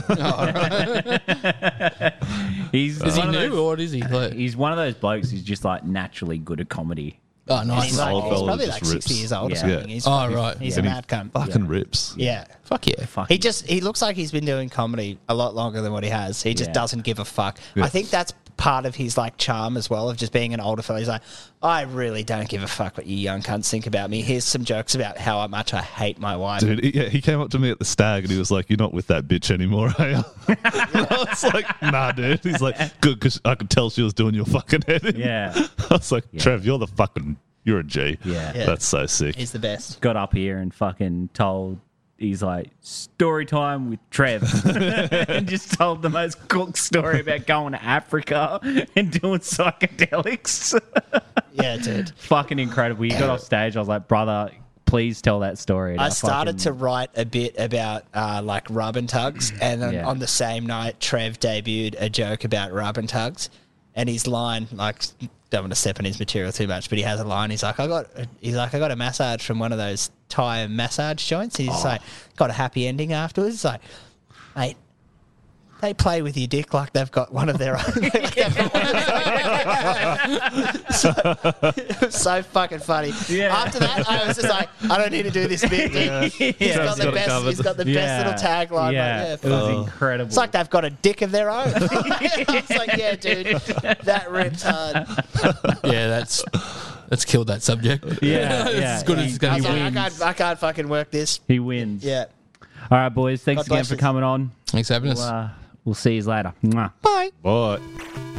Speaker 5: He's
Speaker 3: Is he
Speaker 5: one of
Speaker 3: new
Speaker 5: those-
Speaker 3: or what is he? Like,
Speaker 5: He's one of those blokes who's just like naturally good at comedy.
Speaker 3: oh,
Speaker 6: And
Speaker 3: nice.
Speaker 6: he's, like,
Speaker 2: old
Speaker 6: he's
Speaker 2: fella
Speaker 6: probably
Speaker 2: just
Speaker 6: like
Speaker 2: rips.
Speaker 6: 60 years old or
Speaker 5: Yeah.
Speaker 6: something.
Speaker 2: Yeah.
Speaker 6: He's,
Speaker 3: Oh, right.
Speaker 6: He's
Speaker 2: And
Speaker 6: a
Speaker 2: he
Speaker 6: mad cunt.
Speaker 2: Fucking rips.
Speaker 6: Yeah.
Speaker 3: Fuck yeah.
Speaker 5: Fucking
Speaker 6: He looks like he's been doing comedy a lot longer than what he has. He just
Speaker 5: Yeah.
Speaker 6: doesn't give a fuck.
Speaker 2: Yeah.
Speaker 6: I think that's part of his like charm as well, of just being an older fella. He's like, I really don't give a fuck what you young cunts think about me. Here's some jokes about how much I hate my wife.
Speaker 2: Dude, he came up to me at the stag and he was like, "You're not with that bitch anymore, are you?" I was like, "Nah, dude." He's like, "Good, because I could tell she was doing your fucking head in."
Speaker 5: Yeah.
Speaker 2: I was like, "Trev, you're a G."
Speaker 5: Yeah.
Speaker 6: Yeah.
Speaker 2: That's so sick.
Speaker 6: He's the best.
Speaker 5: got up here and fucking told. He's like, story time with Trev. And just told the most cooked story about going to Africa and doing psychedelics.
Speaker 6: Yeah, dude.
Speaker 5: Fucking incredible. You got off stage. I was like, brother, please tell that story. And
Speaker 6: I started to write a bit about like rub and tugs, and then
Speaker 5: Yeah.
Speaker 6: on the same night, Trev debuted a joke about rub and tugs, and his line, like, don't want to step on his material too much, but he has a line. He's like, I got a massage from one of those Thai massage joints. And he's like, got a happy ending afterwards. It's like, mate, they play with your dick like they've got one of their own. It was so fucking funny.
Speaker 5: Yeah.
Speaker 6: After that, I was just like, I don't need to do this bit. Dude. He's got the best. He's got the best little tagline.
Speaker 5: Yeah,
Speaker 6: Like,
Speaker 5: it was incredible.
Speaker 6: it's like they've got a dick of their own. It's like, yeah, dude, that rips hard.
Speaker 3: Yeah, that's killed that subject.
Speaker 5: Yeah,
Speaker 3: It's
Speaker 5: yeah.
Speaker 3: as good as it's going
Speaker 6: I was
Speaker 3: to
Speaker 6: like,
Speaker 3: be.
Speaker 6: I can't fucking work this.
Speaker 5: He wins.
Speaker 6: Yeah.
Speaker 5: All right, boys. Thanks
Speaker 6: God
Speaker 5: again
Speaker 6: bless
Speaker 5: for
Speaker 6: us.
Speaker 5: coming on.
Speaker 3: Thanks for having us.
Speaker 5: We'll see you later. Mwah.
Speaker 6: Bye.
Speaker 2: Bye.